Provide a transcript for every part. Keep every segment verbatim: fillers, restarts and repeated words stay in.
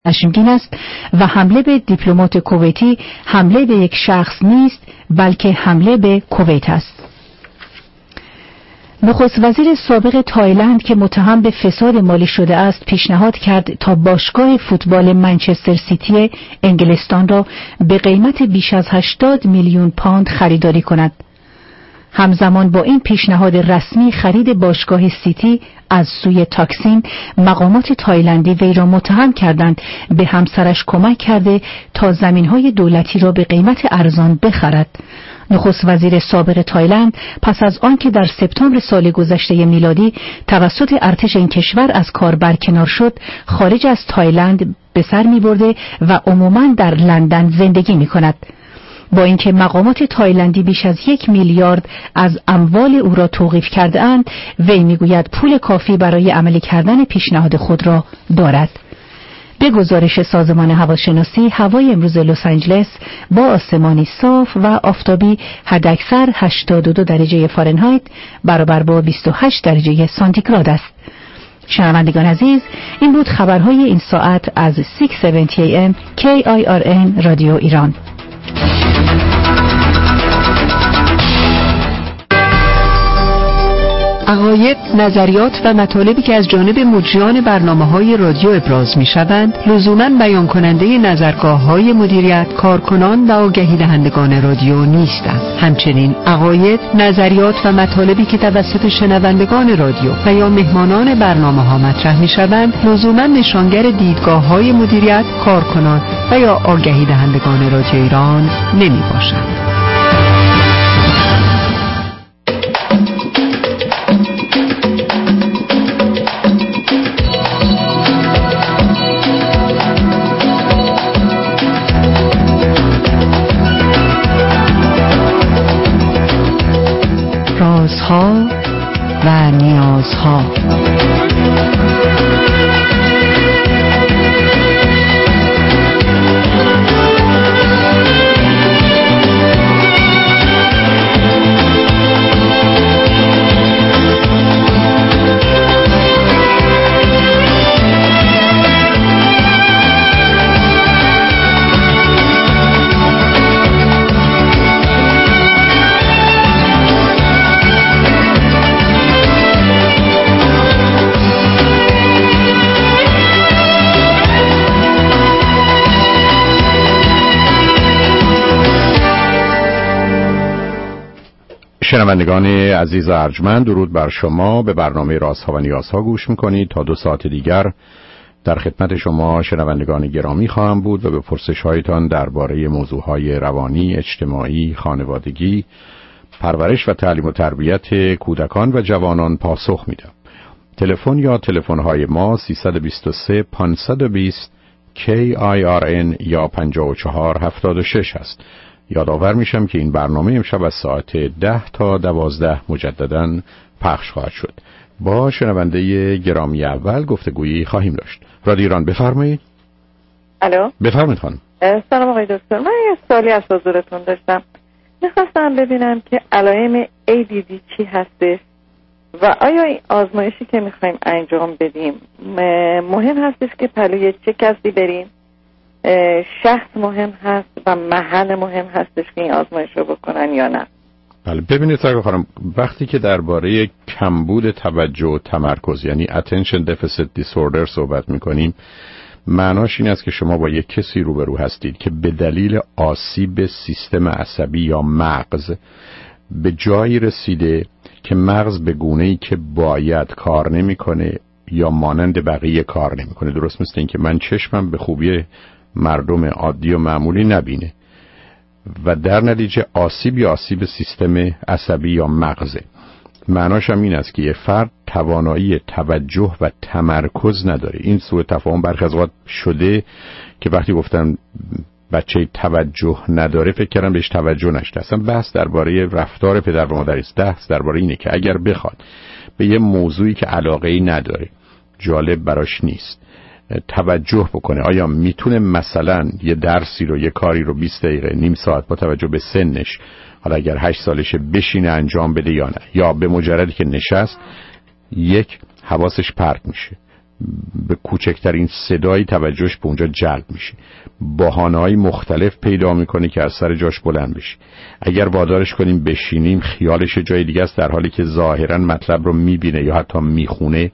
خشمگین است و حمله به دیپلمات کویتی حمله به یک شخص نیست بلکه حمله به کویت است. نخست وزیر سابق تایلند که متهم به فساد مالی شده است پیشنهاد کرد تا باشگاه فوتبال منچستر سیتی انگلستان را به قیمت بیش از هشتاد میلیون پوند خریداری کند. همزمان با این پیشنهاد رسمی خرید باشگاه سیتی از سوی تاکسین، مقامات تایلندی وی را متهم کردند به همسرش کمک کرده تا زمین‌های دولتی را به قیمت ارزان بخرد. نخست وزیر سابق تایلند پس از آنکه در سپتامبر سال گذشته میلادی توسط ارتش این کشور از کار برکنار شد، خارج از تایلند به سر می‌برده و عموماً در لندن زندگی می‌کند. با اینکه مقامات تایلندی بیش از یک میلیارد از اموال او را توقیف کرده اند، وی میگوید پول کافی برای عملی کردن پیشنهاد خود را دارد. به گزارش سازمان هواشناسی، هوای امروز لس آنجلس با آسمانی صاف و آفتابی حداکثر هشتاد و دو درجه فارنهایت برابر با بیست و هشت درجه سانتیگراد است. شنوندگان عزیز، این بود خبرهای این ساعت از ششصد و هفتاد ای ام کی آی آر ان رادیو ایران. عقاید، نظریات و مطالبی که از جانب مجریان برنامه‌های رادیو ابراز می‌شوند، لزوماً بیان کننده نظرگاه‌های مدیریت، کارکنان و آگهی دهندگان رادیو نیستند. همچنین عقاید، نظریات و مطالبی که توسط شنوندگان رادیو و یا مهمانان برنامه‌ها مطرح می‌شوند، لزوماً نشانگر دیدگاه‌های مدیریت، کارکنان و یا آگهی دهندگان رادیو ایران نمی‌باشند. رازها و نیازها. شنوندگان عزیز و ارجمند، درود بر شما. به برنامه رازها و نیازها گوش میکنید. تا دو ساعت دیگر در خدمت شما شنوندگان گرامی خواهم بود و به پرسش هایتان درباره موضوعهای روانی، اجتماعی، خانوادگی، پرورش و تعلیم و تربیت کودکان و جوانان پاسخ میدم. تلفن یا تلفن های ما سیصد و بیست و سه پانصد و بیست کی آی آر ان یا پنجاه و چهار هفتاد و شش است. یادآور میشم که این برنامه امشب از ساعت ده تا دوازده مجدداً پخش خواهد شد. با شنونده گرامی اول گفتگویی خواهیم داشت. رادیو ایران، بفرمایید. الو، بفرمایید خانم. سلام آقای دکتر، من یه سوالی از حضورتون داشتم. میخواستم ببینم که علائم ای دی دی چی هستش و آیا این آزمایشی که میخوایم انجام بدیم مهم هستش که پلوی چه کسی بریم؟ شخص مهم هست و محل مهم هستش که این آزمایش رو بکنن یا نه؟ بله، ببینید سرکار خانم، وقتی که درباره کمبود توجه و تمرکز یعنی attention deficit disorder صحبت میکنیم، معناش این است که شما با یک کسی روبرو هستید که به دلیل آسیب سیستم عصبی یا مغز به جایی رسیده که مغز به گونه‌ای که باید کار نمیکنه یا مانند بقیه کار نمیکنه. درست مثل این که من چشمم به خوبی مردم عادی و معمولی نبینه و در نتیجه آسیب یا آسیب سیستم عصبی یا مغزه. معناش هم این است که یه فرد توانایی توجه و تمرکز نداره. این سوء تفاهم برخی از اوقات شده که وقتی گفتن بچه توجه نداره فکر کردن بهش توجه نشده. اصلا بحث درباره رفتار پدر و مادر است. بحث درباره اینه که اگر بخواد به یه موضوعی که علاقه‌ای نداره، جالب براش نیست، توجه بکنه، آیا میتونه مثلا یه درسی رو، یه کاری رو بیست دقیقه، نیم ساعت با توجه به سنش، حالا اگر هشت سالشه، بشینه انجام بده یا نه؟ یا به مجردی که نشست یک حواسش پرت میشه، به کوچکترین صدایی توجهش به اونجا جلب میشه، بهانه‌های مختلف پیدا میکنه که از سر جاش بلند بشه. اگر وادارش کنیم بشینیم خیالش جای دیگه است، در حالی که ظاهرا مطلب رو میبینه یا حتی میخونه،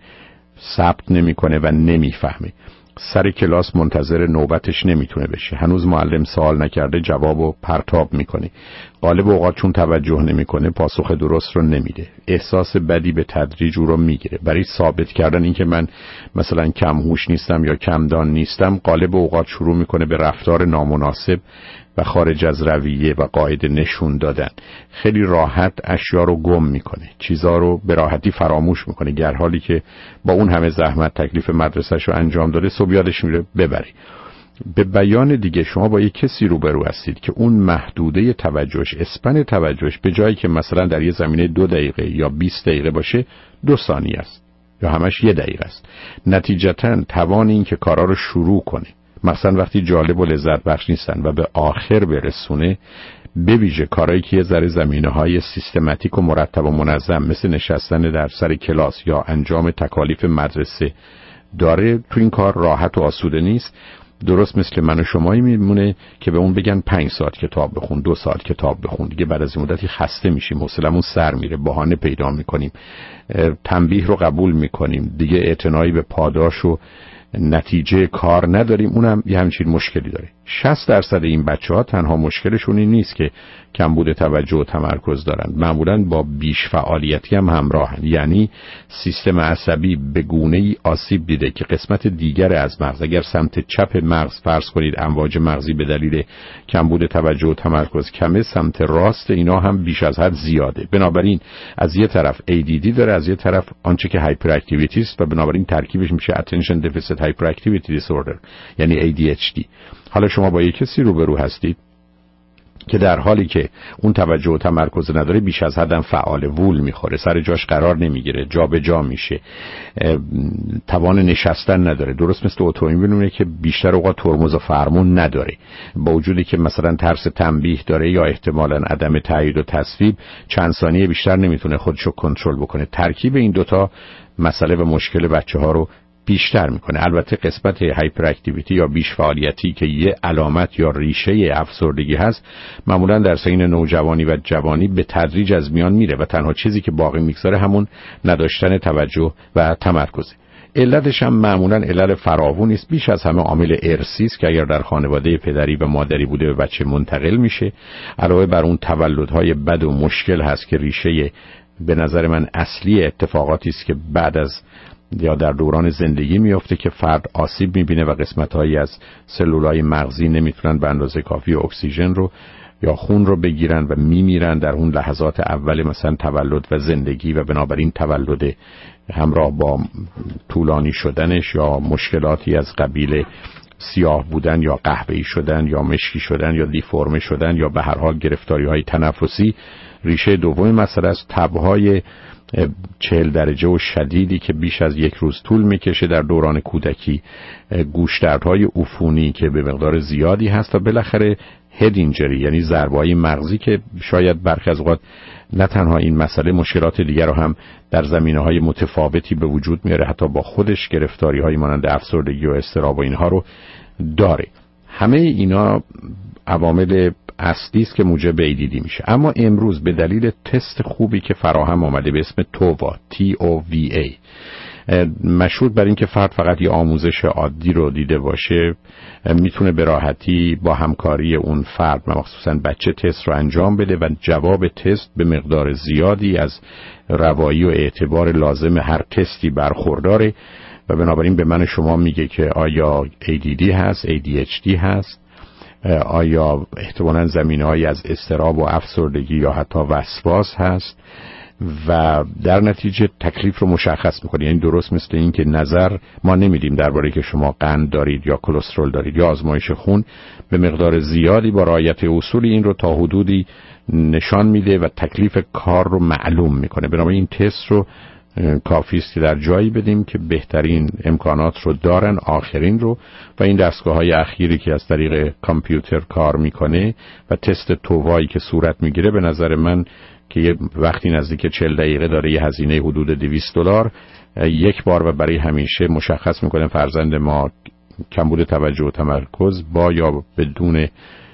ثبت نمیکنه و نمیفهمه. سر کلاس منتظر نوبتش نمیتونه بشه، هنوز معلم سوال نکرده جوابو پرتاب میکنه. غالب اوقات چون توجه نمیکنه پاسخ درست رو نمیده، احساس بدی به تدریج او رو میگیره. برای ثابت کردن اینکه من مثلا کم هوش نیستم یا کم دان نیستم، غالب اوقات شروع میکنه به رفتار نامناسب و خارج از رویه و قاعده نشون دادن. خیلی راحت اشیا رو گم میکنه، چیزا رو به راحتی فراموش میکنه، در حالی که با اون همه زحمت تکلیف مدرسه‌ش رو انجام داده صبح یادش میره ببری. به بیان دیگه شما با یک کسی روبرو هستید که اون محدوده توجهش، اسپن توجهش، به جایی که مثلا در یه زمینه دو دقیقه یا بیست دقیقه باشه دو ثانیه است یا همش یه دقیقه است. نتیجتاً توان این که کارا رو شروع کنه، مثلا وقتی جالب و لذت بخش نیستن و به آخر برسونه، به ویژه کارهایی که یه ذره زمینه‌های سیستماتیک و مرتب و منظم مثل نشستن در سر کلاس یا انجام تکالیف مدرسه داره، تو این کار راحت و آسوده نیست. درست مثل من و شمایی میمونه که به اون بگن پنج ساعت کتاب بخون، دو ساعت کتاب بخون، دیگه بعد از این مدتی خسته میشیم، حوصلمون سر میره، بهانه پیدا میکنیم، تنبیه رو قبول میکنیم، دیگه اعتنایی به پاداش و نتیجه کار نداریم. اونم یه همچین مشکلی داره. شصت درصد این بچه‌ها تنها مشکلشون این نیست که کمبود توجه و تمرکز دارن، معمولاً با بیش فعالیتی هم همراهن. یعنی سیستم عصبی به گونه‌ای آسیب دیده که قسمت دیگر از مغز، اگر سمت چپ مغز فرض کنید امواج مغزی به دلیل کمبود توجه و تمرکز کمه، سمت راست اینا هم بیش از حد زیاده. بنابراین از یه طرف ای دی دی داره، از یه طرف آنچه که هایپر اکتیویتی است و بنابراین ترکیبش میشه اتنشن دفیسیت هایپر اکتیویتی دیسوردر، یعنی ای دی اچ دی. حالا شما با یک کسی روبرو هستید که در حالی که اون توجه و تمرکز نداره، بیش از حدم فعال، وول میخوره، سر جاش قرار نمیگیره، جا به جا میشه، توان نشستن نداره، درست مثل اتومبیل که بیشتر اوقات ترمز و فرمون نداره، با وجودی که مثلا ترس تنبیه داره یا احتمالاً عدم تایید و تصویب، چند ثانیه بیشتر نمیتونه خودشو کنترل بکنه. ترکیب این دوتا مسئله و مشکل بچه‌ها رو بیشتر میکنه. البته قسمت هایپر اکتیویتی یا بیش فعالیتی که یه علامت یا ریشه افسردگی هست، معمولا در سن نوجوانی و جوانی به تدریج از میان میره و تنها چیزی که باقی میگذاره همون نداشتن توجه و تمرکزه. علتش هم معمولا علت فراوون است، بیش از همه عامل ارثی است که اگر در خانواده پدری و مادری بوده به بچه منتقل میشه. علاوه بر اون تولدهای بد و مشکل هست که ریشه به نظر من اصلی اتفاقاتی است که بعد از یا در دوران زندگی میفته که فرد آسیب میبینه و قسمت‌هایی از سلولای مغزی نمیتونن به اندازه کافی اکسیژن رو یا خون رو بگیرن و میمیرن در اون لحظات اول مثلا تولد و زندگی، و بنابراین تولد همراه با طولانی شدنش یا مشکلاتی از قبیل سیاه بودن یا قهوه‌ای شدن یا مشکی شدن یا دیفرمه شدن یا به هر حال گرفتاری‌های تنفسی، ریشه دوم مسئله است. تب‌های چهل درجه و شدیدی که بیش از یک روز طول میکشه در دوران کودکی، گوشدردهای عفونی که به مقدار زیادی هست و بالاخره هد اینجری یعنی ضربه‌های مغزی که شاید برخی از اوقات نه تنها این مسئله مشکلات دیگر رو هم در زمینه‌های متفاوتی به وجود میاره، حتی با خودش گرفتاری‌های مانند افسردگی و اضطراب و اینها رو داره. همه اینا عوامل اصلی است که موجب ای دی دی میشه. اما امروز به دلیل تست خوبی که فراهم آمده به اسم تووا تی او وی ای، مشهود بر این که فرد فقط یه آموزش عادی رو دیده باشه، میتونه به راحتی با همکاری اون فرد و مخصوصا بچه تست رو انجام بده و جواب تست به مقدار زیادی از روایی و اعتبار لازم هر تستی برخورداره و بنابراین به من شما میگه که آیا ای دی دی هست، ای دی اچ دی هست، آیا احتمالاً زمینه‌هایی از اضطراب و افسردگی یا حتی وسواس هست، و در نتیجه تکلیف رو مشخص می‌کنه. یعنی درست مثل این که نظر ما نمیدیم درباره که شما قند دارید یا کلسترول دارید یا آزمایش خون، به مقدار زیادی با رعایت اصول این رو تا حدودی نشان میده و تکلیف کار رو معلوم میکنه. بنابراین این تست رو کافی است که در جایی بدیم که بهترین امکانات رو دارن، آخرین رو، و این دستگاه‌های اخیری که از طریق کامپیوتر کار میکنه و تست تووایی که صورت میگیره به نظر من که یه وقتی نزدیک چهل دقیقه داره یه هزینه حدود دویست دلار، یک بار و برای همیشه مشخص میکنه فرزند ما کمبود توجه و تمرکز با یا بدون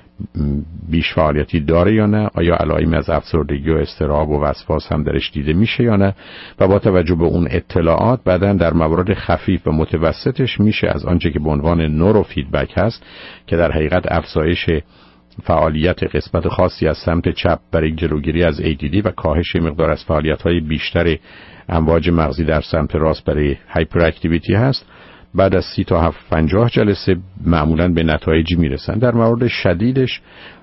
بیش فعالیتی داره یا نه، آیا علائمی از افسردگی و اضطراب و وسواس هم درش دیده میشه یا نه، و با توجه به اون اطلاعات بعدن در موارد خفیف و متوسطش میشه از آنچه که به عنوان نورو فیدبک هست که در حقیقت افزایش فعالیت قسمت خاصی از سمت چپ برای جلوگیری از ای دی دی و کاهش مقدار از فعالیت‌های بیشتر امواج مغزی در سمت راست برای هایپر اکتیویتی هست، بعد از سی تا هفت پنجاه جلسه معمولاً به نتایجی میرسن. در موارد شدیدش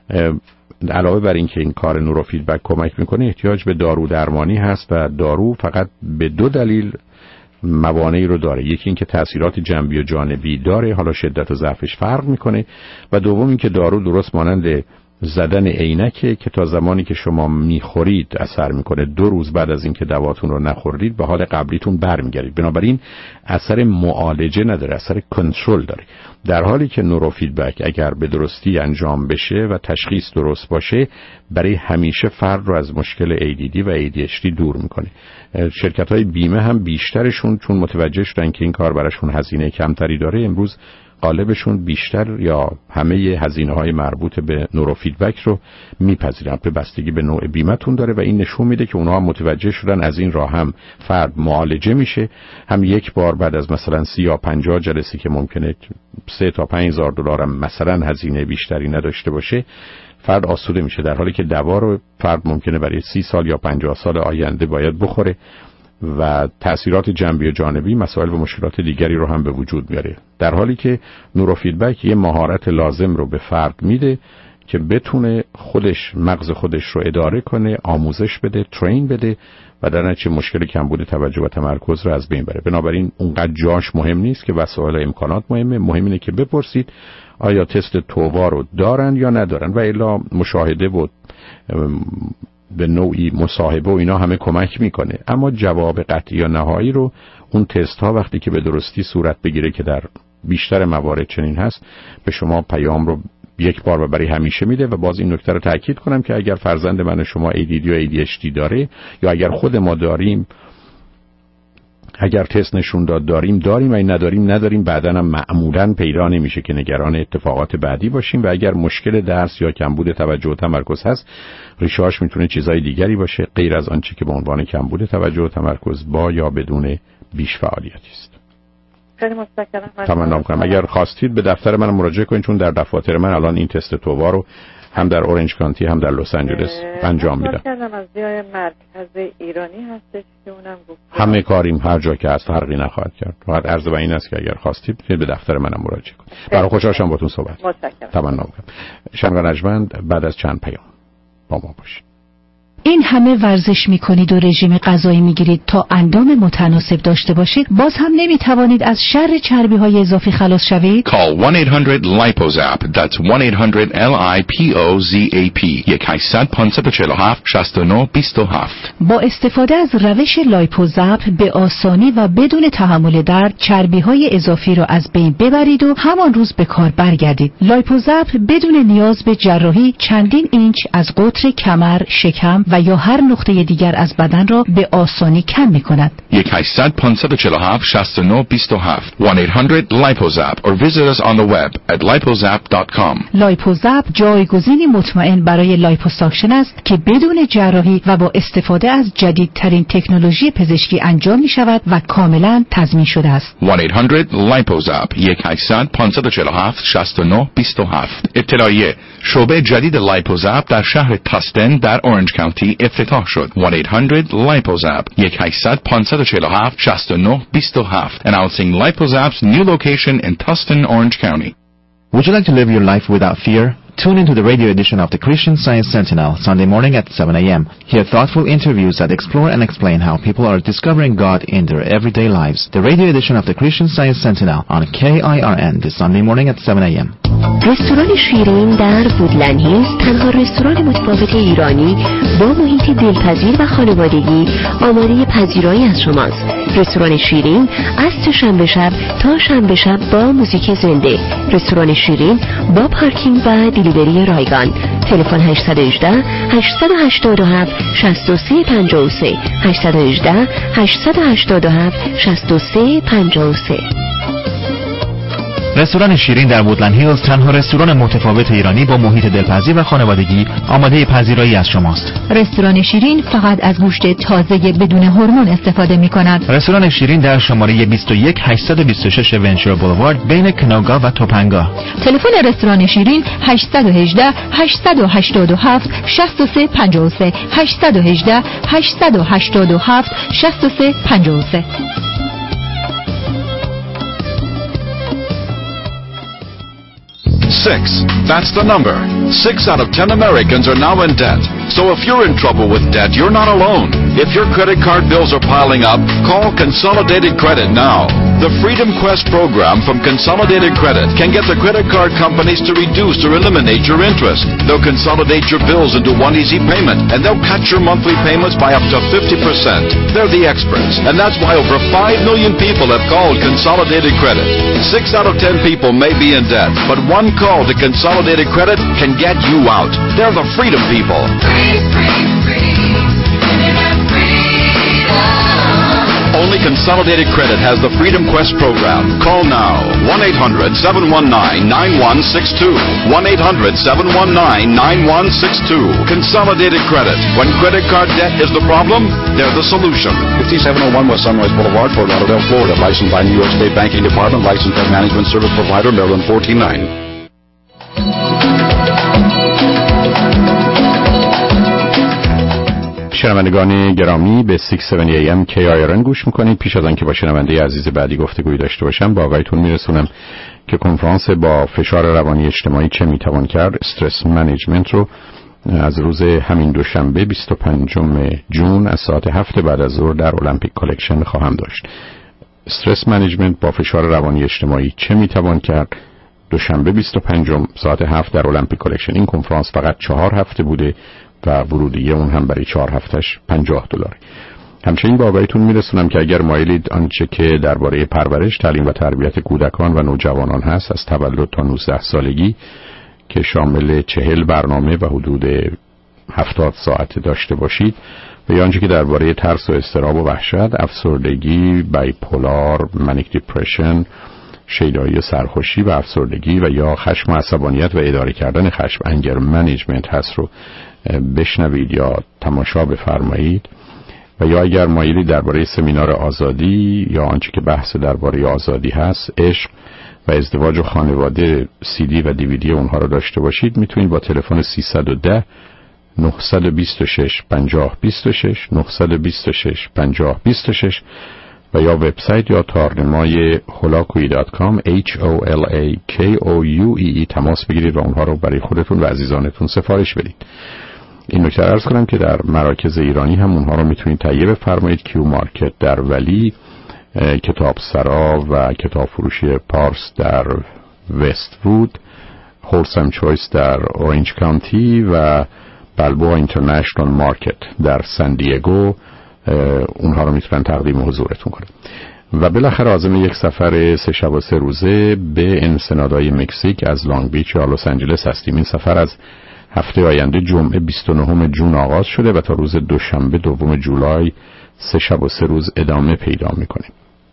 علاوه بر این که این کار نورو فیدبک کمک میکنه، احتیاج به دارو درمانی هست و دارو فقط به دو دلیل موانعی رو داره. یکی این که تأثیرات جنبی و جانبی داره، حالا شدت و ضعفش فرق میکنه، و دوم این که دارو درست مانند زدن عینکه که تا زمانی که شما میخورید اثر میکنه، دو روز بعد از اینکه دواتون رو نخوردید به حال قبلیتون برمیگردید. بنابراین اثر معالجه نداره، اثر کنترل داره. در حالی که نورو فیدبک اگر به درستی انجام بشه و تشخیص درست باشه، برای همیشه فرد رو از مشکل ای دی دی و ای دی اچ دی دور میکنه. شرکت‌های بیمه هم بیشترشون چون متوجه شدن که این کار براشون هزینه کمتری داره، امروز غالبشون بیشتر یا همه هزینه‌های مربوط به نورو فیدبک رو میپذیرن. به بستگی به نوع بیمه‌تون داره و این نشون میده که اونها متوجه شدن از این راه هم فرد معالجه میشه، هم یک بار بعد از مثلا سی یا پنجاه جلسه که ممکنه سه تا پنج هزار دلار هم مثلا هزینه بیشتری نداشته باشه، فرد آسوده میشه، در حالی که دوا رو فرد ممکنه برای سی سال یا پنجاه سال آینده باید بخوره و تأثیرات جنبی و جانبی مسائل و مشکلات دیگری رو هم به وجود میاره. در حالی که نورو فیدبک یه مهارت لازم رو به فرد میده که بتونه خودش مغز خودش رو اداره کنه، آموزش بده، ترین بده و در نتیجه مشکل کمبود توجه و تمرکز رو از بین بره. بنابراین اونقدر جاش مهم نیست که وسایل و امکانات مهمه، مهم اینه که بپرسید آیا تست تووا رو دارن یا ندارن، و الا مشاهده و به نوعی مصاحبه و اینا همه کمک میکنه. اما جواب قطعی یا نهایی رو اون تست ها وقتی که به درستی صورت بگیره که در بیشتر موارد چنین هست، به شما پیام رو یک بار و برای همیشه میده. و باز این نکته رو تاکید کنم که اگر فرزند من شما ای دی دی و ای دی اچ دی داره، یا اگر خود ما داریم، اگر تست نشون داد داریم داریم و این نداریم نداریم، بعداً هم معمولاً پیدا نمیشه که نگران اتفاقات بعدی باشیم. و اگر مشکل درس یا کمبود توجه و تمرکز هست، ریشه‌اش میتونه چیزای دیگری باشه غیر از آنچه که به عنوان کمبود توجه و تمرکز با یا بدون بیش فعالیتی است. خیلی متشکرم. تمنا می‌کنم اگر خواستید به دفتر من مراجعه کنید، چون در دفاتر من الان این تست تووا رو هم در اورنج کانتی هم در لس آنجلس انجام میدم. کردم از جای مرکز ایرانی هستش که اونم گفت همه کاریم هر جا که هست فرقی نخواهد کرد. فقط عرض به این است که اگر خواستید به دفتر منم مراجعه کنید. برای خوشحال شدم باهاتون صحبت. متشکرم. تمنا می‌کنم. شنگ نجمند بعد از چند پیام با ما باشید. این همه ورزش میکنید و رژیم غذایی میگیرید تا اندام متناسب داشته باشید، باز هم نمیتوانید از شر چربی های اضافی خلاص شوید؟ Call one eight hundred lipozap. That's one eight hundred L I P O Z A P. یک هشتصد پانصد و چهل و هفت شصت و نه بیست و هفت. با استفاده از روش لایپوزپ به آسانی و بدون تحمل درد چربی های اضافی را از بین ببرید و همان روز به کار برگردید. لایپوزپ بدون نیاز به جراحی چندین اینچ از قطر کمر، شکم و یا هر نقطه دیگر از بدن را به آسانی کم می‌کند. یک هشتصد پانصد و چهل و هفت شصت و نه بیست و هفت. one eight hundred lipozap or visit us on the web at lipozap dot com. لایپوزپ جایگزینی مطمئن برای لایپوساکشن است که بدون جراحی و با استفاده از جدیدترین تکنولوژی پزشکی انجام می‌شود و کاملا تضمین شده است. one eight hundred lipozap. یک هشتصد پانصد و چهل و هفت شصت و نه بیست و هفت. اطلاعیه شعبه جدید لایپوزپ در شهر تاستن در اورنج کانتی افتتاح شد. one eight hundred lipozap. یک هشتصد پانصد و چهل و هفت شصت و نه بیست و هفت. Announcing Lipozap's new location in Tustin, Orange County. Would you like to live your life without fear? Tune into the radio edition of the Christian Science Sentinel Sunday morning at seven a.m. Hear thoughtful interviews that explore and explain how people are discovering God in their everyday lives. The radio edition of the Christian Science Sentinel on K I R N this Sunday morning at seven a.m. رستوران شیرین در وودلند هیلز تنها رستوران متفاوت ایرانی با محیط دلپذیر و خانوادگی آماده پذیرایی از شماست. رستوران شیرین از سه‌شنبه شب تا شنبه شب با موزیک زنده. رستوران شیرین با پارکینگ و دیلیوری رایگان. تلفن هشت یک هشت هشت هشت هفت شش سه پنج سه هشت یک هشت هشت هشت هفت شش سه پنج سه. رستوران شیرین در وودلند هیلز تنها رستوران متفاوت ایرانی با محیط دلپذیر و خانوادگی آماده پذیرایی از شماست. رستوران شیرین فقط از گوشت تازه بدون هورمون استفاده می‌کند. رستوران شیرین در شماره بیست و یک هشتصد و بیست و شش ونچر بولوارد بین کناگا و توپنگا. تلفن رستوران شیرین هشت یک هشت هشت هشت هفت شش سه پنج سه هشت یک هشت هشت هشت هفت شش سه پنج سه. Six. That's the number. Six out of ten Americans are now in debt. So if you're in trouble with debt, you're not alone. If your credit card bills are piling up, call Consolidated Credit now. The Freedom Quest program from Consolidated Credit can get the credit card companies to reduce or eliminate your interest. They'll consolidate your bills into one easy payment, and they'll cut your monthly payments by up to fifty percent. They're the experts, and that's why over five million people have called Consolidated Credit. Six out of ten people may be in debt, but one call to Consolidated Credit can get you out. They're the freedom people. Free, free, free. Only Consolidated Credit has the Freedom Quest program. Call now. one eight hundred seven one nine nine one six two. one eight hundred seven one nine nine one six two. Consolidated Credit. When credit card debt is the problem, they're the solution. fifty-seven oh one West Sunrise Boulevard, Fort Lauderdale, Florida. Licensed by New York State Banking Department. Licensed by Management Service Provider, Maryland fourteen nine. شنوندگان گرامی به شش هفت ای ام کی آی آر ان گوش میکنید. پیش از آنکه با شنونده عزیز بعدی گفتگوی داشته باشم با آقایتون میرسونم که کنفرانس با فشار روانی اجتماعی چه میتوان کرد، استرس منیجمنت رو از روز همین دوشنبه بیست و پنجم ژوئن از ساعت هفت بعد از ظهر در المپیک کالکشن خواهم داشت. استرس منیجمنت با فشار روانی اجتماعی چه میتوان کرد، دوشنبه بیست و پنجم ساعت هفت در المپیک کالکشن. این کنفرانس فقط چهار هفته بوده و ورودیه اون هم برای چهار هفتش پنجاه دلار. همچنین با آگاهیتون میرسونم که اگر مایلید آنچه که درباره پرورش، تعلیم و تربیت کودکان و نوجوانان هست از تولد تا نوزده سالگی که شامل چهل برنامه و حدود هفتاد ساعت داشته باشید، و یا آنچه که درباره ترس و اضطراب و وحشت، افسردگی، بایپولار، منیک دیپرشن، شیدایی و سرخوشی و افسردگی و یا خشم و عصبانیت و اداره کردن خشم، انگر منیجمنت هست رو بشنوید یا تماشا بفرمایید. و یا اگر مایلی درباره سمینار آزادی یا آنچه که بحث درباره آزادی هست، عشق و ازدواج و خانواده، سی دی و دیویدی اونها رو داشته باشید، میتونید با تلفن سیصد و ده نهصد و بیست و شش پنجاه بیست و شش نهصد و بیست و شش پنجاه بیست و شش و یا وبسایت یا تارنمای هولاکویی دات کام H O L A K O U E E تماس بگیرید و اونها رو برای خودتون و عزیزانتون سفارش بدید. این نکته عرض کنم که در مراکز ایرانی هم اونها رو میتونید تهیه بفرمایید. کیو مارکت در ولی، کتاب سرا و کتاب فروشی پارس در وست وود، هورسم چویس در اورنج کانتی و بلبوآ اینترنشنال مارکت در سان دیگو اونها رو میتونن تقدیم حضورتون کنن. و بالاخره عازم یک سفر سه شب و سه روزه به انسنادای مکزیک از لانگ بیچ یا لس آنجلس هستیم. این سفر از هفته آینده جمعه بیست و نهم ژوئن آغاز شده و تا روز دوشنبه دوم جولای سه شب و سه روز ادامه پیدا میکنه.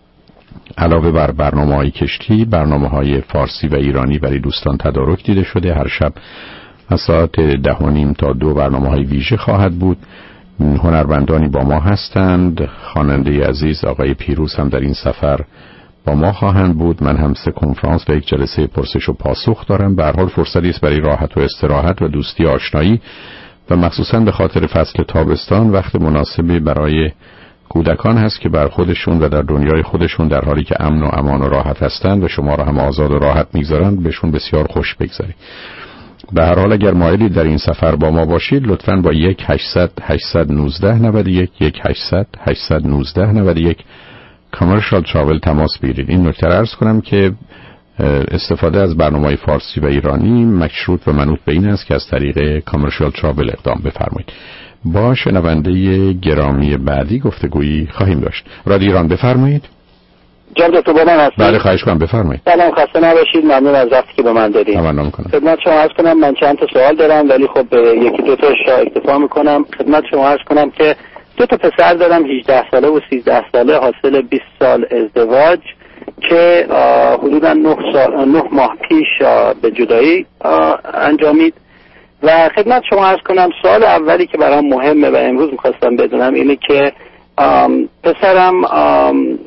علاوه بر برنامه‌های کشتی، برنامه‌های فارسی و ایرانی برای دوستان تدارک دیده شده. هر شب از ساعت ده و نیم تا دو برنامه‌های ویژه خواهد بود. هنرمندانی با ما هستند. خواننده عزیز آقای پیروز هم در این سفر با ما خواهند بود. من هم سه کنفرانس و یک جلسه پرسش و پاسخ دارم. به هر حال فرصتی است برای راحت و استراحت و دوستی و آشنایی و مخصوصا به خاطر فصل تابستان وقت مناسبی برای کودکان هست که بر خودشون و در دنیای خودشون در حالی که امن و امان و راحت هستند و شما را هم آزاد و راحت میگذارند بهشون بسیار خوش بگذارید. به هر حال اگر مایلی در این سفر با ما باشید لطفاً با یک هشتصد هشتصد و نوزده نود و یک یک هشتصد هشتصد و نوزده نود و یک کامرشال تراول تماس بگیرید. این نکته عرض کنم که استفاده از برنامه‌های فارسی و ایرانی مشروط و منوط به این است که از طریق کامرشال ترابل اقدام بفرمایید. با شنونده گرامی بعدی گفتگویی خواهیم داشت. رادیو ایران بفرمایید. جناب دکتر با من هستید؟ بله خواهش کنم بفرمایید. سلام، خسته نباشید. ممنون از وقتی که به من دادید. تمام می‌کنم. خدمت شما عرض کنم من چند تا سوال دارم ولی خب یکی دو تاش اکتفا می‌کنم. خدمت شما عرض کنم که دو تا پسر دارم هجده ساله و سیزده ساله حاصل بیست سال ازدواج که حدوداً نه سال نه ماه پیش به جدایی انجامید و خدمت شما عرض کنم سوال اولی که برام مهمه و امروز می‌خواستم بدونم اینه که آم پسرم آم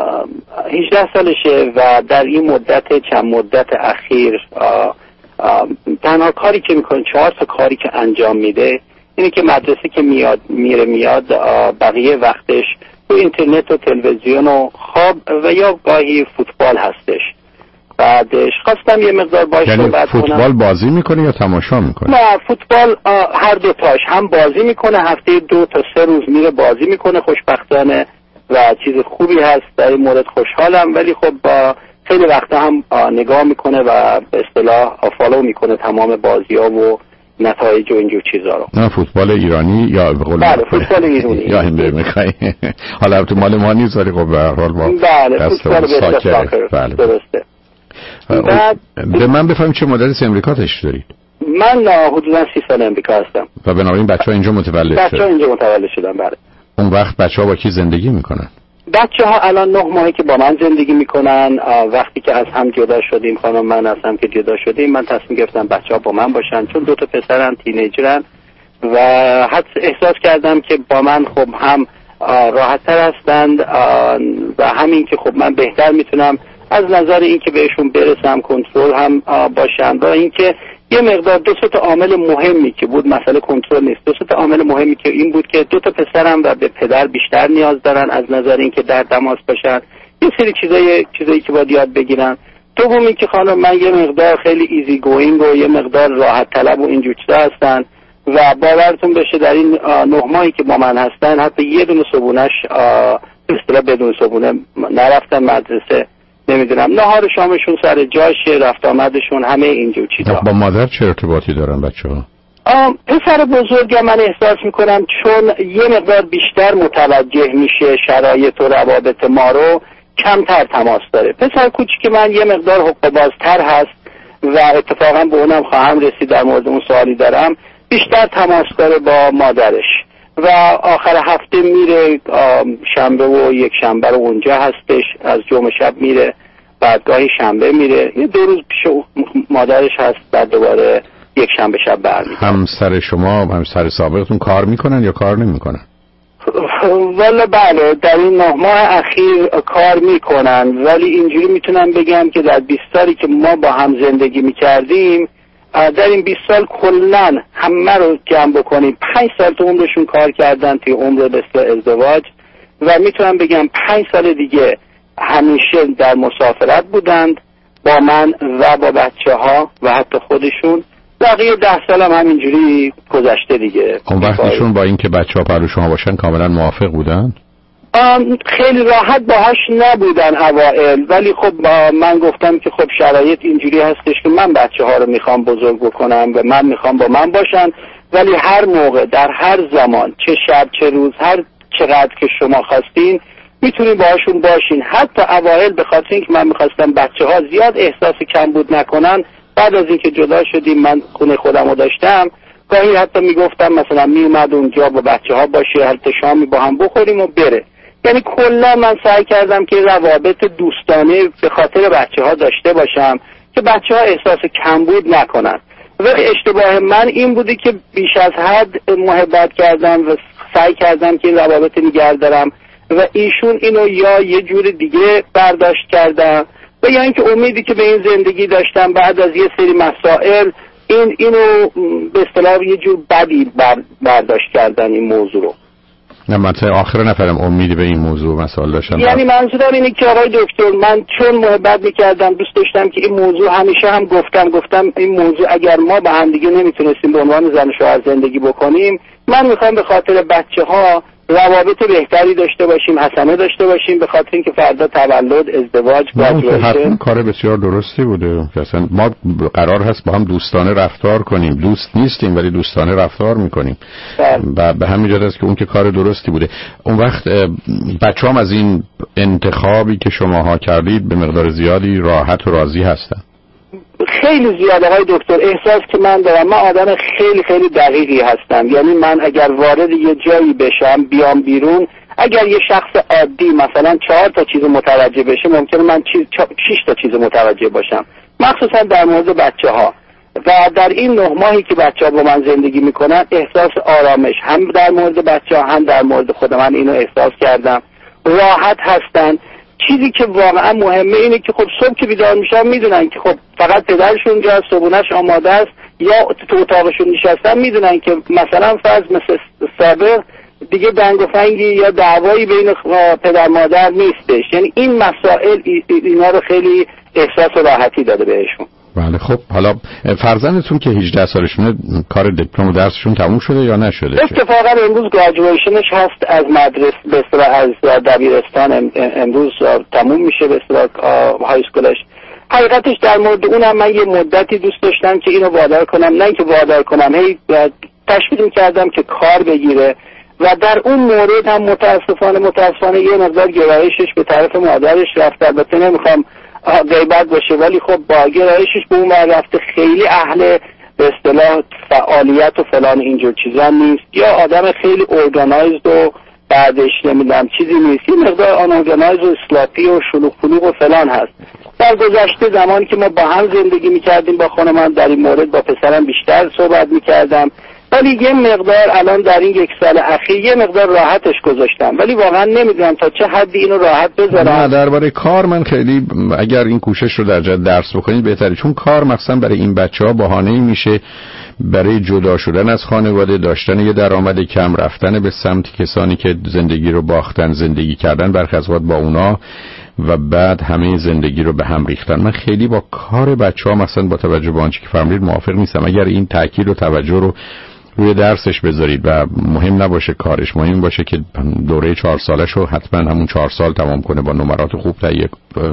هجده سالشه و در این مدت چند مدت اخیر آم آم تنها کاری که میکنه چهار تا کاری که انجام میده اینه که مدرسه که میاد میره میاد بقیه وقتش تو اینترنت و تلویزیون و خواب و یا گاهی فوتبال هستش. بعدش خواستم یه مقدار باش یعنی صحبت کنم. فوتبال بازی میکنه یا تماشا میکنه؟ نه فوتبال هر دو تاش، هم بازی میکنه هفته دو تا سه روز میره بازی میکنه خوشبختانه و چیز خوبی هست در این مورد خوشحالم، ولی خب با خیلی وقتا هم نگاه میکنه و به اصطلاح فالو میکنه تمام بازی‌ها و نتایج و اینجور چیزا رو. نه فوتبال ایرانی یا به قول بله فوتبال ایرانی یا این میخوای حالا تو مال ما نیست ولی خب به هر حال با بله فوتبال به ساکر بله درسته. بعد به من بفهمید چه مدرس امریکا تشریف دارید؟ من حدودا سی سال امریکا هستم و بنابراین بچه‌ها اینجا متولد شدن. بچه‌ها اینجا متولد شدن بله. اون وقت بچه‌ها با کی زندگی میکنن؟ بچه‌ها الان نه ماهی که با من زندگی میکنن. وقتی که از هم جدا شدیم خانم من از هم که جدا شدیم من تصمیم گرفتم بچه‌ها با من باشن چون دو تا پسرن تینیجرن و حد احساس کردم که با من خب هم راحت‌تر هستند و همین که خب من بهتر میتونم از نظر اینکه بهشون برسم کنترل هم باشن و اینکه یه مقدار دو تا عامل مهمی که بود مسئله کنترل نیست، دو تا عامل مهمی که این بود که دو تا پسرم و به پدر بیشتر نیاز دارن از نظر اینکه در تماس باشن، یه سری چیزای چیزایی که باید یاد بگیرن. دومی که خانم من یه مقدار خیلی ایزی گوینگ و یه مقدار راحت طلب و اینجور چیزا هستن و باورتون بشه در این نه ماهی که با من هستن حتی یه دونه صبونش به اصطلاح بدون صبونه نرفتن مدرسه، نمیدونم نهار شامشون سر جاشه، رفت آمدشون همه اینجور چیزا. با مادر چه ارتباطی دارن بچه‌ها؟ پسر بزرگم من احساس میکنم چون یه مقدار بیشتر متوجه میشه شرایط و روابط ما رو کمتر تماس داره. پسر کوچیک من یه مقدار حقوق بازتر هست و اتفاقا به اونم خواهم رسید در مورد اون سوالی دارم، بیشتر تماس داره با مادرش و آخر هفته میره شنبه و یک شنبه رو اونجا هستش، از جمعه شب میره بعد گاهی شنبه میره یه دو روز پیش مادرش هست بعد دوباره یک شنبه شب برمیگرده. همسر شما همسر سابقتون کار میکنن یا کار نمیکنن؟ والا بله در این نه ماه اخیر کار میکنن ولی اینجوری میتونم بگم که در بیست سالی که ما با هم زندگی میکردیم در این بیست سال کلن همه رو جمع بکنیم پنج سال تو عمرشون کار کردن توی عمر بسیار ازدواج و میتونم بگم پنج سال دیگه همیشه در مسافرت بودند با من و با بچه ها و حتی خودشون. بقیه ده سال هم همینجوری گذشته دیگه. اون وقتشون با این که بچه ها پرو شما باشن کاملا موافق بودن؟ خیلی راحت باهاش نبودن اوائل ولی خب من گفتم که خب شرایط اینجوری هستش که من بچه ها رو میخوام بزرگ بکنم و من میخوام با من باشن ولی هر موقع در هر زمان چه شب چه روز هر چقدر که شما خواستین میتونین باهاشون باشین. حتی اوائل به خاطر اینکه من میخواستم بچه ها زیاد احساس کمبود نکنن بعد از اینکه جدا شدیم من خونه خودم رو داشتم گاهی حتی میگفتم مثلا میومد اونجا با بچه ها باشه حتی شامی با هم بخوریم و بره. یعنی کلا من سعی کردم که روابط دوستانه به خاطر بچه ها داشته باشم که بچه ها احساس کمبود نکنن و اشتباه من این بوده که بیش از حد محبت کردم و سعی کردم که این روابط نگه دارم و ایشون اینو یا یه جور دیگه برداشت کردن و یا اینکه امیدی که به این زندگی داشتم بعد از یه سری مسائل این اینو به اصطلاح یه جور بدی بر برداشت کردن این موضوع رو. نه من تا آخر نفرم امیدی به این موضوع مسائل داشتم. یعنی منظورم اینه که آقای دکتر من چون محبت میکردم دوست داشتم که این موضوع همیشه هم گفتم گفتم این موضوع اگر ما با هم دیگه نمیتونستیم به عنوان زن و شوهر زندگی بکنیم من میخوام به خاطر بچه ها روابط بهتری داشته باشیم، حسنه داشته باشیم، به خاطر اینکه فردا تولد، ازدواج، گرادویشن کار بسیار درستی بوده. اصلا ما قرار هست با هم دوستانه رفتار کنیم، دوست نیستیم ولی دوستانه رفتار میکنیم و به همین جهت است که اون که کار درستی بوده. اون وقت بچه‌ام از این انتخابی که شماها کردید به مقدار زیادی راحت و راضی هستن؟ خیلی زیاده های دکتر. احساس که من دارم، من آدم خیلی خیلی دقیقی هستم. یعنی من اگر وارد یه جایی بشم بیام بیرون، اگر یه شخص عادی مثلا چهار تا چیز متوجه بشه، ممکنه من چیز شش تا چیز متوجه باشم، مخصوصا در مورد بچه ها. و در این نه ماهی که بچه ها با من زندگی میکنن احساس آرامش هم در مورد بچه ها هم در مورد خود من اینو احساس کردم. راحت هستن. چیزی که واقعا مهمه اینه که خب صبح که بیدار میشن میدونن که خب فقط پدرشون جا صبحونه‌اش آماده است، یا تو اتاقشون نشستن میدونن که مثلا فرض مثل سابق دیگه دنگ و فنگی یا دعوایی بین پدر مادر نیستش. یعنی این مسائل اینا رو خیلی احساس راحتی داده بهشون. بله. خب حالا فرزندتون که هجده سالشونه کار دیپلم و درسشون تموم شده یا نشده؟ اتفاقا امروز گراجویشنش هست از مدرسه، به اصطلاح از دبیرستان امروز تموم میشه به اصطلاح های اسکولش. حقیقتش در مورد اونم من یه مدتی دوست داشتم که اینو وادار کنم، نه اینکه وادار کنم، هی تشویق می‌کردم که کار بگیره و در اون مورد هم متاسفانه متاسفانه یه مقدار گرایشش به طرف مادرش رفت. البته نمیخوام غیبت باشه ولی خب با گرایشش به اون رفته. خیلی اهل به اصطلاح فعالیت و فلان اینجور چیزا نیست، یا آدم خیلی ارگانایزد و بعدش نمیدونم چیزی نیست، یه مقدار آن ارگانایز و اسلاپی و شلوغ پلوغ و فلان هست. در گذشته زمانی که ما با هم زندگی میکردیم با خانمان، در این مورد با پسرم بیشتر صحبت میکردم، ولی یه مقدار الان در این یک سال اخیر یه مقدار راحتش گذاشتم، ولی واقعا نمیدونم تا چه حدی اینو راحت بذارم. نه درباره کار من خیلی اگر این کوشش رو در جهت درس بکنید بهتره، چون کار مثلا برای این بچه‌ها بهانه‌ای میشه برای جدا شدن از خانواده، داشتن یه درآمد کم، رفتن به سمت کسانی که زندگی رو باختن، زندگی کردن برخی از وقت با اونا و بعد همه زندگی رو به هم ریختن. من خیلی با کار بچه‌ها مثلا با توجه به آنچه که فرمودید موافق نیستم. اگر این تاکید و توجه رو روی درسش بذارید و مهم نباشه کارش، مهم باشه که دوره چهار سالش رو حتما همون چهار سال تمام کنه، با نمرات خوب تهیه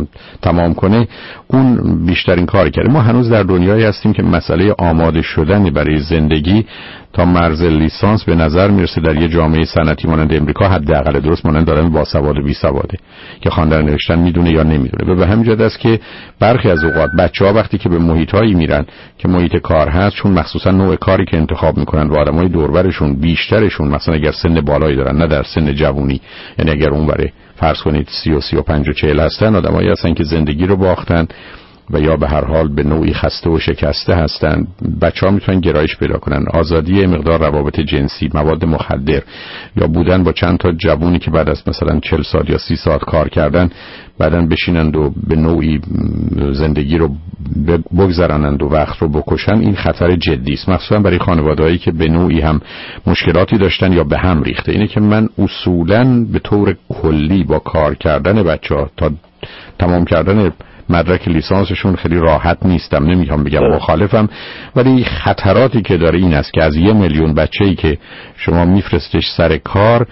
تمام کنه، اون بیشترین کاری کرده. ما هنوز در دنیایی هستیم که مسئله آماده شدن برای زندگی تا مرز لیسانس به نظر میرسه در یه جامعه صنعتی مانند امریکا حداقل درست مانند دارن با سواد و بی سواده که خواندن نوشتن میدونه یا نمیدونه. و به همین جهت است که برخی از اوقات بچه‌ها وقتی که به محیطایی میرن که محیط کار هست، چون مخصوصا نوع کاری که انتخاب میکنن و آدمای دور و برشون بیشترشون مثلا اگر سن بالایی دارن نه در سن جوونی، یعنی اگر اون بره فرض کنید سی و سی و پنج و چهل هستن، آدمایی هستن که زندگی رو باختن و یا به هر حال به نوعی خسته و شکسته هستن. بچه‌ها میتونن گرایش پیدا کنن، آزادی مقدار روابط جنسی، مواد مخدر یا بودن با چند تا جوونی که بعد از مثلا چهل سال یا سی ساعت کار کردن بعدن بشینند و به نوعی زندگی رو بگذرانند و وقت رو بکشن، این خطر جدی است، مخصوصا برای خانواده‌ای که به نوعی هم مشکلاتی داشتن یا به هم ریخته. اینه که من اصولاً به طور کلی با کار کردن بچه‌ها تا تمام کردن مدرک لیسانسشون خیلی راحت نیستم، نمیخوام بگم مخالفم، ولی خطراتی که داره این است که از یه میلیون بچه‌ای که شما میفرستش سر کار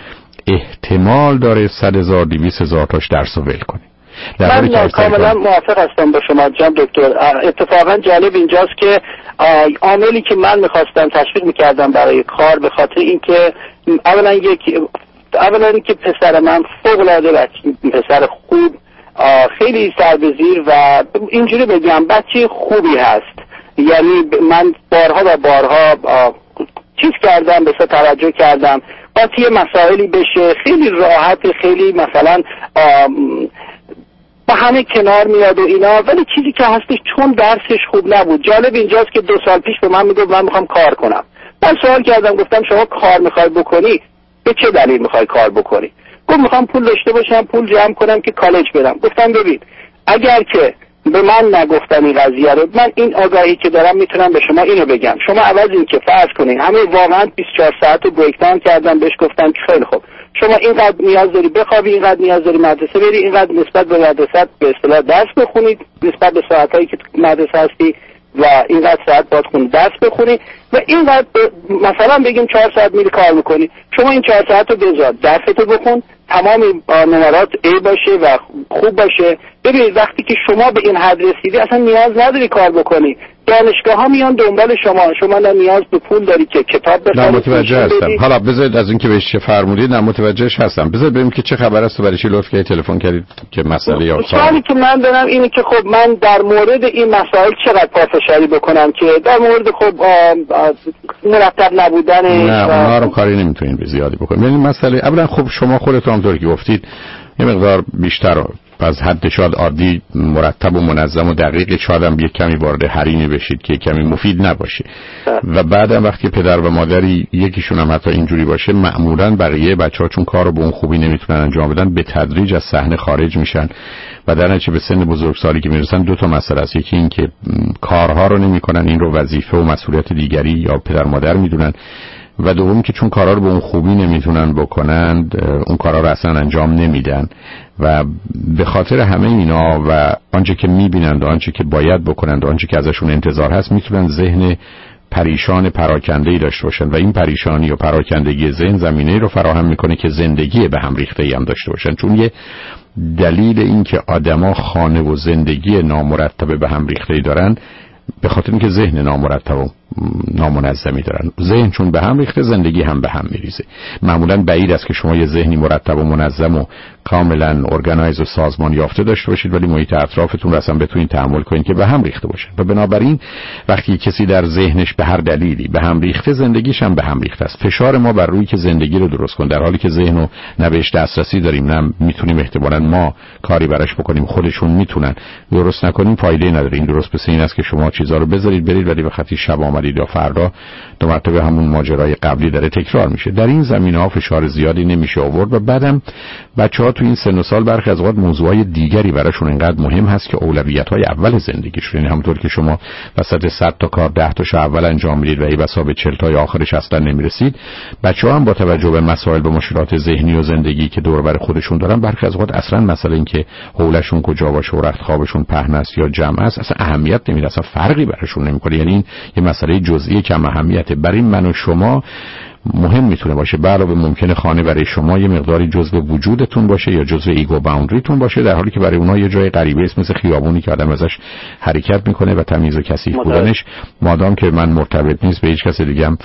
احتمال داره صد هزار دویست هزار تاش درس رو ول کنه. من کاملا موافق هستم با شما جناب دکتر. اتفاقا جالب اینجاست که عاملی که من میخواستم تشویق میکردم برای کار به خاطر اینکه اولا یک اولا اینکه پسر من فوق العاده پسر خوب، خیلی سربزیر و اینجوری بگم بچه خوبی هست. یعنی من بارها و بارها چیز کردم، بسیار توجه کردم قاطی مسائلی بشه، خیلی راحت، خیلی مثلا با همه کنار میاد و اینا، ولی چیزی که هستش چون درسش خوب نبود. جالب اینجاست که دو سال پیش به من میگه من میخوام کار کنم. من سوال کردم، گفتم شما کار میخوای بکنی؟ به چه دلیل میخوای کار بکنی؟ گفت میخوام پول داشته باشم، پول جمع کنم که کالج برم. گفتم ببین اگر که به من نگفتن این قضیه رو، من این آگاهی که دارم میتونم به شما اینو بگم. شما عوض این که فرض کنین همه واقعا بیست و چهار ساعت رو بریک داون کردن، بهش گفتن خیلی خوب شما اینقدر نیاز داری بخوابی، اینقدر نیاز داری مدرسه بری، اینقدر نسبت به مدرسه به اصطلاح درس بخونید، نسبت به ساعتایی که مدرسه هستی و اینقدر ساعت باید خون درس بخونی و اینقدر مثلا بگیم چهار ساعت میری کار میکنی، شما این چهار ساعت رو بذار درستو بخون، تمام نمرات A باشه و خوب باشه. ببینید وقتی که شما به این حد رسیدی اصلا نیاز نداری کار بکنی، دانشگاه ها میان دنبال شما، شما نه نیاز به پول داری که کتاب بخری. نه متوجه هستم. حالا بذارید از اینکه بهش فرمودید نه متوجهش هستم. بذارید ببینیم که چه خبر است و برای چی لطف کردید تلفن کردید که مسئله یا سوالی که من دارم اینه که خب من در مورد این مسائل چقدر پافشاری بکنم که در مورد خب مرتب نبودن نه اونا رو کاری نمیتونین به زیادی بکنید. یعنی مسئله اولا خب شما خودتون همونطور که گفتید یه مقدار بیشتر از حد شاید عادی مرتب و منظم و دقیق، شاید هم یک کمی وارد حرینی بشید که کمی مفید نباشه و بعدم وقتی پدر و مادری یکیشون هم حتی اینجوری باشه، معمولا بقیه بچه‌ها چون کارو به اون خوبی نمیتونن انجام بدن به تدریج از صحنه خارج میشن و در نتیجه به سن بزرگسالی که میرسن دو تا مسئله است. یکی این که کارها رو نمیکنن، این رو وظیفه و مسئولیت دیگری یا پدر مادر میدونن، و دوم که چون کارا رو به اون خوبی نمیتونن بکنند اون کارا رو اصلا انجام نمیدن و به خاطر همه اینا و آنچه که میبینند و آنچه که باید بکنند و آنچه که ازشون انتظار هست میتونن ذهن پریشان پراکنده‌ای داشته باشن و این پریشانی و پراکندگی ذهن زمینه‌ای رو فراهم میکنه که زندگی به هم ریخته‌ای هم داشته باشن. چون یه دلیل این که آدما خانه و زندگی نامرتب به هم ریخته‌ای دارن به خاطر اینکه ذهن نامرتب و نامنظمی دارن. ذهن چون به هم ریخته زندگی هم به هم میریزه. معمولا بعید است که شما یه ذهنی مرتب و منظم و کاملا ارگانایز و سازمان یافته داشته باشید ولی محیط اطرافتون رو اصلا بتونید تحمل کنید که به هم ریخته باشه. و بنابراین وقتی کسی در ذهنش به هر دلیلی به هم ریخته زندگیش هم به هم ریخته است. فشار ما بر روی که زندگی رو درست کن در حالی که ذهن رو نه بهش دسترسی داریم نه میتونیم احتمالاً ما کاری براش بکنیم، خودشون میتونن درست نکنیم، فایده نداره. این درست پس این است که شما چیزا رو بذارید برید ولی وقتی شب آمدید یا فردا دو مرتبه همون ماجرای قبلی داره تکرار میشه. در این زمینه‌ها فشار زیادی نمیشه آورد و بعدم بچه‌ها تو این سن و سال برخی از اوقات موضوعای دیگری براشون اینقدر مهم هست که اولویت‌های اول زندگیشون، یعنی همونطور که شما وسط صد تا کار ده تاشو اول انجام میدید و ای بسا به چهل تای آخرش اصلا نمیرسید، بچه‌ها هم با توجه به مسائل و مشکلات ذهنی و زندگی که دور و بر خودشون دارن برخی از اوقات اصلا مثلا اینکه حولشون کجا باشه و رخت خوابشون پهن است یا جمع است اصلا اهمیت نمیده، اصلا فرقی براشون نمیکنه. یعنی این یه مسئله جزئی کم اهمیته. برای من و شما مهم میتونه باشه، علاوه ممکنه خانه برای شما یه مقداری جزء وجودتون باشه یا جزء ایگو باوندریتون باشه، در حالی که برای اونها یه جای غریبه است مثل خیابونی که آدم ازش حرکت میکنه و تمیز و کثیف بودنش مادام که من مرتبط نیست به هیچ کس دیگه هم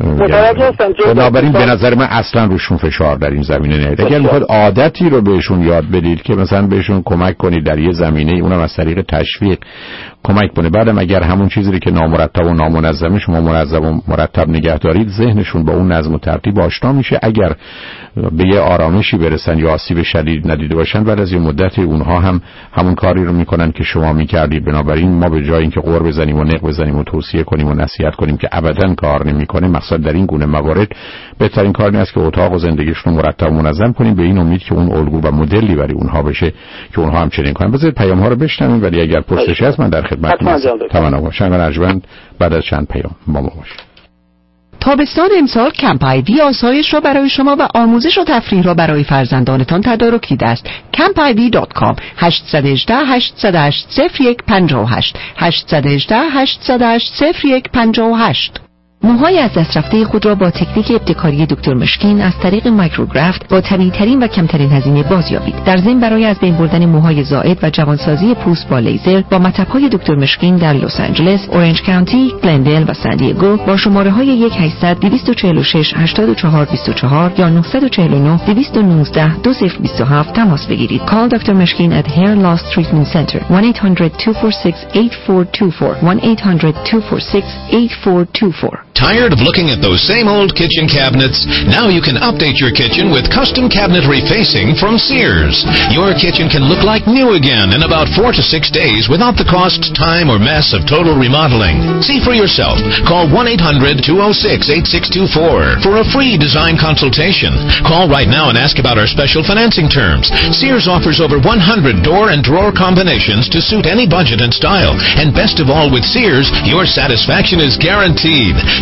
بنابراین به نظر من اصلا روشون فشار در این زمینه نیاد. اگر میخواد عادتی رو بهشون یاد بدید که مثلا بهشون کمک کنید در یه زمینه اونم از طریق تشویق کمک کنه، بعدم اگر همون چیزی رو که نامرتب و نامنظمه شما منظم و مرتب نگه دارید ذهنشون با اون نظم و ترتیب آشنا میشه. اگر به یه آرامشی برسن یا آسیب شدید ندیده باشن بعد از یه مدتی اونها هم همون کاری رو میکنن که شما میکردید. بنابراین ما به جای اینکه قور بزنیم و نق بزنیم و توصیه کنیم و نصیحت کنیم که ابدا کار نمیکنه، مقصد در این گونه موارد بهترین کار این است که اتاق و زندگیشون رو مرتب و منظم کنیم به این امید که اون الگو و مدلی برای اونها بشه که اونها هم چنین کنن. بذارید پیام ها رو بشنویم ولی اگر پرسش هست من در خدمتتون هستم. تمام باشید. من ارجمند بعد از چند پیام با ما باشید. تابستان امسال کمپ آیوی آسایش را برای شما و آموزش و تفریح را برای فرزندانتان تدارک دیده است. کمپ آی وی دات کام هشت یک هشت هشت صفر هشت صفر یک پنج هشت هشت یک هشت هشت صفر هشت صفر یک پنج هشت. موهای از دست رفته خود را با تکنیک ابتکاری دکتر مشکین از طریق مایکروگرافت با طبیعی‌ترین و کمترین هزینه بازیابید. در ضمن برای از بین بردن موهای زائد و جوانسازی پوست با لیزر با مطب‌های دکتر مشکین در لس آنجلس، اورنج کانتی، گلندل و سان دیگو با شماره‌های یک هشتصد دویست و چهل و شش هشتاد و چهار بیست و چهار یا نه چهار نه دویست و نوزده دو صفر دو هفت تماس بگیرید. Call دکتر مشکین at Hair Loss Treatment Center one eight hundred two four six eight four two four one eight hundred two four six eight four two four. Tired of looking at those same old kitchen cabinets? Now you can update your kitchen with custom cabinet refacing from Sears. Your kitchen can look like new again in about four to six days without the cost, time, or mess of total remodeling. See for yourself. Call one eight hundred two oh six eight six two four for a free design consultation. Call right now and ask about our special financing terms. Sears offers over one hundred door and drawer combinations to suit any budget and style. And best of all, with Sears, your satisfaction is guaranteed.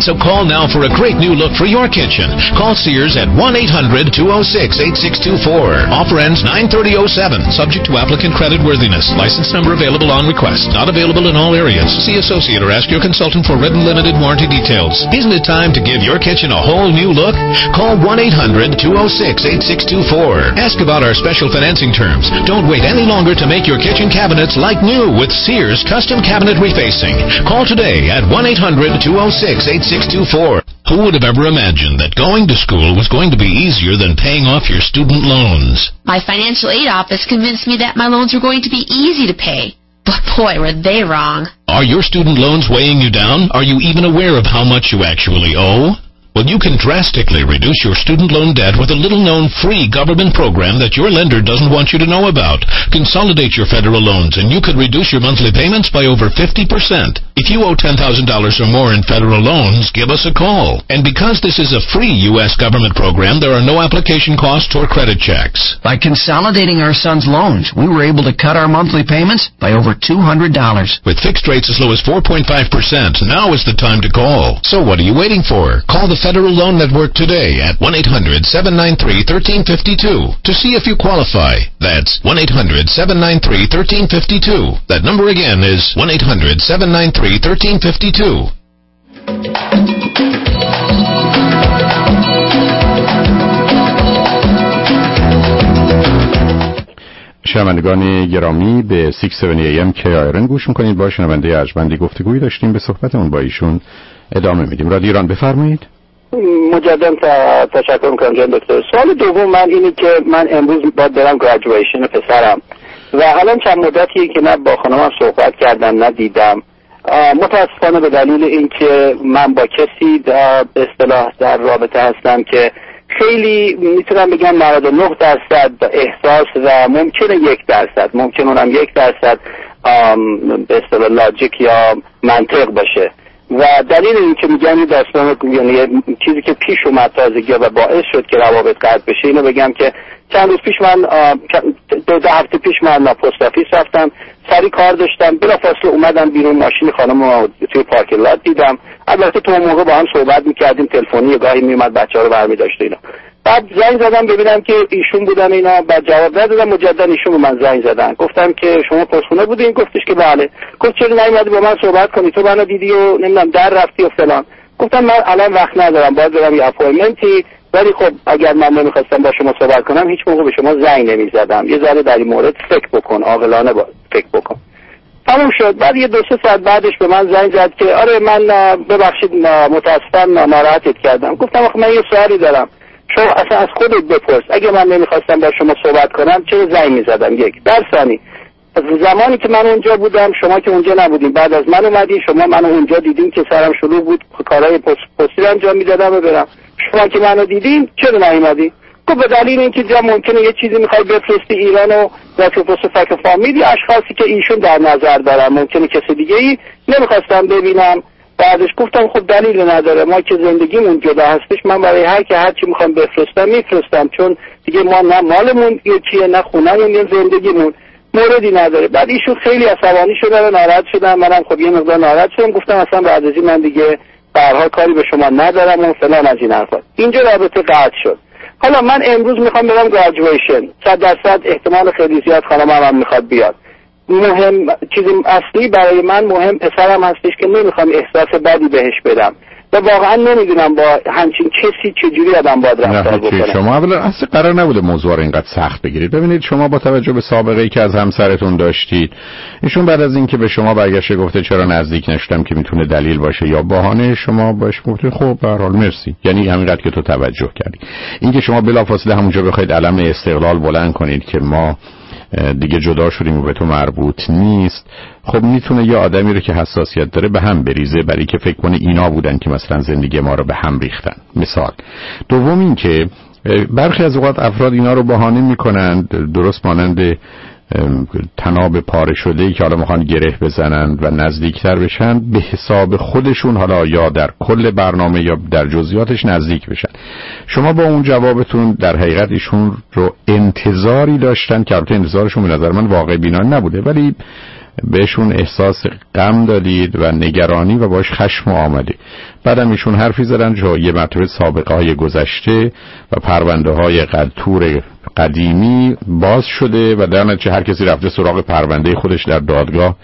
So call now for a great new look for your kitchen. Call Sears at one eight hundred two oh six eight six two four. Offer ends nine thirty oh seven. Subject to applicant credit worthiness. License number available on request. Not available in all areas. See associate or ask your consultant for written limited warranty details. Isn't it time to give your kitchen a whole new look? Call one eight hundred two oh six eight six two four. Ask about our special financing terms. Don't wait any longer to make your kitchen cabinets like new with Sears Custom Cabinet Refacing. Call today at one eight hundred two oh six eight six two four. Who would have ever imagined that going to school was going to be easier than paying off your student loans? My financial aid office convinced me that my loans were going to be easy to pay. But boy, were they wrong. Are your student loans weighing you down? Are you even aware of how much you actually owe? Well, you can drastically reduce your student loan debt with a little-known free government program that your lender doesn't want you to know about. Consolidate your federal loans, and you could reduce your monthly payments by over fifty percent. If you owe ten thousand dollars or more in federal loans, give us a call. And because this is a free U S government program, there are no application costs or credit checks. By consolidating our son's loans, we were able to cut our monthly payments by over two hundred dollars. With fixed rates as low as four point five percent, now is the time to call. So what are you waiting for? Call the Federal Loan Network today at one eight hundred seven nine three one three five two to see if you qualify. That's one eight hundred seven nine three one three five two. That number again is one eight hundred seven nine three one three five two. شنوندگان گرامی به شش هفتاد ای ام کی آی آر ان گوش میکنید. با شنونده ارجمندی گفتگویی داشتیم، به صحبتمون با ایشون ادامه میدیم. رادیو ایران، بفرمایید. مجددا تشکر میکنم جان دکتر. سوال دوم من اینه که من امروز باید برم گریجویشن پسرم و الان چند مدتی که نه با خانمم صحبت کردم نه دیدم. متاسفانه به دلیل اینکه من با کسی به اصطلاح در رابطه هستم که خیلی میتونم بگم نود و نه درصد احساس و ممکنه یک درصد ممکنه اونم یک درصد به اصطلاح لاجیک یا منطق باشه و دلیل این که میگم این داستان یعنی چیزی که پیش اومد تازگی و باعث شد که روابط قطع بشه اینو بگم که چند روز پیش من دو ده هفته پیش من پست آفیس رفتم، سری کار داشتم، بلافاصله اومدم بیرون، ماشین خانم توی پارکینگ لات دیدم. البته تو اون موقع با هم صحبت میکردیم تلفنی، گاهی میومد بچه‌ها رو برمی‌داشت اینا. بعد زنگ زدم ببینم که ایشون بودن اینا، بعد جواب ندادم، مجددا ایشون به من زنگ زدن. گفتم که شما پستخونه بودین؟ گفتش که بله. گفت چرا نیومدی با من صحبت کنی؟ تو منو دیدی و نمیدونم در رفتی و فلان. گفتم من الان وقت ندارم، باید برم یه اپایمنتی، ولی خب اگر من نمیخواستم با شما صحبت کنم هیچ موقع به شما زنگ نمیزدم. یه ذره در این مورد فکر بکن، عاقلانه با فکر بکن. تموم شد. بعد یه دو سه ساعت بعدش به من زنگ زد که آره من ببخشید متاسفم ناراحتت کردم. گفتم آخه من یه سوالی دارم، شما اصلا از خودت بپرس، اگه من نمیخواستم با شما صحبت کنم چرا زنگ میزدم؟ یک در ثانی از زمانی که من اونجا بودم شما که اونجا نبودین، بعد از من اومدین، شما منو اونجا دیدین که سرم شلوغ بود، کارهای پستی انجام میدادم و برم، شما که منو دیدین چرا نیومدین؟ گفت به دلیل اینکه جا ممکنه یه چیزی میخوای بفرستی ایران و رفیق و فک فامیلی اشخاصی که ایشون در نظر دارن، ممکنه کسی دیگه ای نمیخواستم ببینم. بعدش گفتم خب دلیل نداره، ما که زندگیمون جدا هستش، من برای هر که هر چی میخوام بفرستم میفرستم، چون دیگه ما نه مالمون یکیه نه خونه‌مون نه زندگیمون، موردی نداره. بعد ایشون خیلی عصبانی شدن و ناراحت شدن، منم خب یه مقدار ناراحت شدم، گفتم اصلا بعد از این من دیگه به هر حال کاری به شما ندارم و فلان از این حرفا. اینجا رابطه قطع شد. حالا من امروز میخوام برم گریجویشن، صد درصد احتمال خیلی زیاد خانمم هم میخواد بیاد. مهم چیز اصلی برای من مهم پسرم هستش که نمیخوام احساس بدی بهش بدم و واقعا نمیدونم با همچین کسی چجوری آدم باید رفتار بکنه. شما اولا اصلا قرار نبوده موضوع رو اینقدر سخت بگیرید. ببینید شما با توجه به سابقه‌ای که از همسرتون داشتید، ایشون بعد از اینکه به شما برگشته گفته چرا نزدیک نشدم که میتونه دلیل باشه یا بهانه، شما باش گفتید خب به هر حال مرسی، یعنی همینقدر که تو توجه کردی. اینکه شما بلافاصله همونجا بخواید علم استقلال بلند کنید که ما دیگه جدا شدیم و به تو مربوط نیست، خب میتونه یه آدمی رو که حساسیت داره به هم بریزه، برای که فکر کنه اینا بودن که مثلا زندگی ما رو به هم ریختن. مثال دوم این که برخی از اوقات افراد اینا رو بهانه میکنن، درست مانند تناب پاره شده‌ای که حالا میخوان گره بزنن و نزدیکتر بشن به حساب خودشون، حالا یا در کل برنامه یا در جزئیاتش نزدیک بشن. شما با اون جوابتون در حقیقت ایشون رو انتظاری داشتن که البته انتظارشون به نظر من واقع بینانه نبوده، ولی بهشون احساس غم دادید و نگرانی و باش خشم آمده. بعدم ایشون حرفی زدن که یه مرتبه سابقه های گذشته و پرونده های قطور قدیمی باز شده و در نتیجه هر کسی رفته سراغ پرونده خودش در دادگاه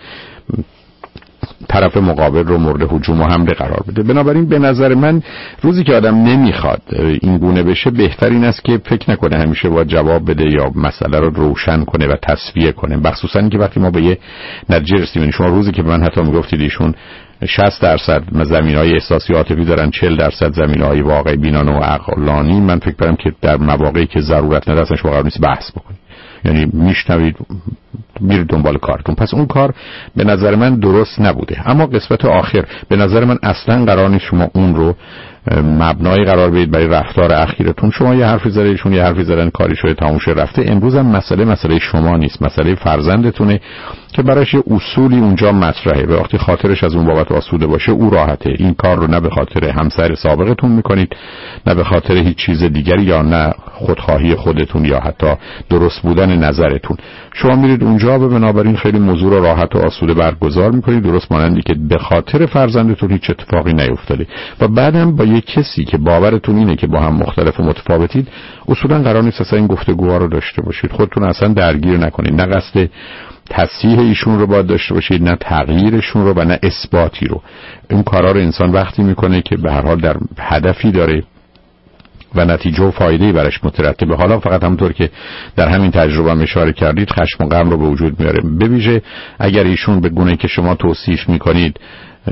طرف مقابل رو مورد هجوم و حمله قرار بده. بنابراین به نظر من روزی که آدم نمیخواد این گونه بشه بهتر این است که فکر نکنه همیشه باید جواب بده یا مسئله رو روشن کنه و تصفیه کنه، مخصوصا اینکه وقتی ما به یه نتیجه رسیدیم. شما روزی که به من حتی میگفتید ایشون شصت درصد زمینهای احساسی عاطفی دارن، چهل درصد زمینهای واقع بینانه و عقلانی، من فکر کنم که در مواقعی که ضرورت نداره شما قرار نیست بحث بکنید، یعنی میشنوید میرید دنبال کارتون. پس اون کار به نظر من درست نبوده. اما قسمت آخر به نظر من اصلا قرار نیست شما اون رو مبنای قرار بدید برای رفتار اخیرتون. شما یه حرفی زدید، ایشون یه حرفی زدن، کاری شده تموم شده رفته. امروز هم مسئله مسئله شما نیست، مسئله فرزندتونه که براش یه اصولی اونجا مطرحه و وقتی خاطرش از اون بابت آسوده باشه او راحته. این کار رو نه به خاطر همسر سابقتون میکنید، نه به خاطر هیچ چیز دیگری، یا نه خودخواهی خودتون یا حتی درست بودن نظرتون. شما میرید اونجا و بنابراین خیلی موضوع رو راحت و آسوده برگزار میکنید، درست مانندی که به خاطر فرزندتون هیچ اتفاقی نیفتاده. و بعدم با یه کسی که باورتون اینه که با هم مختلف و متفاوتید اصولا قرار نیست اصلا این گفتگوها رو داشته باشید. خودتون اصلا درگیر نکنید، نه قصد تصحیح ایشون رو باید داشته باشید، نه تغییرشون رو و نه اثباتی رو. این کارا رو انسان وقتی میکنه که به هر حال در هدفی داره و نتیجه و فایده‌ای برش مترتبه. حالا فقط همونطور که در همین تجربه هم اشاره کردید خشم و غم رو به وجود میاره، به ویژه اگر ایشون به گونه‌ای که شما توصیف میکنید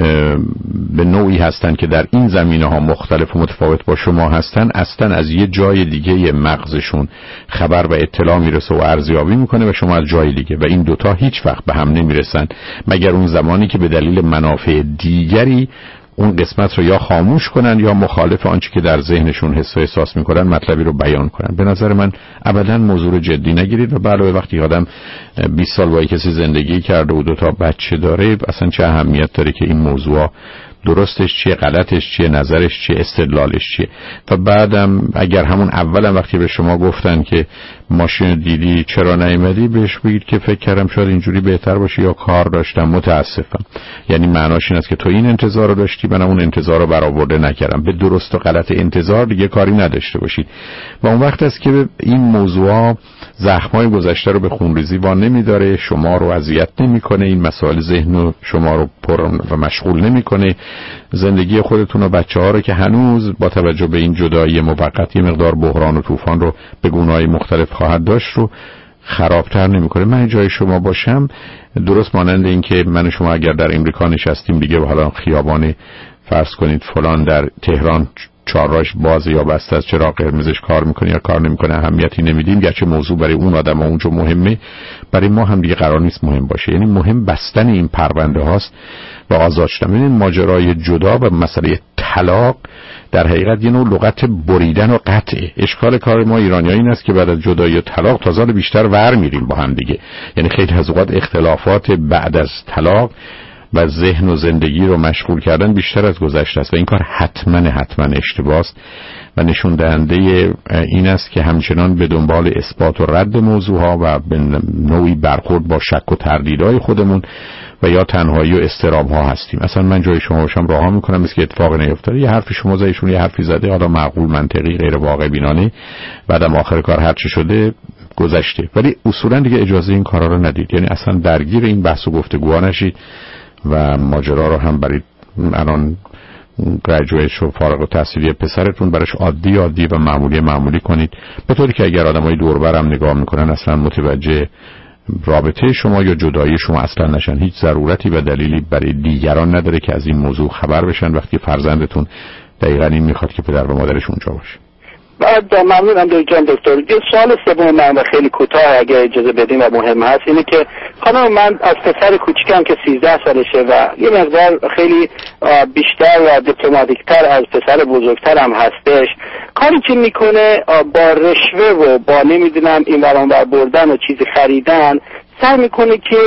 به نوعی هستن که در این زمینه ها مختلف و متفاوت با شما هستن، اصلا از یه جای دیگه مغزشون خبر و اطلاع میرسه و ارزیابی میکنه و شما از جای دیگه، و این دوتا هیچ وقت به هم نمیرسن مگر اون زمانی که به دلیل منافع دیگری اون قسمت رو یا خاموش کنن یا مخالف آنچه که در ذهنشون حس و احساس میکنن مطلبی رو بیان کنن. به نظر من ابدا موضوع جدی نگیرید. و علاوه وقتی آدم بیست سال با کسی زندگی کرده و دو تا بچه داره، اصلا چه اهمیت داره که این موضوع درستش چیه، غلطش چیه، نظرش چیه، استدلالش چیه. و بعدم اگر همون اولم وقتی به شما گفتن که ماشین دیدی چرا نیومدی، بهش بگید که فکر کردم شاید اینجوری بهتر باشه یا کار داشتم، متاسفم. یعنی معناش این است که تو این انتظار رو داشتی، من اون انتظار رو برآورده نکردم. به درست و غلط انتظار دیگه کاری نداشته باشید. و اون وقت است که این موضوع زخمای گذشته رو به خونریزی وان نمیداره، شما رو اذیت نمیکنه، این مسائل ذهن شما رو پر و مشغول نمیکنه. زندگی خودتون و بچه‌ها رو که هنوز با توجه به این جدایی موقت یه مقدار بحران و طوفان رو به گونه‌های مختلف خواهد داشت رو خرابتر نمیکنه. من جای شما باشم، درست مانند این که من شما اگر در امریکا نشستیم دیگه حالا خیابان فرض کنید فلان در تهران چهارراهش باز یا بسته از چراغ قرمزش کار میکنه یا کار نمیکنه اهمیتی نمیدیم، گرچه موضوع برای اون آدم اونجا مهمه، برای ما هم دیگه قرار نیست مهم باشه. یعنی مهم بستن این پرونده هاست و آزاد شدن. این ماجرای جدا و مسئله طلاق در حقیقت یه نوع لغت بریدن و قطعه. اشکال کار ما ایرانی‌ها این است که بعد از جدایی و طلاق تا سال بیشتر ور میریم با هم دیگه. یعنی خیلی از اوقات اختلافات بعد از طلاق و ذهن و زندگی رو مشغول کردن بیشتر از گذشته است و این کار حتما حتما اشتباه است و نشون دهنده این است که همچنان به دنبال اثبات و رد موضوع ها و به نوعی برخورد با شک و تردیدهای خودمون و یا تنهایی و اضطراب ها هستیم. اصلا من جای شما باشم رها میکنم مثل که اتفاقی نیفتاده. یه حرفی شما زدیشون یه حرفی زده، حالا معقول، منطقی، غیر واقع بینانه، بعدم آخر کار هر چی شده گذشته، ولی اصولا دیگه اجازه این کارا رو ندید. یعنی اصلا درگیر این بحث و گفتگوها نشید و ماجرا رو هم برای الان گریجویت و فارغ التحصیلی پسرتون براش عادی عادی و معمولی معمولی کنید، به طوری که اگر آدمای دور برم نگاه میکنن اصلا متوجه رابطه شما یا جدایی شما اصلا نشن. هیچ ضرورتی و دلیلی برای دیگران نداره که از این موضوع خبر بشن وقتی فرزندتون دقیقاً این میخواد که پدر و مادرش اونجا باشه. بعد ممنونم دکتر دکتر. یه سوال سوم من و خیلی کوتاه اگه اجازه بدیم و مهم هست اینه که خانم من از پسر کوچیکم که سیزده سالشه و یه مقدار خیلی بیشتر و دیپلماتیکتر از پسر بزرگترم هستش، کاری که میکنه با رشوه و با نمیدونم این ور بر بردن و چیزی خریدن سعی میکنه که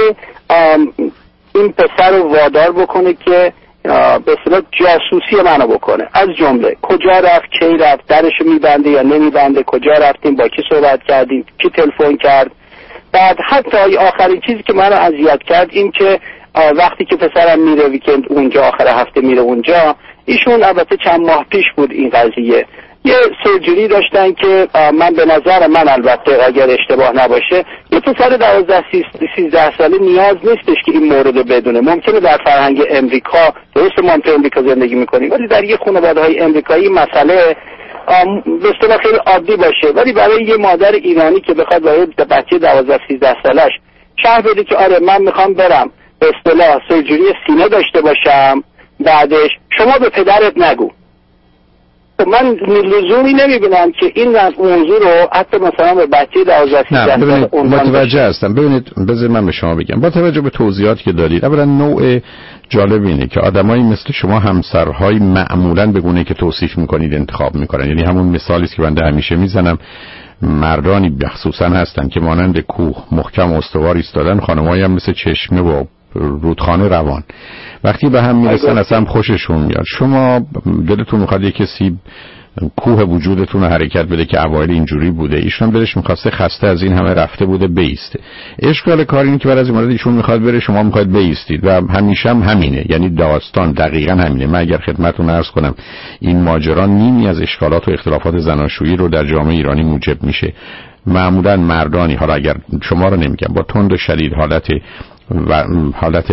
این پسر رو وادار بکنه که به اصطلاح جاسوسی منو بکنه. از جمله کجا رفت، کی رفت، درشو میبنده یا نمیبنده، کجا رفتیم، با کی صحبت کردیم، کی تلفن کرد، بعد حتی آخرین چیزی که منو اذیت کرد این که وقتی که پسرم میره ویکند اونجا، آخر هفته میره اونجا، ایشون البته چند ماه پیش بود این قضیه، یه سرجری داشتن که من به نظر من البته اگر اشتباه نباشه یه پسر دوازده سیزده ساله نیاز نیستش که این مورد رو بدونه. ممکنه در فرهنگ امریکا، درسته ما تو امریکا زندگی میکنیم، ولی در یه خانواده های امریکایی مسئله به اصطلاح خیلی عادی باشه، ولی برای یه مادر ایرانی که بخواد برای بچه دوازده سیزده سالش شرح بده که آره من میخوام برم به اصطلاح سرجری سینه داشته باشم، بعدش شما به پدرت نگو. من لزومی نمیبینم که این موضوع رو حتی مثلا به بچه دوازده سیزده سال متوجه هستم. ببینید بذارید من به شما بگم، با توجه به توضیحاتی که دادید، اولا نوع جالب اینه که آدمایی مثل شما همسرهای معمولاً به گونه‌ای که توصیف میکنید انتخاب میکنن. یعنی همون مثالی است که بنده همیشه میزنم، مردانی خصوصا هستن که مانند کوه محکم و استوار ایستادن، خانمایی هم مثل چشمه و رودخانه روان. وقتی به هم میرسن اصلا خوششون میاد. شما دلتون میخواد یک کسی کوه وجودتون رو حرکت بده که اوایل اینجوری بوده، ایشون دلش میخواسته خسته از این همه رفته بوده بیسته. اشکال کار اینه که بعد از این مورد ایشون میخواد بره، شما میخواد بیستید و همیشه هم همینه. یعنی داستان دقیقاً همینه. من اگر خدمتتون عرض کنم این ماجرا نیمی از اشکالات و اختلافات زناشویی رو در جامعه ایرانی موجب میشه. معمولاً مردانی، حالا اگر شما رو نمیگم، با تند و شدید حالت و حالت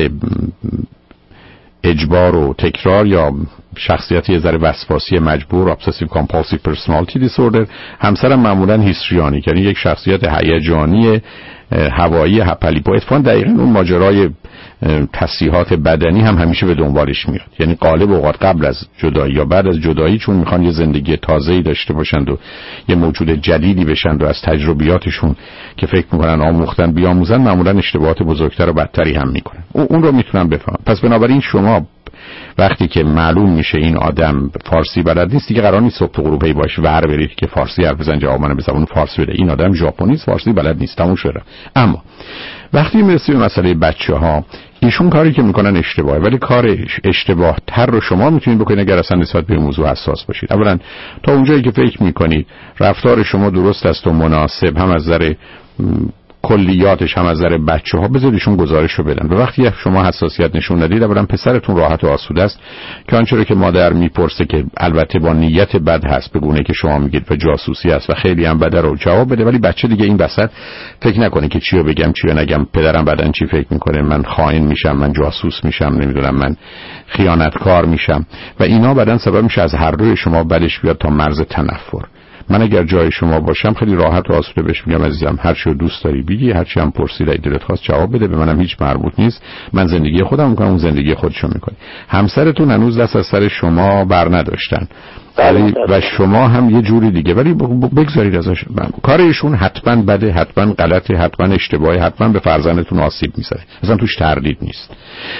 اجبار و تکرار یا شخصیتی یه ذره وسواسی مجبور، obsessive compulsive personality disorder، همسرم معمولا هیستریانی، یعنی یک شخصیت هیجانی هوایی هپلیپو. اتفاقا دقیقاً اون ماجرای تصحیحات بدنی هم همیشه به دنبالش میاد. یعنی غالب اوقات قبل از جدایی یا بعد از جدایی، چون میخوان یه زندگی تازه‌ای داشته باشند و یه موجود جدیدی بشند و از تجربیاتشون که فکر میکنن آموختن بیاموزن، معمولا اشتباهات بزرگتر و بدتری هم میکنن. اون رو میتونم بفهم. پس بنابراین شما وقتی که معلوم میشه این آدم فارسی بلد نیست، دیگه قرار نیست صبح تو غروب باش ور برید که فارسی حرف بزنه، جواب منو به زبان فارسی بده. این آدم ژاپنی فارسی بلد نیست، تموم شده. اما وقتی میرسیم به مسئله بچه‌ها، ایشون کاری که میکنن اشتباهه، ولی کار اشتباه تر رو شما میتونید بکنید اگر اصلا نسبت به موضوع حساس باشید. اولا تا اونجایی که فکر میکنید رفتار شما درست است و مناسب، هم از نظر کلیاتش هم از نظر بچه‌ها، بذاریدشون گزارشو بدن. و وقتی شما حساسیت نشون ندید، اولا پسرتون راحت و آسوده است که آنچه که مادر میپرسه، که البته با نیت بد هست به گونه که شما میگید و جاسوسی است و خیلی هم بده، رو جواب بده. ولی بچه دیگه این وسط فکر نکنه که چیو بگم چیو نگم، پدرم بعدن چی فکر میکنه، من خائن میشم، من جاسوس میشم، نمیدونم من خیانتکار میشم، و اینا بعدن سبب میشه از هر روی شما بدش بیاد تا مرز تنفر. من اگر جای شما باشم خیلی راحت و آسوده بهش میگم عزیزم هر چی دوست داری بگی، هر چی هم پرسید ای دلت خواست جواب بده، به منم هیچ مربوط نیست، من زندگی خودم میکنم، اون زندگی خودشو میکنه. همسرتون هنوز دست از سر شما بر نداشتن ولی و شما هم یه جوری دیگه، ولی بگذارید ازش. کار ایشون حتما بده، حتما غلطه، حتما اشتباهه، حتما به فرزندتون آسیب میزنه، اصلا توش تردید نیست.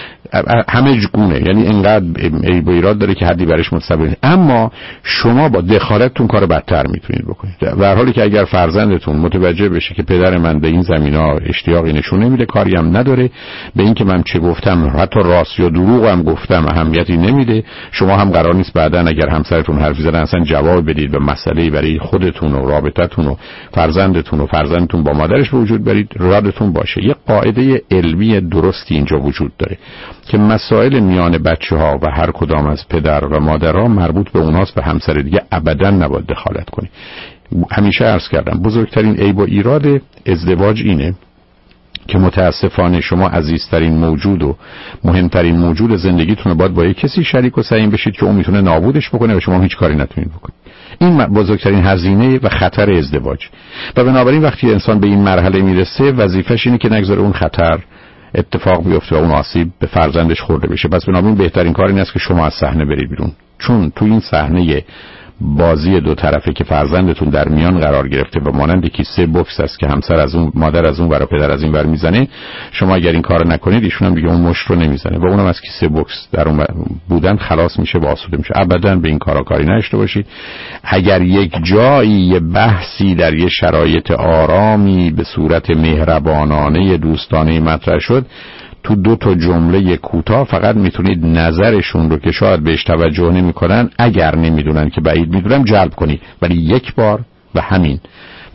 همه گونه، یعنی اینقدر عیب و ایراد داره که حدی برش متصور نیست. اما شما با دخالتتون کار بدتر میتونید بکنید. و در حالی که اگر فرزندتون متوجه بشه که پدر من به این زمینا اشتیاقی نشون نمیده، کاری هم نداره، به این که من چه گفتم، حتی راست یا دروغ هم گفتم، اهمیتی نمیده، شما هم قرار نیست بعداً اگر همسرتون حرفی زدن اصلا جواب بدید به مسئله برای خودتون و رابطتون و فرزندتون و فرزندتون با مادرش به وجود برید. رادتون باشه یه قاعده علمی درستی اینجا وجود داره که مسائل میان بچه‌ها و هر کدام از پدر و مادرها مربوط به اوناست، به همسر دیگه ابداً نباید دخالت کنی. همیشه عرض کردم بزرگترین عیب و ایراد ازدواج اینه که متاسفانه شما عزیزترین موجود و مهمترین موجود زندگیتون رو باید با یک کسی شریک و سعیم بشید که اون میتونه نابودش بکنه و شما هیچ کاری نتونید بکنید. این بزرگترین هزینه و خطر ازدواج. و بنابراین وقتی انسان به این مرحله میرسه، وظیفش اینه که نگذاره اون خطر اتفاق بیفته و اون آسیب به فرزندش خورده بشه. پس بنابراین بهترین کار این است که شما از صحنه برید بیرون، چون تو این صحنه بازی دو طرفه که فرزندتون در میان قرار گرفته و مانند کیسه بوکس است که همسر از اون، مادر از اون ور و پدر از این ور میزنه، شما اگر این کارو نکنید ایشون هم دیگه اون مشت رو نمیزنه و اونم از کیسه بوکس در اون بودن خلاص میشه و آسوده میشه. ابدا به این کارا کاری نشته باشید. اگر یک جایی یه بحثی در یه شرایط آرامی به صورت مهربانانه دوستانه مطرح شد، تو دو تا جمله کوتاه فقط میتونید نظرشون رو که شاید بهش توجه نمیکنن، اگر نمیدونن که بعید میدونم، جلب کنید، ولی یک بار و همین.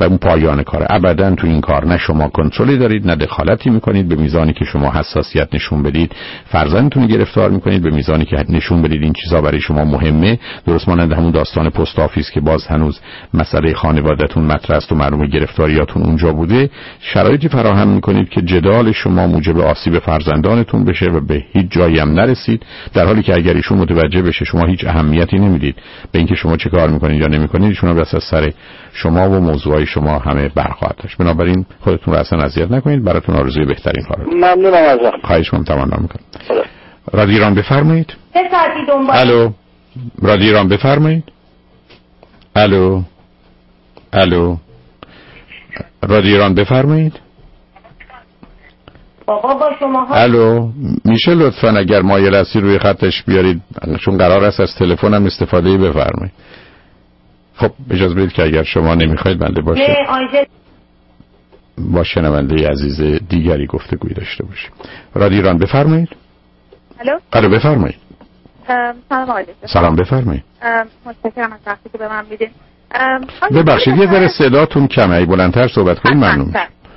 و اون پایان کاره. ابدا تو این کار نه شما کنترلی دارید نه دخالتی میکنید. به میزانی که شما حساسیت نشون بدید فرزندتون گرفتار میکنید، به میزانی که نشون بدید این چیزا برای شما مهمه. درست مانند همون داستان پست آفیس که باز هنوز مسئله خانواده‌تون مطرح است و معلومه گرفتاریاتون اونجا بوده، شرایطی فراهم میکنید که جدال شما موجب آسیب فرزندانتون بشه و به هیچ جایی هم نرسید، در حالی که اگر ایشون متوجه بشه شما هیچ اهمیتی نمیدید به اینکه شما چه کار میکنید یا نمیکنید، ایشون بس از سر شما و موضوعای شما همه برخواهد داشت. بنابراین خودتون رو اصلا اذیت نکنید، براتون آرزوی بهترین کار رو. ممنونم ازت. خواهش می‌کنم، تمنا می‌کنم. رادیو ایران بفرمایید. چه ساعتی دنبال؟ الو. رادیو ایران بفرمایید. الو. الو. رادیو ایران بفرمایید. بابا با شما ها. الو، میشه لطفاً اگر مایل هستید روی خطش بیارید، چون قرار است از تلفنم استفاده بفرمایید. خب اجازه بدید که اگر شما نمیخواید بنده باشه با شنونده عزیز دیگری گفتگوی داشته باشیم. رادیو ایران بفرمایید. الو. الو بفرمایید. سلام آقای سلام بفرمایید. متشکرم از وقتی که به من میدین. ببخشید یه ذره صداتون کمه، ای بلندتر صحبت کنید ممنون.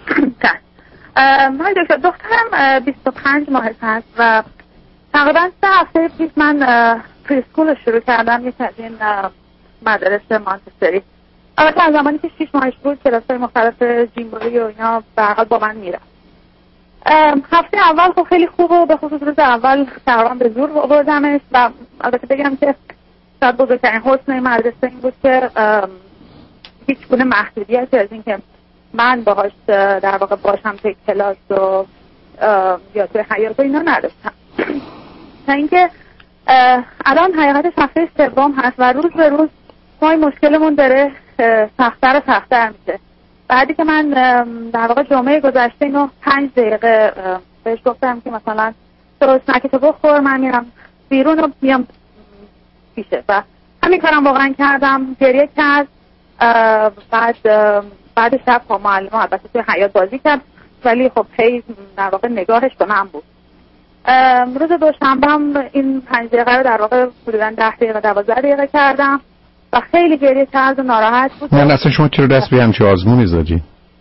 من دکتر دخترم بیست و پنج ماه هست و تقریبا سه هفته پیش من پریسکول شروع کردم، یک از این مدارس مانچستری. البته از زمانی که شیش ماهش بود کلاس‌های مختلف جیمبوری و اینا برقل با من میرم. هفته اول خب خیلی خوب و به خصوص روز اول تقریبا به زور آوردمش و البته بگم که شاید بزرگترین حسن این مدرسه این بود که هیچ گونه محدودیتی از این که من باهاش در واقع باشم توی کلاس و یا توی حیات و اینا نداشتم. تا اینکه الان حقیقتش هفته سوم هست و روز به روز ما این مشکلمون داره سخت‌تر و سخت‌تر میشه. بعدی که من در واقع جمعه گذشته اینو پنج دقیقه بهش گفتم که مثلا تو سنکتو بخور، من میرم بیرون و میام پیشه و همین کارم واقعا کردم. گریه کرد. بعد بعد شب با معلم البته توی حیات بازی کرد ولی خب هی در واقع نگاهش به من بود. روز دوشنبه هم این پنج دقیقه رو در واقع حدوداً ده دقیقه دوازده دقیقه کردم و خیلی گریه کرد و ناراحت بود. نه اصلا شما چرا دست به همچه آزمونی زدی؟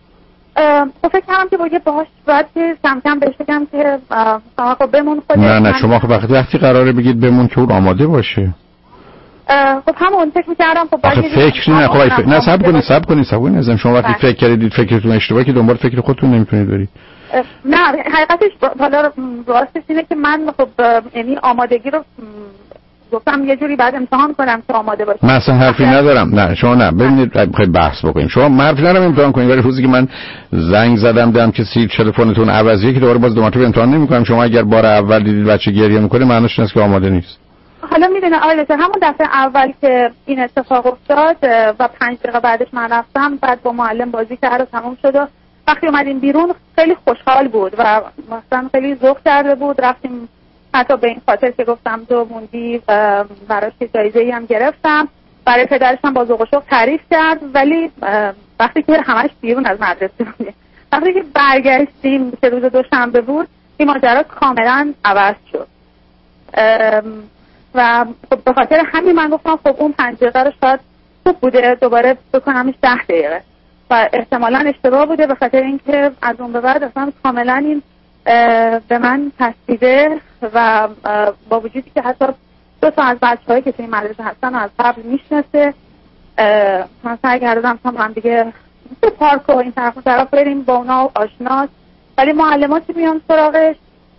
خب فکر کردم که باید باهاش باید که کم کم بهش بگم که خب بمون خودت. نه نه شما خب وقتی وقتی قراره بگید بمون که اون آماده باشه. خب همون فکر می‌کردم خب باید فکر نه خب فکر نه صبر کنید صبر کنید صبر کنید ازم شما وقتی فکر کردید فکرتون اشتباهه که دنبال فکر خودتون نمی‌تونید برید. نه حقیقتش حالا راستش اینه که من خب یعنی آمادگی رو گفتم یه جوری بعد امتحان کنم که آماده باشم. من اصلا حرفی ندارم. نه شما نه ببینید میخواید بحث بکنیم. شما حرفی ندارم امتحان کنید ولی روزی که من زنگ زدم دیدم که سی تلفنتون عوضیه که دوباره باز دو مرتبه امتحان نمی‌کنم. شما اگر بار اول دیدید بچه گریه می‌کنه معنیش اینه که آماده نیست. حالا میدونه آقای دکتر همون دفعه اول که این اتفاق افتاد و پنج دقیقه بعدش من رفتم بعد با معلم بازی کرد و تموم شد و وقتی اومدیم بیرون خیلی خوشحال بود و مثلا خیلی ذوق کرده بود. رفتیم حتی به این خاطر که گفتم تو موندی براش جایزه‌ای هم گرفتم. برای پدرش هم با ذوق و شوق تعریف کرد ولی وقتی که همش بیرون از مدرسه بود وقتی که برگشتیم که روز دوشنبه بود این ماجرا کاملا عوض شد و خب به خاطر همین من گفتم خب اون پنج دقیقه رو شاید خوب بوده دوباره بکنمش ده دقیقه و احتمالاً اشتباه بوده به خاطر اینکه از اون به بعد اصلا کاملا این به من چسبیده و با وجودی که حتی دو تا از بچه‌هایی که توی مدرسه هستن از قبل میشناسه من سعی کردم تا من دیگه تو پارک و این طرف و طرف بریم با اونا آشناست ولی معلماتی میان سراغش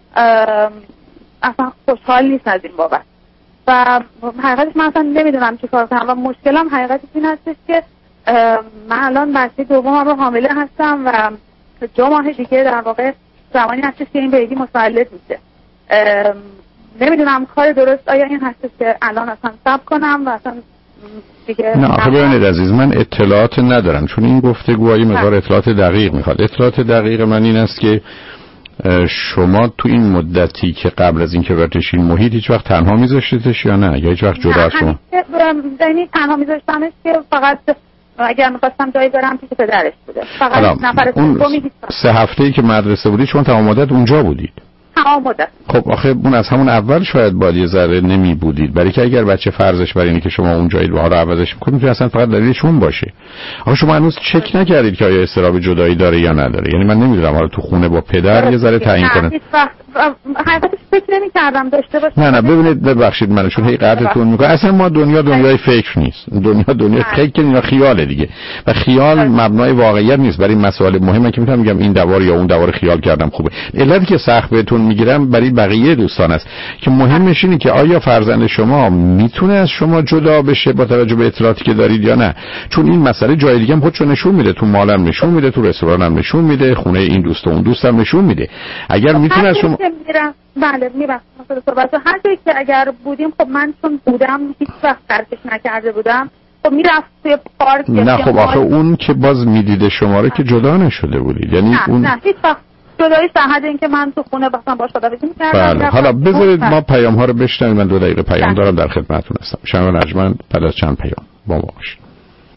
اصلا خوشحال نیست از این بابت و حقیقتش من اصلا نمیدونم چی کار کنم و مشکلم حقیقتش این هستش که من الان بچه دومم رو حامله هستم و دو ماه دیگه در واقع زمانی هستش که این بیبی متولد میشه. نمیدونم کار درست آیا این هستش که الان اصلا صبر کنم و اصلا دیگه نه آخه ببینید عزیز من اطلاعات ندارم چون این گفتگوهای مقدار اطلاعات دقیق میخواد. اطلاعات دقیق من این است که شما تو این مدتی که قبل از اینکه برتشین محیط هیچ وقت تنها میذاشتیدش یا نه یا هیچ وقت جدا از شما؟ نه تنها میذاشتمش که فقط اگر میخواستم جایی برم پیش پدرش بوده فقط نفر سومی. سه هفته‌ای که مدرسه بودید شما تمام مدت اونجا بودید؟ تمام مدت. خب آخه اون از همون اول شاید باید یه ذره نمی بودید، برای که اگر بچه فرضش برای اینه که شما اون جایی رو حالا عوضش می‌کنید میتونه اصلا فقط دلیلش اون باشه. آخه شما هنوز چک نکردید که آیا استراب جدایی داره یا نداره. یعنی من نمیدونم حالا تو خونه با پدر یه ذره تعیین کنه. حقیقتش فکر نمی‌کردم داشته باشه. نه نه ببینید ببخشید منو چون هی قطعتون می‌کنم. اصلا ما دنیا دنیای فکر نیست. دنیا دنیای فکر اینا خیاله دیگه. و خیال مبنای واقعیت نیست. برای مسائل مهمه که میتونم میگم این دوار یا اون دوار خیال کردم خوبه. علتی که سخت بهتون میگیرم برای بقیه دوستان است که مهمش اینه که آیا فرزند شما میتونه از شما جدا بشه با توجه به اطلاعاتی که دارید یا نه. چون این مسئله جای دیگه هم خودشو نشون میده، تو مالم نشون میده، تو رستوران هم نشون میده، خونه این دوست و اون دوست هم نشون میده. اگر میتونه از شما بله میبخشم صحبت هر جایی که اگر بودیم خب من چون بودم هیچ وقت درکش نکرده بودم خب میرفت توی پارک. نه خب آخه اون که باز میدیده شما رو که جدا نشده بودید یعنی نه اون نه هیچ وقت جدایش در حد اینکه من تو خونه مثلا باش خداحافظی می‌کردم. بله حالا بذارید ما پیام ها رو بشنویم. من دو دقیقه پیام دارم در خدمتتون هستم. شما نجمن بعد از چند پیام با ما باشید.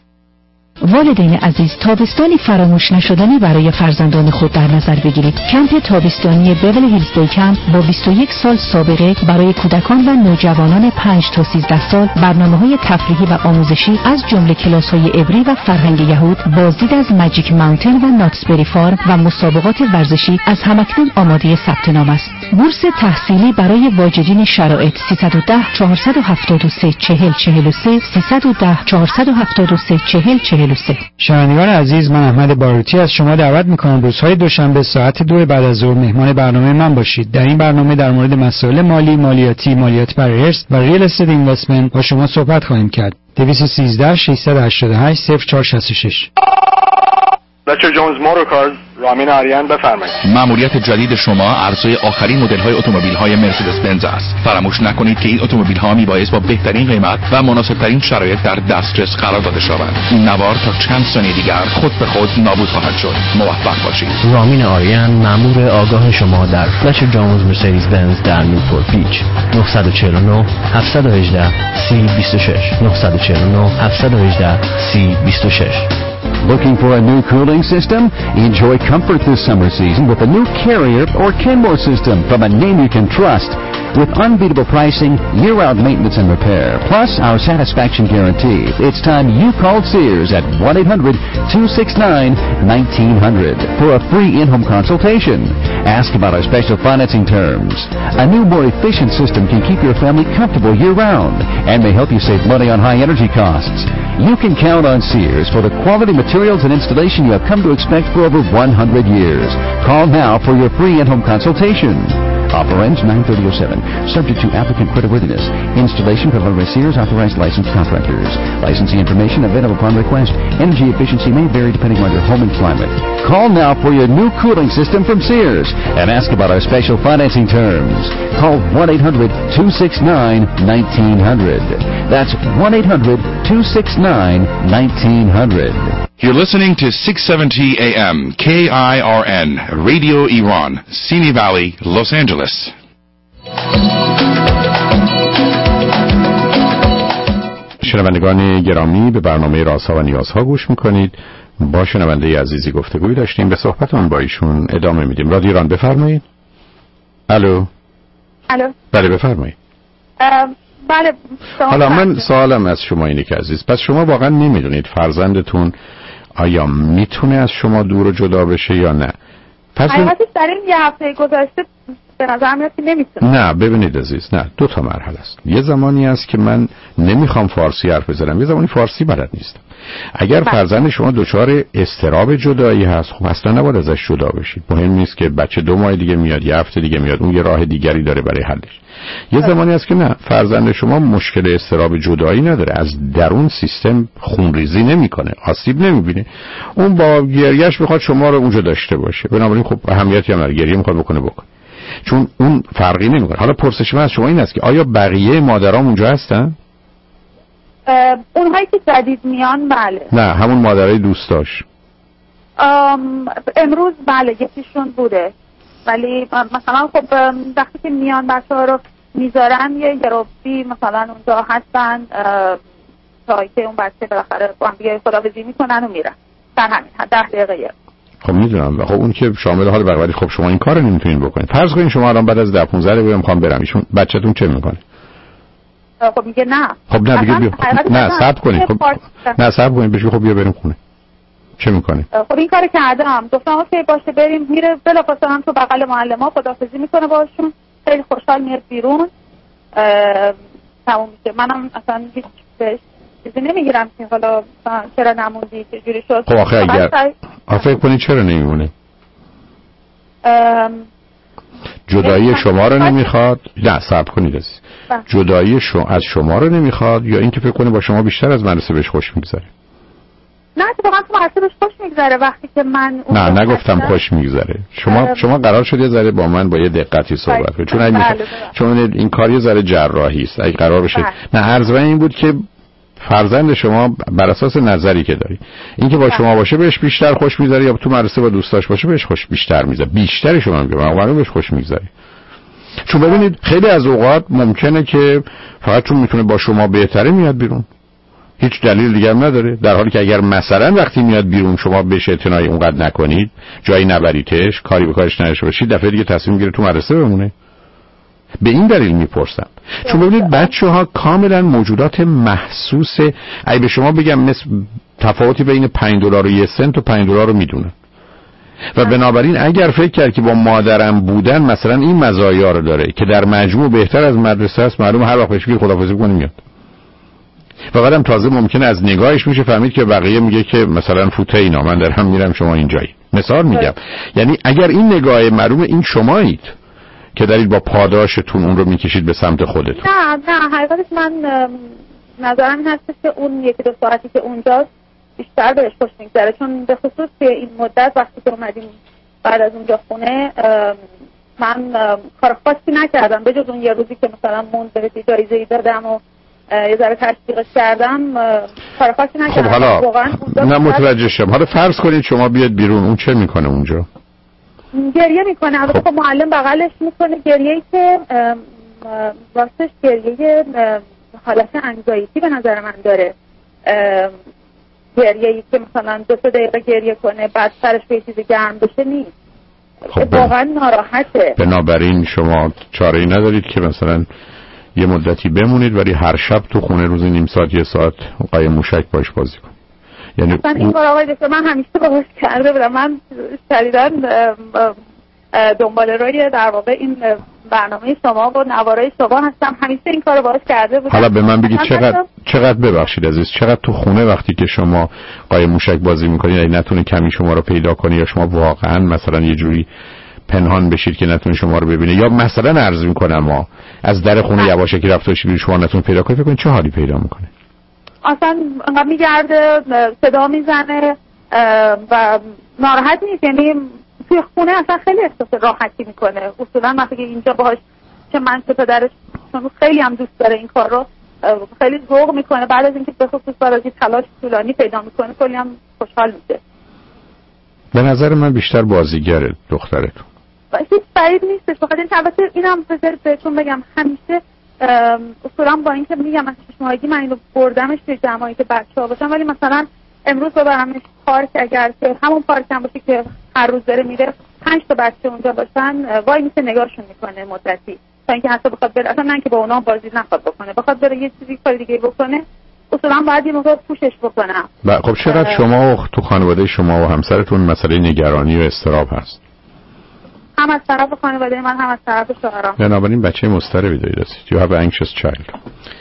والدین عزیز، تابستانی فراموش نشدنی برای فرزندان خود در نظر بگیرید. کمپ تابستانی بیولی هیلز دی کمپ با بیست و یک سال سابقه برای کودکان و نوجوانان پنج تا سیزده سال برنامه‌های تفریحی و آموزشی از جمله کلاس‌های عبری و فرهنگ یهود، بازدید از ماجیک ماونتن و ناتسبری فارم و مسابقات ورزشی از همکنون آماده ثبت نام است. بورس تحصیلی برای واجدین شرایط سیصد و ده چهارصد و هفتاد و سه چهل چهل و سه سیصد و ده چهارصد و هفتاد و سه چهل چهل و سه. شنوندگان عزیز، من احمد باروتی از شما دعوت می‌کنم روزهای دوشنبه ساعت دو بعد از ظهر مهمان برنامه من باشید. در این برنامه در مورد مسائل مالی، مالیاتی، مالیات بر ارث و ریل استیت اینوستمنت با شما صحبت خواهیم کرد. دویست و سیزده ششصد و هشتاد و هشت صفر چهار شصت و شش. بچه جونز موتورکارز، رامین آریان بفرمایید. مأموریت جدید شما عرضه آخرین مدل‌های اتومبیل‌های مرسدس بنز است. فراموش نکنید که این اتومبیل‌ها میبایست با بهترین قیمت و مناسب‌ترین شرایط در دسترس قرار داده شوند. این نوار تا چند ثانیه دیگر خود به خود نابود خواهد شد. موفق باشید. رامین آریان، مأمور آگاه شما در فلچر جونز مرسدس بنز در نیوپورت بیچ. نه چهار نه هفت یک هشت سی بیست و شش نه چهار نه هفت یک هشت سی بیست و شش. Looking for a new cooling system? Enjoy comfort this summer season with the new Carrier or Kenmore system from a name you can trust. With unbeatable pricing, year-round maintenance and repair, plus our satisfaction guarantee, it's time you called Sears at one eight hundred two six nine one nine zero zero for a free in-home consultation. Ask about our special financing terms. A new, more efficient system can keep your family comfortable year-round and may help you save money on high energy costs. You can count on Sears for the quality materials and installation you have come to expect for over one hundred years. Call now for your free in-home consultation. Offer ends nine thirty oh seven. Subject to applicant creditworthiness. Installation provided by Sears authorized licensed contractors. Licensing information available upon request. Energy efficiency may vary depending on your home and climate. Call now for your new cooling system from Sears and ask about our special financing terms. Call one eight hundred two six nine one nine zero zero. That's one eight hundred two six nine one nine zero zero. You're listening to six seventy A M K I R N Radio Iran, Simi Valley, Los Angeles. شنوندگان گرامی، به برنامه رازها و نیازها گوش میکنید. با شنونده عزیزی گفتگوی داشتیم، به صحبتون با ایشون ادامه میدیم. رادیو ایران بفرمایید. الو. الو. بله بفرمایید. بله. حالا من سوالم از شما اینه که عزیز، پس شما واقعا نمیدونید فرزندتون آیا میتونه از شما دور و جدا بشه یا نه؟ پس حقیقتش در این یه هفته گذشته به نظر میاد که نمیتونه. نه ببینید عزیز، نه، دو تا مرحله است. یه زمانی است که من نمیخوام فارسی حرف بزنم، یه زمانی فارسی بلد نیستم. اگر بله. فرزند شما دچار اضطراب جدایی هست، خب اصلا نباید ازش جدا بشید. مهم نیست که بچه دو ماه دیگه میاد، یه هفته دیگه میاد، اون یه راه دیگری داره برای حلش. یه زمانی است که نه، فرزند شما مشکل اضطراب جدایی نداره، از درون سیستم خونریزی نمیکنه، آسیب نمیبینه، اون با گریهش میخواد شما رو اونجا داشته باشه. بنابراین خب اهمیتی هم نداره، گریه میخواد بکنه بکنه، چون اون فرقی نمیکنه. حالا پرسش من از شما این است که آیا بقیه مادرام اونجا هستن؟ اونهایی که جدید میان بله. نه، همون مادرای دوستاش. امروز بله یکیشون بوده، ولی مثلا خب وقتی که میان بچه ها رو میذارن یه گروپی مثلا اونجا هستن تا که اون بچه بالاخره با هم دیگه خداحافظی میکنن و میرن، در همین ده دقیقه. خب میدونم. خب اون که شامل حال بقیه، ولی خب شما این کارو نمیتونین بکنید. فرض کنید شما الان بعد از ده پانزده دقیقه میخوام برم، ایشون بچه‌تون چه میکنه؟ خب میگه نه. خب نه بگید بیا. نه صبر کنید. خب نه صبر کنید بهش خب بیا بریم خونه. چه میکنه؟ خب این کارو کردم. گفتم اوکی باشه بریم. میره بلافاصله هم تو بغل معلم‌ها خداحافظی میکنه باشون. خیلی خوشحال میاد بیرون. تموم میشه. منم اصلا هیچ بهش چیزی نمیگیرم که حالا چرا نموندی چه جوری شد. خب آخه اگر فکر کنید چرا نمیمونه؟ جدایی شما رو نمیخواد؟ نه صبر کنید عزیز. جدایی شما از شما رو نمیخواد یا اینکه فکر کنه با شما بیشتر از مدرسه بهش خوش میگذره؟ نه اتفاقا تو مدرسه بهش خوش میگذره وقتی که من نه نگفتم خوش میگذره. شما شما قرار شد یه ذره با من با یه دقتی صحبت کنید چون این چون این کار یه ذره جراحی است. اگه قرار بشه نه عرض این بود که فرزند شما بر اساس نظری که داری اینکه با شما باشه بهش بیشتر خوش میذاره یا تو مدرسه با دوستاش باشه بهش خوش بیشتر میذاره. بیشتر شما میگم معلومه بهش خوش میذاره. چون ببینید خیلی از اوقات ممکنه که فقط چون میتونه با شما بهتره میاد بیرون، هیچ دلیل دیگه هم نداره، در حالی که اگر مثلا وقتی میاد بیرون شما بهش اعتنایی اونقدر نکنید، جایی نبریدش، کاری به کارش نداشته باشید، دفعه دیگه تصمیم میگیره تو مدرسه بمونه. به این دلیل میپرسم چون ببینید بچه‌ها کاملا موجودات محسوسه. اگه به شما بگم مثل تفاوتی بین پنج دلار و یک سنت و پنج دلار رو میدونن و بنابراین اگر فکر کرد که با مادرم بودن مثلا این مزایا رو داره که در مجموع بهتر از مدرسه است، معلومه هر وقت بهش بگی خداحافظی کنه میاد. و بعدم تازه ممکنه از نگاهش میشه فهمید که بقیه میگه که مثلا فوته اینا من دارم میرم شما اینجایی. مثال میگم یعنی اگر این نگاه معلومه این شمایید که دارید با پاداشتون اون رو میکشید به سمت خودتون. نه نه حقیقتش من نظرم این هست که اون یکی دو ساعتی که اونجاست بیشتر بهش خوش میگذره چون به خصوص که این مدت وقتی که اومدیم بعد از اونجا خونه من کار خاصی نکردم به جز اون یه روزی که مثلا موند بهش جایزه ای دادم و یه ذره تشویقش کردم کار خاصی نکردم. خب حالا نه متوجه شدم. حالا فرض کنید شما بیاد بیرون اون چه میکنه اونجا؟ گریه میکنه. البته خب معلم بغلش میکنه گریه‌ای که راستش گریه حالت انگزایتی به نظر من داره. گریه‌ای که مثلا دو سه دقیقه گریه کنه بعد سرش به چیزی گرم بشه نیست. خب واقعا ناراحته. بنابراین شما چاره‌ای ندارید که مثلا یه مدتی بمونید ولی هر شب تو خونه روزی نیم ساعت یه ساعت قایم موشک باش بازی کنید. یعنی مثلا این بار آقای دکتر من همیشه باهاش کرده بودم. من شدیداً دنبال روی در واقع این برنامه شما و نوارای شما هستم. همیشه این کارو باهاش کرده بودم. حالا به من بگید چقدر چقدر ببخشید عزیز چقدر تو خونه وقتی که شما قایم موشک بازی میکنید اگه نتونه کمی شما رو پیدا کنه یا شما واقعا مثلا یه جوری پنهان بشید که نتونه شما رو ببینه یا مثلا عرض میکنم ما از در خونه یواشکی رفته باشید شما نتونه پیدا کنید فکر کنید چه حالی پیدا میکنه؟ اصلا انقدر میگرده صدا میزنه و ناراحت نیست. یعنی توی خونه اصلا خیلی احساس راحتی میکنه. اصولا وقتی که اینجا باهاش که من که پدرش خیلی هم دوست داره این کار رو خیلی ذوق میکنه. بعد از اینکه به خصوص بعد از این تلاش طولانی پیدا میکنه کلی هم خوشحال میشه. به نظر من بیشتر بازیگره دخترتون. هیچ بعید نیستش. بخاطر اینکه البته اینم بذارید بهتون بگم همیشه اصولا با اینکه میگم از شش ماهگی من اینو بردمش توی جمعی که بچه‌ها باشن ولی مثلا امروز ببرمش پارک اگر که همون پارک هم باشه که هر روز داره میره پنج تا بچه اونجا باشن وای میشه نگاهشون میکنه مدتی تا اینکه حتی بخواد بره اصلا نه که با اونا بازی نخواد بکنه بخواد بره یه چیزی کار دیگه بکنه اصولا باید یه موقع پوشش بکنم. خب چقدر شما و تو خانواده شما و همسرتون مسئله نگرانی و اضطراب هست؟ هم از طرف خانواده من هم از طرف شوهرم. بنابراین بچه مضطربی دارید هستید. You have an anxious child.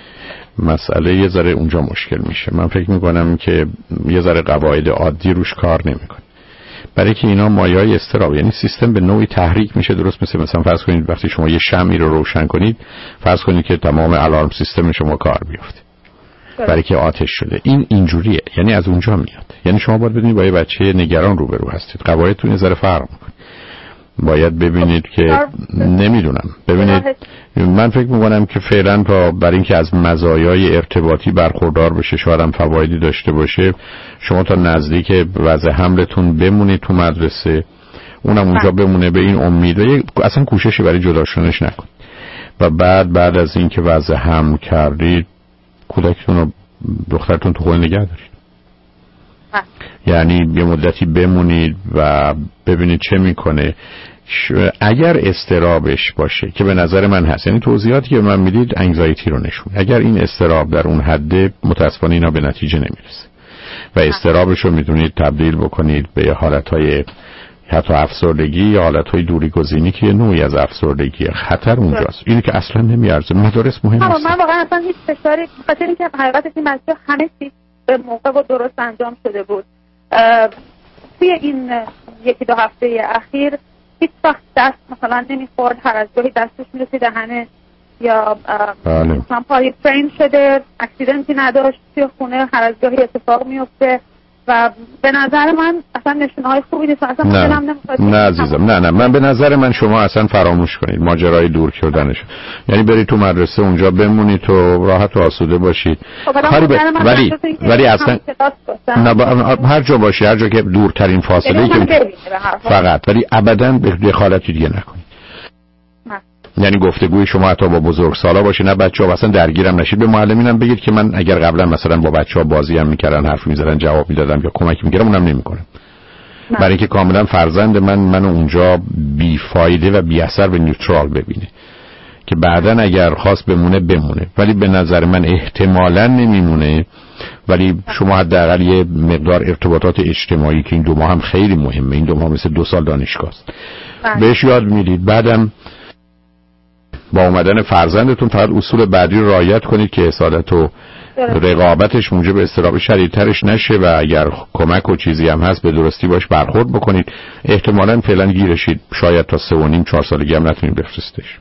مسئله یه ذره اونجا مشکل میشه. من فکر میکنم که یه ذره قواعد عادی روش کار نمیکنه. برای که اینا مایه‌های اضطراب یعنی سیستم به نوعی تحریک میشه. درست مثل مثلا فرض کنید وقتی شما یه شمعی رو روشن کنید فرض کنید که تمام الارم سیستم شما کار بیفته. برای که آتش شده. این اینجوریه. یعنی از اونجا میاد. یعنی شما باید بدونید با یه بچه نگران روبرو هستید. قواعدتون یه ذره فرق میکنه. باید ببینید که نمیدونم ببینید من فکر میکنم که فعلا تا برای اینکه از مزایای ارتباطی برخوردار بشه شاید هم فوایدی داشته باشه شما تا نزدیک وضع حملتون بمونید تو مدرسه اونم اونجا بمونه به این امید و اصلا کوششی برای جدا شدنش نکن و بعد بعد از اینکه وضع حمل کردید کودکتون رو دخترتون تو خونه نگه دارید. یعنی یه مدتی بمونید و ببینید چه میکنه. اگر استرابش باشه که به نظر من هست، یعنی توضیحاتی که من میدید انگزایتی رو نشون، اگر این استراب در اون حد، متاسفانه اینا به نتیجه نمیرسه و استرابش رو میتونید تبدیل بکنید به حالتهای حتی افسردگی یا حالتهای دوری گزینی که نوعی از افسردگی. خطر اونجاست، اینی که اصلا نمیارزه. مدارس مهم نیست. من واقعا اصلا هیچ فشاری، خاطر اینکه حقیقتش این مسئله همه چیز به موقع و درست انجام شده بود. توی این یکی دو هفته اخیر هیچ وقت دست مثلا نمیخورد، هر از گاهی دستش میرسید دهنه، یا مثلا پای فریم شده، اکسیدنتی نداشت توی خونه، هر از گاهی اتفاق میفته و به نظر من اصلا نشونه‌های خوبی نیست. اصلا نه نمیخواد. نه عزیزم، نه نه من به نظر من شما اصلا فراموش کنید ماجرای دور کردنش، یعنی برید تو مدرسه اونجا بمونید تو راحت و آسوده باشید. خب ب... ولی ولی اصلا نه هر جا باشی، هر جا که دورترین فاصله ای که فقط، ولی ابدا به دخالتی دیگه نکنید. یعنی گفتگوی شما حتی با بزرگسالا باشه، نه بچه‌ها اصلا درگیرم نشید. به معلمینم بگید که من اگر قبلا مثلا با بچه‌ها بازی هم می‌کردن، حرف می‌زدن، جواب میدادم یا کمک می‌کردم، اونم نمی‌کنم. برای اینکه کاملا فرزند من منو اونجا بیفایده و بی اثر و نیوترال ببینه که بعداً اگر خواست بمونه بمونه، ولی به نظر من احتمالاً نمیمونه. ولی شما حداقل یه مقدار ارتباطات اجتماعی که این دو ماه هم خیلی مهمه، این دو ماه مثل دو سال دانشگاه است، بهش یاد میدید. بعدم با اومدن فرزندتون فقط اصول بعدی رو رعایت کنید که حسادت و رقابتش موجب استراب شدیدترش نشه و اگر کمک و چیزی هم هست به درستی باش برخورد بکنید. احتمالاً فعلا گیرشید، شاید تا سه و نیم چهار سالگی هم نتونید بفرستش،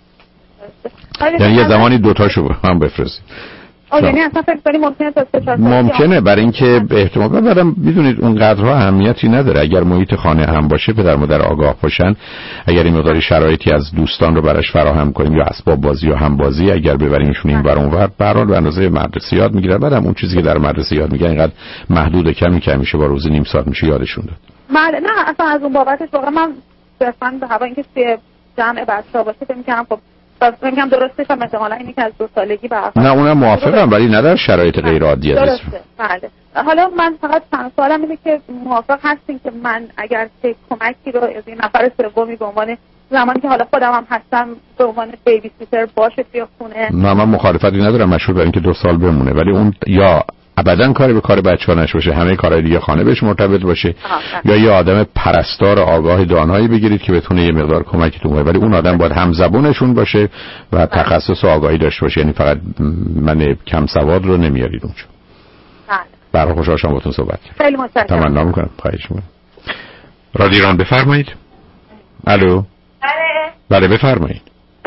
یعنی یه زمانی دوتاشو هم بفرستید. یعنی اصلا فکر کنی ممکنه تا سه چهار ممکنه، برای اینکه احتمال بعدم میدونید اونقدرها اهمیتی نداره. اگر محیط خانه هم باشه، پدر مادر آگاه باشن، اگر این مقداری شرایطی از دوستان رو براش فراهم کنیم یا اسباب بازی یا هم بازی اگر ببریمشون این ور اون ور، به هر حال به اندازه مدرسه یاد میگیرن. بعدم اون چیزی که در مدرسه یاد میگن اینقدر محدود کمی که میشه با روزی نیم ساعت میشه یادشون داد. بله نه اصلا از اون بابتش واقعا من صرفا به هوا اینکه توی جمع بچه‌ها باشه فکر می‌کنم خب فکر می‌کنم درستش هم احتمالاً اینی که از دو سالگی به نه اونم موافقم، ولی نه در شرایط غیر عادی است. بله. حالا من فقط چند سوالم اینه که موافق هستین که من اگر که کمکی رو از این نفر سومی به عنوان زمانی که حالا خودم هم هستم به عنوان بیبی سیتر باشه توی خونه؟ نه من مخالفتی ندارم، مشروط بر اینکه دو سال بمونه، ولی اون یا ابداً کاری به کار بچه‌ها نشه باشه، همه کارهای دیگه خانه بهش مرتبط باشه، یا یه آدم پرستار آگاه دانایی بگیرید که بتونه یه مقدار کمکتون کنه، ولی اون آدم باید همزبونشون باشه و تخصص و آگاهی داشته باشه. یعنی فقط من کم سواد رو نمیارید اونجا. بله. برای خوشحال شدم باهاتون صحبت کردم. خیلی متشکرم. تمنا می‌کنم. خواهش می‌کنم. رادیو ایران بفرمایید. الو. بله. بله بفرمایید.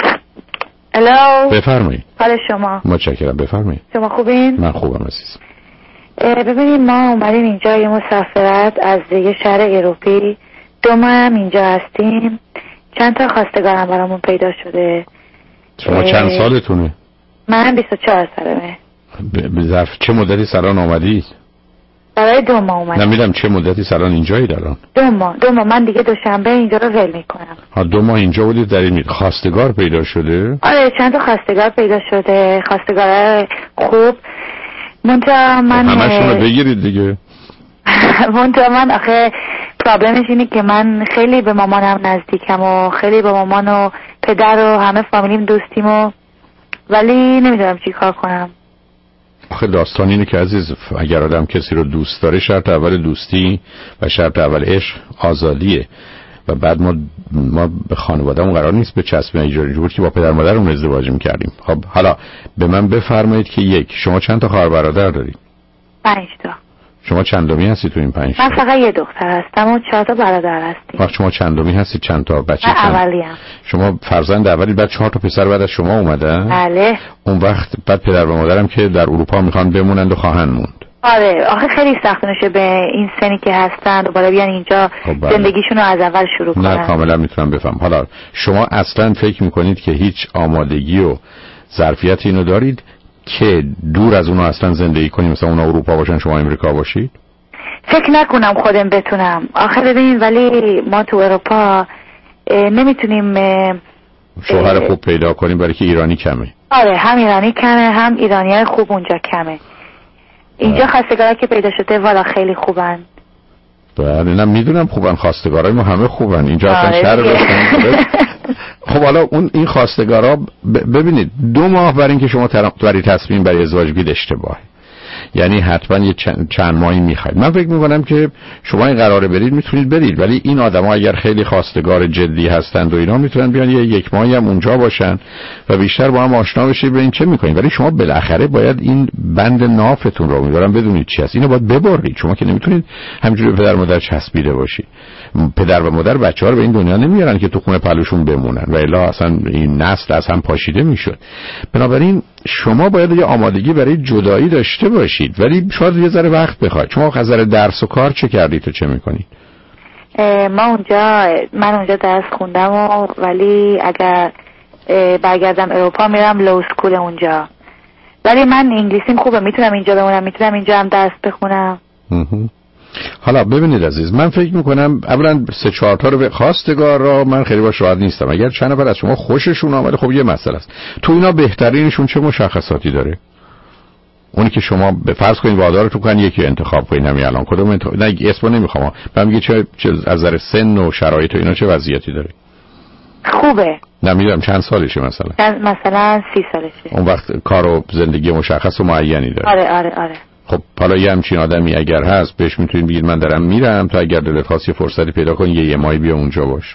الو. بفرمایید. حال شما؟ متشکرم، بفرمایید. شما خوبین؟ من خوبم عزیز. ببینید ما اومدیم اینجا یه مسافرت از یه شهر اروپی، دو ماه هم اینجا هستیم. چند تا خواستگارم برامون پیدا شده. شما چند سالتونه؟ من بیست و چهار سالمه. به ظرف چه مدتی سالان آمدید؟ برای دو ماه اومدیم. نمیدونم چه مدتی سالان اینجایید الان؟ دو ماه. دو ماه. من دیگه دوشنبه اینجا رو ول میکنم. ها دو ماه اینجا بودید در این خواستگار پیدا شده؟ آره چند تا خواستگار پیدا شده، خواستگار خوب. منتها من همشون رو بگیرید دیگه. منتها من آخه پرابلمش اینه که من خیلی به مامانم نزدیکم و خیلی به مامان و پدر و همه فامیلیم دوستیم و ولی نمیدونم چی کار کنم. آخه داستان اینه که عزیز اگر آدم کسی رو دوست داره شرط اول دوستی و شرط اول عشق آزادیه و بعد ما ما به خانواده‌مون قرار نیست به چسب اینجوری جور که با پدر مادرمون ازدواج می‌کردیم. خب حالا به من بفرمایید که یک شما چند تا خواهر برادر دارید؟ پنج تا. شما چندمی هستی تو این پنج تا؟ من فقط یه دختر هستم و چهار تا برادر هستیم. وقت شما چندمی هستی؟ چند تا بچه؟ من اولیم. شما فرزند اولی، بعد چهار تا پسر بعد از شما اومدن؟ بله. اون وقت بعد پدر و مادرم که در اروپا میخوان بمونند و خواهند موند. آره آخه خیلی سخت میشه به این سنی که هستن دوباره بیان اینجا خب زندگیشون رو از اول شروع کنن. نه کاملا میتونم بفهم. حالا شما اصلا فکر میکنید که هیچ آمادگی و ظرفیت اینو دارید که دور از اونو اصلا زندگی کنیم، مثلا اونا اروپا باشن شما امریکا باشید؟ فکر نکنم خودم بتونم. آخه ببینید ولی ما تو اروپا نمیتونیم شوهر خوب پیدا کنیم برای که ایرانی کمه. آره هم ایرانی کمه هم ایرانیای خوب اونجا کمه. اینجا خواستگارا که پیدا شده والا خیلی خوبن. بله نه میدونم خوبن، خواستگارای ما همه خوبن اینجا اصلا شهر داشتن. خب حالا اون این خواستگارا ببینید دو ماه برای اینکه شما برای تصمیم برای ازدواج بگیرید اشتباهه. یعنی حتما یه چند, چند ماهی میخواید. من فکر میکنم که شما این قراره برید میتونید برید، ولی این آدما اگر خیلی خواستگار جدی هستند و اینا میتونن بیان یه یک ماهی هم اونجا باشن و بیشتر با هم آشنا بشید ببینید چه میکنید. ولی شما بالاخره باید این بند نافتون رو میذارم بدونید چی هست، اینو باید ببرید. شما که نمیتونید همینجوری پدر مادر چسبیده باشید. پدر و مادر بچه‌ها رو به این دنیا نمیارن که تو خونه پلوشون بمونن و الا اصلا این نسل از هم پاشیده میشد. بنابراین شما باید یه آمادگی برای جدایی داشته باشید، ولی شاید یه ذره وقت بخواید. شما از نظر درس و کار چه کردید و چه میکنید؟ ما اونجا من اونجا درس خوندم و ولی اگر برگردم اروپا میرم لو اسکول اونجا، ولی من انگلیسیم خوبه، میتونم اینجا بمونم، میتونم اینجا هم درس بخونم. حالا ببینید عزیز، من فکر میکنم اولا سه چهار تا رو به خواستگار را من خیلی باش راحت نیستم. اگر چند نفر از شما خوششون آمده خب یه مسئله است. تو اینا بهترینشون چه مشخصاتی داره؟ اونی که شما به فرض کنید وادارتون کنن یکی انتخاب کنید همین الان کدوم انتخاب، نه اسمو نمیخوام، من میگم چه, چه از نظر سن و شرایط و اینا چه وضعیتی داره؟ خوبه. نمیدونم چند سالشه مثلا؟ مثلا سی سالشه. اون وقت کار و زندگی مشخص و معینی داره. آره آره آره. خب حالا یه همچین آدمی اگر هست بهش میتونید بگید من دارم میرم، تا اگر دلت خواست یه فرصتی پیدا کن یه یه ماهی بیا اونجا باش.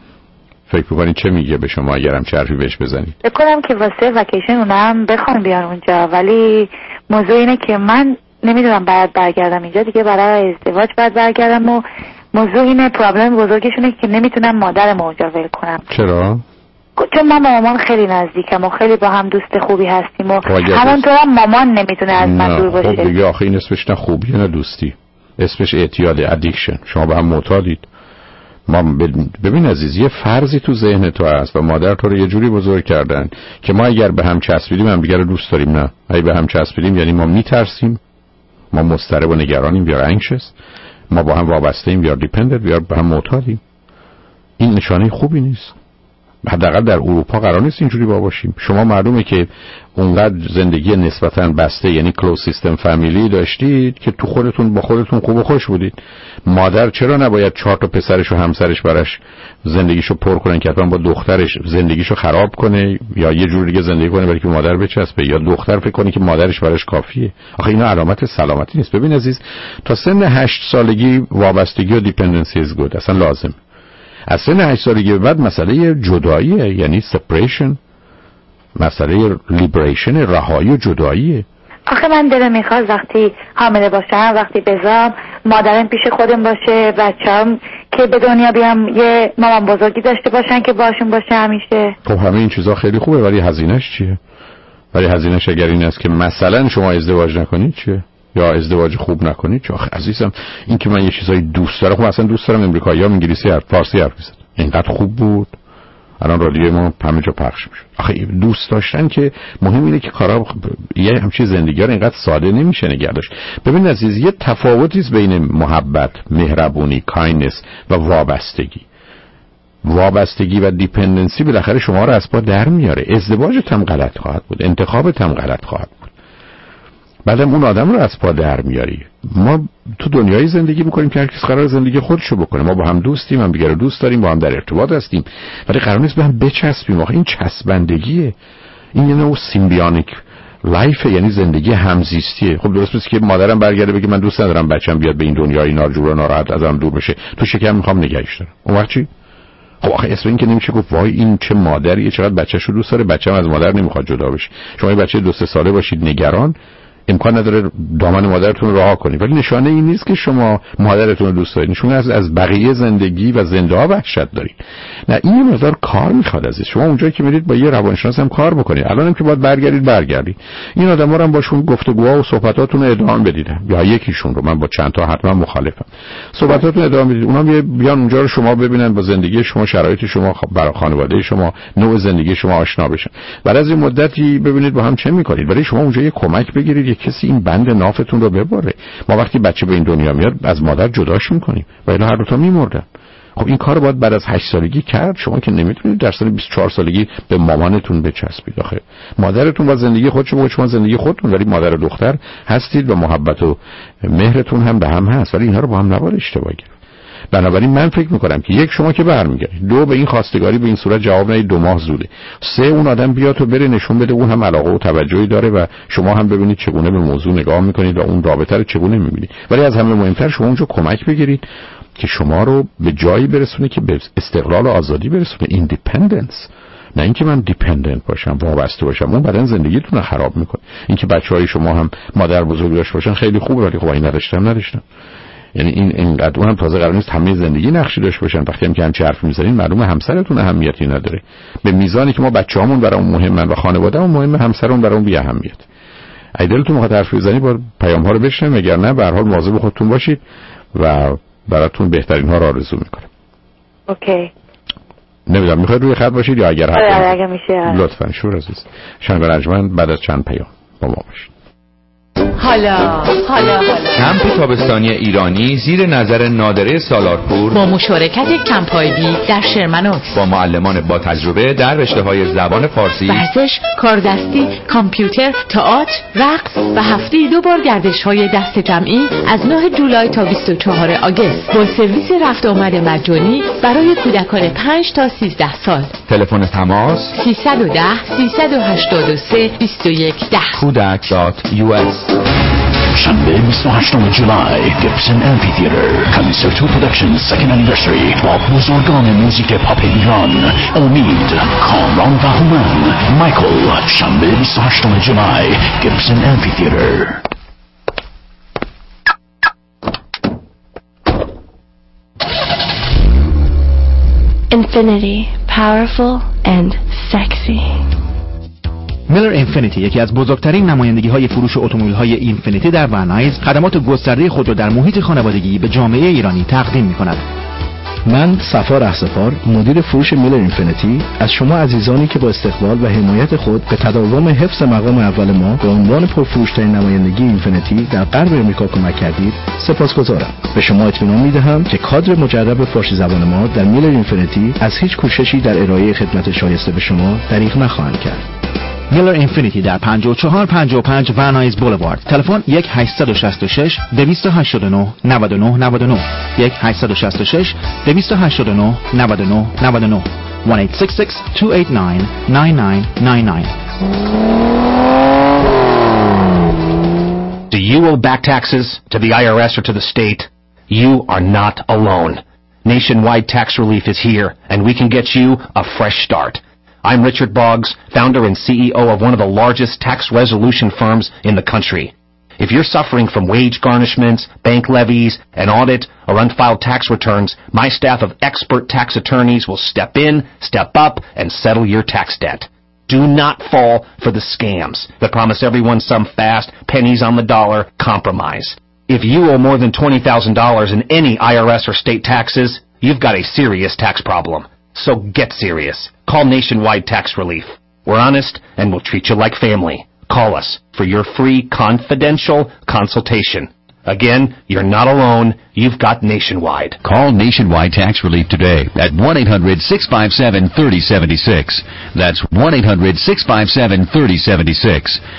فکر می‌کنید چه میگه به شما اگر هم چرفی بهش بزنید؟ فکر کنم که واسه وکیشن اونم بخوام بیان اونجا، ولی موضوع اینه که من نمیدونم بعد برگردم اینجا دیگه برای ازدواج بعد برگردم و موضوع اینه پرابلم بزرگشونه که نمیتونم مادرم اونجا ول کنم. چرا؟ چون من با مامان خیلی نزدیکم و خیلی با هم دوست خوبی هستیم و همونطور هم مامان نمیتونه از من دور باشه. خب دیگه آخه این اسمش نه خوبیه نه دوستی، اسمش اعتیاد، ادیکشن. شما به هم معتادید. ما ببین عزیز، یه فرضی تو ذهن تو هست و مادر تو رو یه جوری بزرگ کردن که ما اگر به هم چسبیدیم هم دیگه رو دوست داریم. نه، اگه به هم چسبیدیم یعنی ما میترسیم، ما مضطرب و نگرانیم یا انکشس، ما با هم وابسته ایم یا دیپندنت یا به هم معتادیم. این نشانه خوبی نیست. حداقل در اروپا قرار نیست اینجوری با باشیم. شما معلومه که اونقدر زندگی نسبتاً بسته یعنی کلوز سیستم فامیلی داشتید که تو خودتون با خودتون خوب و خوش بودید. مادر چرا نباید چهار تا پسرش و همسرش براش زندگیشو پر کنن که حتما با دخترش زندگیشو خراب کنه یا یه جور دیگه زندگی کنه برای که مادر بچسبه، یا دختر فکر کنه که مادرش براش کافیه؟ آخه اینا علامت سلامتی نیست. ببین عزیز، تا سن هشت سالگی وابستگی و دیپندنسی از گود اصلا لازم. از سن هشت سالگی به بعد مسئله جداییه، یعنی سپریشن، مسئله لیبریشن، رهایی و جداییه. آخه من دلم میخواد وقتی حامله باشم، وقتی بزام مادرم پیش خودم باشه، بچه‌ام که به دنیا بیام یه مامان بزرگی داشته باشن که باشون باشه همیشه. خب همه این چیزا خیلی خوبه، ولی هزینه‌اش چیه؟ ولی هزینه‌اش اگر این است که مثلا شما ازدواج نکنید چیه؟ یا ازدواج خوب نکنید چه؟ آخه عزیزم این که من یه چیزایی دوست دارم، خب اصلا دوست دارم امریکایی‌ها انگلیسی حرف فارسی حرف بزنن، اینقدر خوب بود الان رادیوی ما همه جا پخش میشه. آخه دوست داشتن که مهم اینه که کارا یه همچین زندگی رو اینقدر ساده نمیشه نگه داشت. ببین عزیز، یه تفاوتی است بین محبت، مهربونی، کایندنس و وابستگی. وابستگی و دیپندنسی بالاخره شما رو از پا در میاره. ازدواجت هم غلط خواهد بود، انتخابت هم غلط خواهد بود، بعدم اون آدم رو از پا در میاری. ما تو دنیای زندگی میکنیم که هر کس قرار زندگی خودشو بکنه. ما با هم دوستیم، هم دیگه رو دوست داریم، با هم در ارتباط هستیم، ولی قرار نیست به هم بچسبیم. آخه این چسبندگیه، این یه نوع سیمبیونیک لایف، یعنی زندگی همزیستیه. خب درست نیست که مادرم برگرده بگه من دوست ندارم بچه‌م بیاد به این دنیای ناجور و ناراحت ازم دور بشه، تو شکم میخوام نگهش دارم. اون وقت چی؟ خب آخه اسم این که نمیشه گفت وای این چه مادریه، چقدر بچه‌شو دوست داره، بچه‌م از مادر نمیخواد جدا بشه. شما یه بچه دو سه ساله باشید نگران، امکان نداره دامن مادرتون رو رها کنید، ولی نشانه این نیست که شما مادرتون رو دوست دارید، نشونه از از بقیه زندگی و زنده ها وحشت دارید. نه، این مقدار کار میخواد عزیز. شما اونجایی که میرید با یه روانشناس هم کار بکنید. الانم که باید برگردید برگردید این آدما رو هم باشون گفتگوها و صحبتاتون رو ادامه بدید، یا یکیشون رو. من با چند تا حتما مخالفم. صحبتاتون ادامه بدید، اونها بیان اونجا رو شما ببینن، با زندگی شما، شرایط شما، برای خانواده شما، نوع زندگی شما آشنا بشن. بعد از این مدتی ببینید با هم چه میکنید. برای شما اونجا یه کمک بگیرید، کسی این بند نافتون رو ببره. ما وقتی بچه به این دنیا میاد از مادر جداش میکنیم و الا هر دو تا میمردن. خب این کار باید بعد از هشت سالگی کرد. شما که نمیتونید در سن بیست و چهار سالگی به مامانتون بچسبید. آخه مادرتون با زندگی خودش با شما زندگی خودتون، ولی مادر و دختر هستید و محبت و مهرتون هم به هم هست، ولی اینها رو با هم نباید اشتباه گرفت. بنابراین من فکر میکنم که یک، شما که برمیگردید، دو، به این خواستگاری به این صورت جواب ندید، دو ماه زوده، سه، اون آدم بیاد و بره نشون بده اون هم علاقه و توجهی داره و شما هم ببینید چگونه به موضوع نگاه میکنید و اون رابطه رو چگونه میبینید. ولی از همه مهمتر شما اونجا کمک بگیرید که شما رو به جایی برسونه که به استقلال و آزادی برسونه، ایندیپندنس، نه اینکه من دیپندنت باشم، وابسته باشم. اون بعدن زندگیتون رو خراب میکنه. اینکه بچهای شما هم مادر بزرگ داشته باشن خیلی خوبه، ولی خب این نداشتم نداشتم یعنی این اینقدر اون هم تازه قرار نیست همه زندگی نقشی داشته باشن. وقتی هم که همچین حرف میزنین معلومه همسرتون اهمیتی نداره. به میزانی که ما بچه‌هامون برامون مهمن و خانواده‌مون مهمه، همسرمون برامون بی اهمیت. اگه دلتون میخواد حرف بزنید با پیام‌ها رو بشنوید، اگر نه به هر حال مواظب خودتون باشید و براتون بهترین ها رو آرزو میکنم. اوکی. نمیدونم میخواید روی خط باشید یا اگر حرف آره اگه میشه لطفاً شور عزیز. شنگ رنجمند بعد از چند پیام با ما باشید. حالا حالا حالا کمپ تابستانی ایرانی زیر نظر نادره سالارپور با مشارکت کمپایبی در شرمنوکس با معلمان با تجربه در رشته‌های زبان فارسی، ورزش، کاردستی، کامپیوتر، تئاتر، رقص و هفته دو بار گردش‌های دست جمعی از نه جولای تا بیست و چهارم آگوست با سرویس رفت آمد مجانی برای کودکان پنج تا سیزده سال. تلفن تماس سیصد و ده سیصد و هشتاد و سه بیست و یک ده. کودک دات یو اس. شنبه بیست و هشتم جولای گیبسن امفی‌تئاتر کنسرتو پروداکشن سکند انیورسری با بزرگان موزیک پاپ ایران امید، کامران و هومن. مایکل، شنبه بیست و هشتم جولای گیبسن امفی‌تئاتر. Infinity, powerful and sexy. میلر اینفینیتی یکی از بزرگترین نمایندگی‌های فروش اتومبیل‌های اینفینیتی در ورنایز خدمات گسترده خود را در محیط خانوادگی به جامعه ایرانی تقدیم می‌کند. من صفا رهسپار، مدیر فروش میلر اینفینیتی، از شما عزیزانی که با استقبال و حمایت خود به تداوم حفظ مقام اول ما به عنوان پرفروش‌ترین نمایندگی اینفینیتی در غرب امریکا کمک کردید سپاسگزارم. به شما اطمینان می‌دهم که کادر مجرب فارسی زبان ما در میلر اینفینیتی از هیچ کوششی در ارائه خدمت شایسته به شما دریغ نخواهند کرد. میلر اینفینیتی در پنجاه و چهار پنجاه و پنج ورنایز بولوارد. تلفن یک هشت شش شش دویست و هشتاد و نه نود و نه نود و نه یک هشت شش شش دویست و هشتاد و نه نود و نه نود و نه one eight six six two eight nine nine nine nine nine. Do you owe back taxes to the I R S or to the state? You are not alone. Nationwide tax relief is here, and we can get you a fresh start. I'm Richard Boggs, founder and C E O of one of the largest tax resolution firms in the country. If you're suffering from wage garnishments, bank levies, an audit, or unfiled tax returns, my staff of expert tax attorneys will step in, step up, and settle your tax debt. Do not fall for the scams that promise everyone some fast, pennies on the dollar compromise. If you owe more than twenty thousand dollars in any I R S or state taxes, you've got a serious tax problem. So get serious. Call Nationwide Tax Relief. We're honest and we'll treat you like family. Call us for your free confidential consultation. Again, you're not alone. You've got Nationwide. Call Nationwide Tax Relief today at one eight hundred six five seven three oh seven six. That's one eight hundred six five seven three oh seven six.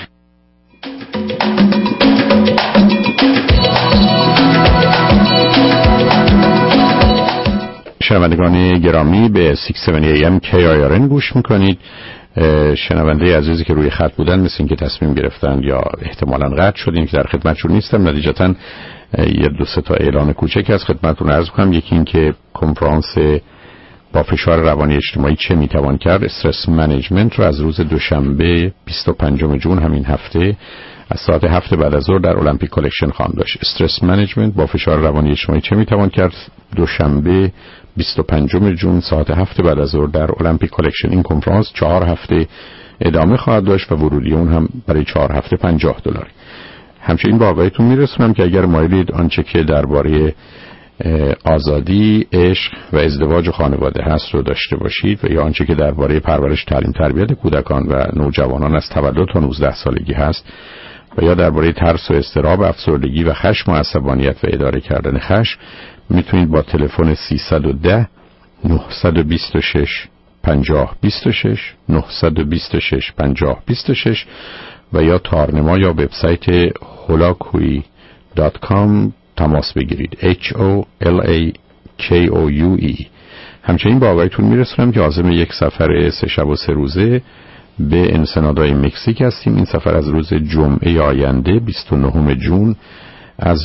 شنوندگان گرامی به شش هفتاد ای ام کی آی آر ان گوش میکنید. شنونده عزیزی که روی خط بودن مثل این که تصمیم گرفتن یا احتمالاً قطع شدین که در خدمتشون نیستم، نتیجتاً یه دو سه تا اعلان کوچکی از خدمتتون عرض کنم. یکی این که کنفرانس با فشار روانی اجتماعی چه میتوان کرد، استرس منیجمنت رو از روز دوشنبه بیست و پنجم ژوئن همین هفته از ساعت هفت بعد از ظهر در المپیک کالکشن خواهم داشت. استرس منیجمنت با فشار روانی اجتماعی چه میتوان کرد، دوشنبه بیست و پنجم ژوئن ساعت هفت بعد از ظهر در المپیک کالکشن. این کنفرانس چهار هفته ادامه خواهد داشت و ورودی اون هم برای چهار هفته پنجاه دلار. همچنین با آگاهیتون میرسونم که اگر مایلید آنچه که درباره آزادی، عشق و ازدواج و خانواده هست رو داشته باشید و یا آنچه که درباره پرورش، تعلیم، تربیت کودکان و نوجوانان از تولد تا نوزده سالگی هست و یا درباره ترس و اضطراب، افسردگی و خشم و عصبانیت و اداره کردن خشم، میتونید با تلفن سیصد و ده نهصد و بیست و شش پنجاه بیست و شش نهصد و بیست و شش پنجاه بیست و شش و یا تارنما یا وبسایت هولاکویی دات کام تماس بگیرید. H O L A کی او یو ای. همچنین با آقایتون میرسونم که عازم یک سفر سه شب و سه روزه به انسنادای مکزیک هستیم. این سفر از روز جمعه آینده بیست و نهم ژوئن از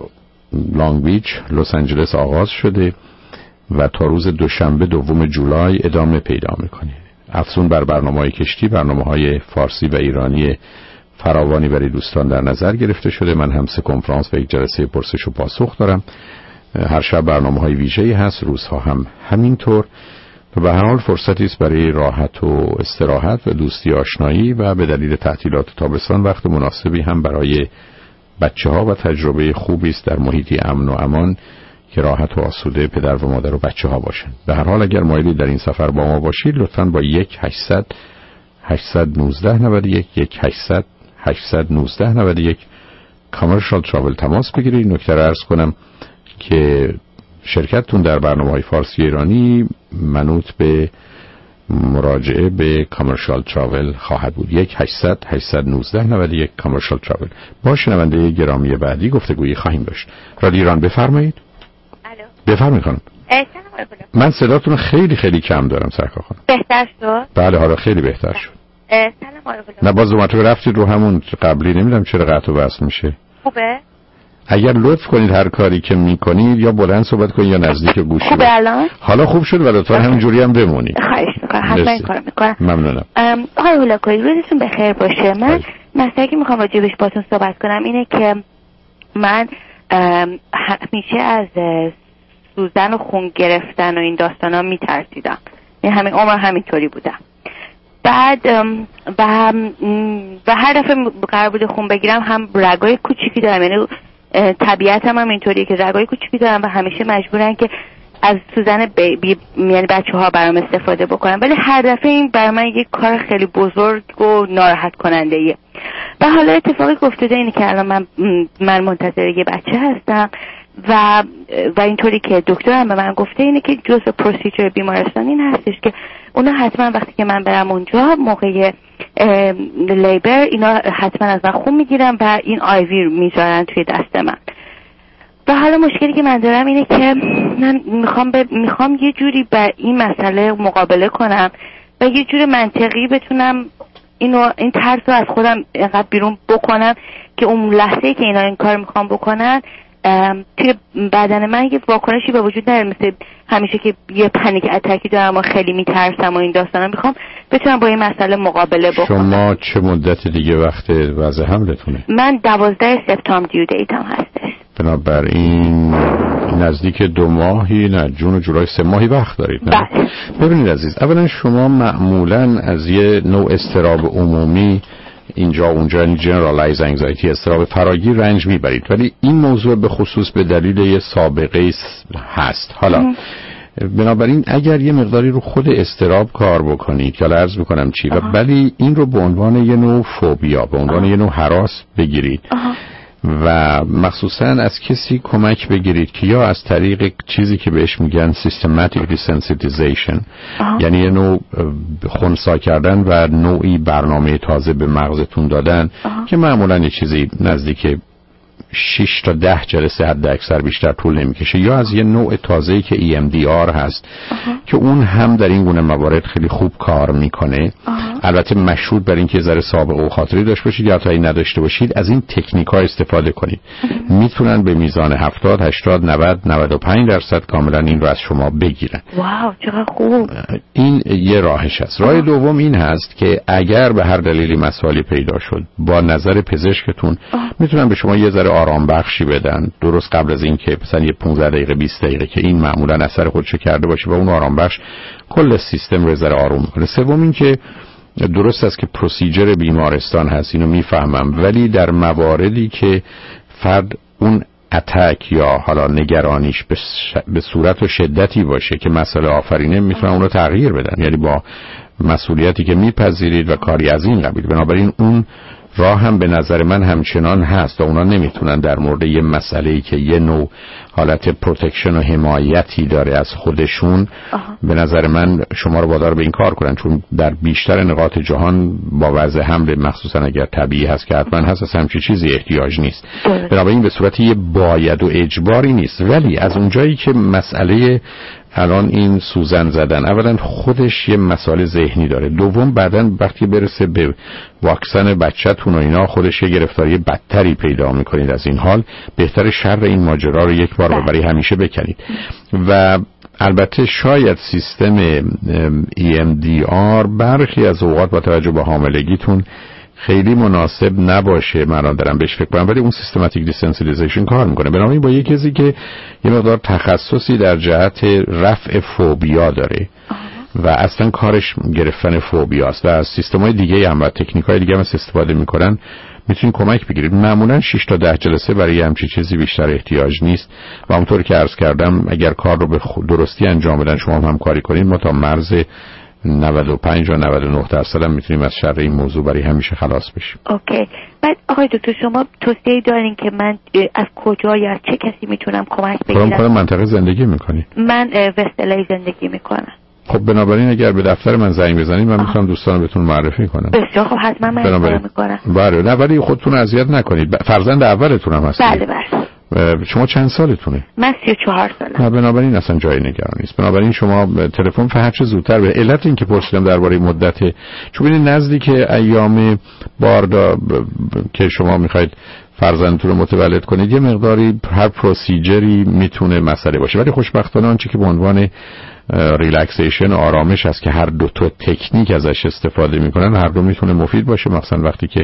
لانگ بیچ لس آنجلس آغاز شده و تا روز دوشنبه دوم جولای ادامه پیدا میکنه. افزون بر برنامه‌های کشتی، برنامه‌های فارسی و ایرانی فراوانی برای دوستان در نظر گرفته شده. من هم سه کنفرانس و یک جلسه پرسش و پاسخ دارم. هر شب برنامه‌های ویژه‌ای هست، روزها هم همینطور. و به هر حال فرصتی است برای راحت و استراحت و دوستی آشنایی و به دلیل تعطیلات تابستان وقت مناسبی هم برای بچه‌ها و تجربه خوبی است در محیطی امن و امان که راحت و آسوده پدر و مادر و بچه‌ها باشن. به هر حال اگر مایلی در این سفر با ما باشید لطفاً با یک هشتصد هشتصد و نوزده نود و یک یک هشتصد هشتصد و نوزده نود و یک کامرشال تراول تماس بگیرید. نکته را عرض کنم که شرکتتون در برنامه‌های فارسی ایرانی منوط به مراجعه به کامرشال تراول خواهد بود. یک هشتصد هشتصد و نوزده نود و یک کامرشال تراول. با شنونده گرامی بعدی گفتگویی خواهیم داشت. رادیو ایران بفرمایید. الو. بفرمایید خانم. من صداتون خیلی خیلی کم دارم سرکار خانم. بهتر شد؟ بله حالا خیلی بهتر شد. سلام علیکم. نه باز دوباره رفتید رو همون قبلی، نمیدونم چرا قطع و وصل میشه. خوبه؟ اگر لطف کنید هر کاری که میکنید یا بلند صحبت کنید یا نزدیک گوشی. خوبه الان؟ حالا خوب شد و لطفا همینجوری هم بمونید. خواهش میکنم. حتما این کارو میکنم. ممنونم. آقای هولاکویی روزتون بخیر باشه. من مسئله که میخوام راجع بهش باهاتون صحبت کنم اینه که من همیشه از سوزن و خون گرفتن و این داستانا میترسیدم. یعنی همین عمر همینطوری بودم. بعد و و هر دفعه قرار بود خون بگیرم هم رگای کوچیکی دارم، یعنی طبیعتم هم اینطوریه که رگای کوچیکی دارم و همیشه مجبورن که از سوزن بیبی یعنی بچه‌ها برام استفاده بکنم، ولی هر دفعه این برای من یک کار خیلی بزرگ و ناراحت کننده ایه. و حالا اتفاقی افتاده اینه که الان من من منتظر یه بچه هستم و و اینطوری که دکترم به من گفته اینه که جزء پروسیجر بیمارستان این هستش که اونا حتما وقتی که من برم اونجا موقع لیبر اینا حتما از من خون میگیرن و این آیوی میذارن توی دست من. و حالا مشکلی که من دارم اینه که من میخوام ب... میخوام یه جوری با این مسئله مقابله کنم و یه جور منطقی بتونم اینو این ترس رو از خودم اینقدر بیرون بکنم که اون لحظه‌ای که اینا این کار میخوام بکنن توی بدن من یه واکنشی به وجود نیاره، مثل همیشه که یه پنیک اتاکی دارم و خیلی میترسم و این داستانا. میخوام بتونم با این مسئله مقابله بکنم. شما چه مدت دیگه وقت وضع حملتونه؟ من دوازده سپتامبر دیو دیتم هستش. بنابراین نزدیک دو ماهی، نه جون و جولای سه ماهی وقت دارید. نه بله. ببینید عزیز، اولا شما معمولا از یه نوع اضطراب عمومی اینجا اونجا، یعنی جنرالایز انگزایتی، اضطراب فراگیر رنج میبرید، ولی این موضوع به خصوص به دلیل یه سابقه هست. حالا بنابراین اگر یه مقداری رو خود اضطراب کار بکنید که عرض میکنم چی، و ولی این رو به عنوان یه نوع فوبیا، به عنوان یه نوع هراس بگیرید آه. و مخصوصا از کسی کمک بگیرید که یا از طریق چیزی که بهش میگن systematic desensitization، یعنی یه نوع خنثی کردن و نوعی برنامه تازه به مغزتون دادن آه. که معمولا یه چیزی نزدیک شش تا ده جلسه حد اکثر، بیشتر طول نمیکشه، یا از یه نوع تازه‌ای که ای ام دی آر هست آه. که اون هم در این گونه موارد خیلی خوب کار میکنه. البته مشروط بر اینکه ذره سابقه و خاطری داشته باشید یا تا این نداشته باشید از این تکنیک ها استفاده کنید. میتونن به میزان هفتاد، هشتاد، نود، نود و پنج درصد کاملا این رو از شما بگیرن. واو چقدر خوب. این یه راهش هست. راه دوم این هست که اگر به هر دلیلی مسائلی پیدا شد با نظر پزشکتون میتونن به شما یه ذره آرام بخشی بدن درست قبل از اینکه مثلا یه پانزده دقیقه بیست دقیقه که این معمولا اثر خودشو کرده باشه و اون آرام بخش کل سیستم رو ذره آروم میکنه. سوم این که درست است که پروسیجر بیمارستان هست، اینو میفهمم، ولی در مواردی که فرد اون اتک یا حالا نگرانیش به, ش... به صورت و شدتی باشه که مسئله آفرینه، میتونن اون رو تغییر بدن، یعنی با مسئولیتی که میپذیرید و کاری از این قبیل. بنابراین اون راه هم به نظر من همچنان هست و اونا نمیتونن در مورد یه مسئله‌ای که یه نوع حالت پروتکشن و حمایتی داره از خودشون آه. به نظر من شما رو وادار به این کار کنن، چون در بیشتر نقاط جهان با وضع حمل مخصوصا اگر طبیعی هست که حتما هست اصلا همچین چیزی احتیاج نیست، بنابراین به صورت یه باید و اجباری نیست. ولی از اونجایی که مسئله الان این سوزن زدن اولا خودش یه مسئله ذهنی داره، دوم بعدن وقتی برسه به واکسن بچه‌تون و اینا خودش یه گرفتاری بدتری پیدا میکنید. از این حال بهتر شر این ماجرا رو یک بار و برای همیشه بکنید. و البته شاید سیستم ای ام دی آر برخی از اوقات با توجه به حاملگیتون خیلی مناسب نباشه، من دارم بهش فکر کنم، ولی اون سیستماتیک دیسنسیتیزیشن کار میکنه. بنابراین با یه کسی که یه مقدار تخصصی در جهت رفع فوبیا داره و اصلا کارش گرفتن فوبیاست و از سیستم‌های دیگه هم و تکنیک‌های دیگه هم استفاده میکنن، میتونید کمک بگیرید. معمولا شش تا ده جلسه برای همچین چیزی بیشتر احتیاج نیست و همونطور که عرض کردم اگر کار رو به درستی انجام بدن شما هم همکاری کنید ما تا مرز نود و پنج و نود و نه درصد هم میتونیم از شر این موضوع برای همیشه خلاص بشیم. اوکی. بعد آقای دکتر شما توصیه دارین که من از کجا یا چه کسی میتونم کمک بگیرم؟ کدوم منطقه زندگی میکنی؟ من وستلی زندگی میکنم. خب بنابراین اگر به دفتر من زنگ بزنید من میتونم دوستان بهتون معرفی کنم. بسیار خب حتما من این میکنم. بله نه ولی خودتون اذیت نکنید. فرزند اولتون هم هستید؟ بله بله. شما چند سالتونه؟ من سی و چهار سالم. نه بنابراین اصلا جای نگرانی نیست. بنابراین شما تلفن هر چه زودتر به علت این که پرسیدم درباره مدت، چون ببینید نزدیک ایام باردا که شما میخواید فرزندتون رو متولد کنید یه مقداری هر پروسیجری میتونه مسئله باشه، ولی خوشبختانه آنچه که به عنوان ریلکسیشن و آرامش هست که هر دو تا تکنیک ازش استفاده میکنن هر دو میتونه مفید باشه، مثلا وقتی که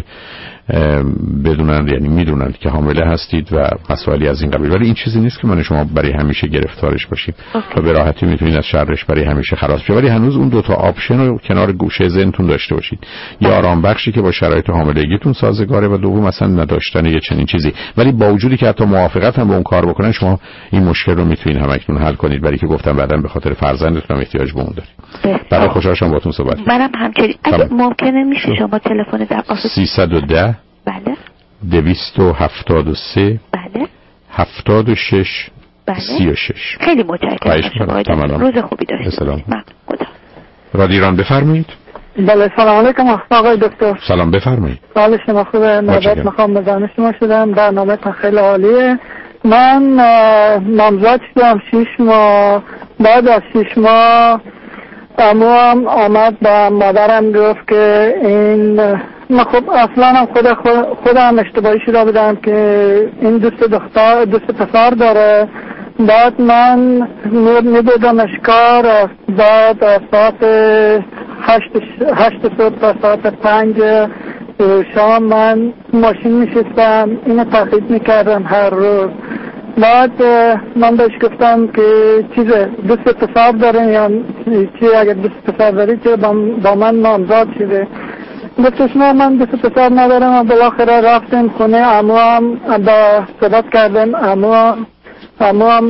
بدونن یعنی میدونن که حامله هستید و مسائلی از این قبیل. ولی این چیزی نیست که من شما برای همیشه گرفتارش باشیم و به راحتی میتونید از شرش برای همیشه خلاص بشید. ولی هنوز اون دو تا آپشن رو کنار گوشه ذهنتون داشته باشید، یا آرام بخشی که با شرایط حاملگیتون سازگاره و دوم مثلا نداشتن یه چنین چیزی. ولی با وجودی که حتی موافقت هم با اون کار بکنن شما این مشکل رو میتونید همکنون حل کنید، برای که گفتم بعداً به خاطر فرزندتون هم احتیاج به اون دارید. برای خوشحال شدم باهاتون صحبت کردم. منم همچنین. اگه ممکنه میشه شما تلفن در آفیس سیصد و ده بله دویست و هفتاد و سه بله هفتاد و شش بله سی و شش. خیلی متشکرم. روز خوبی داشته سلام. خدا. رادیو ایران بفرمایید. بله سلام علیکم آقای دکتر. سلام بفرمایید. حال شما خوبه؟ نوبت میخوام به دانش شما شدم، برنامه خیلی عالیه. من نامزد شدم شش ماه، بعد از شش ماه عموام آمد با مادرم گفت که این من خب اصلا هم خود خودم اشتباهی شده بودم که این دوست دختر دوست پسر داره. بعد من میبودمش کار، بعد از ساعت هشت, هشت صبح تا ساعت پنج شام من ماشین میشستم اینو تحقیق میکردم هر روز. بعد من بهش گفتم که چیز دوست پسر داره یا چی، اگر دوست پسر داری چه با من نامزد شده. گفتش نه من دوست پسر ندارم و بالاخره رفتیم خونه عموام با صحبت کردیم. عموام عموام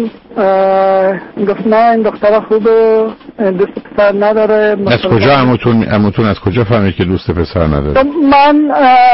گفت نه این دختر خوبه دوست پسر نداره. از کجا عموتون عموتون از کجا فهمید که دوست پسر نداره؟ من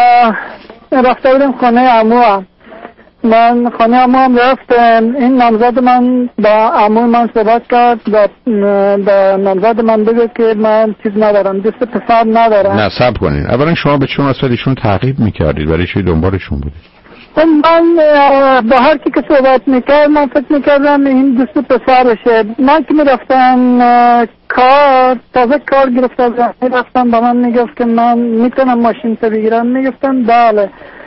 رفته بودم خونه عموام من خانه عموام رفتم. این نامزد من با عمو من صحبت کرد و با نامزد من بگه که من چیز ندارم دوست پسر ندارم. نه صبر کنین، اولا شما به چون اصلا ایشون تعقیب میکردید برای چی دنبالشون بودید؟ من با هر کی که صحبت میکرد من فکر میکردم این دوست پسرشه. من که میرفتم کار تازه کار گرفته بودم میرفتم با من میگفت که من میتونم ماشین تا بگیرم، میگفتم بله.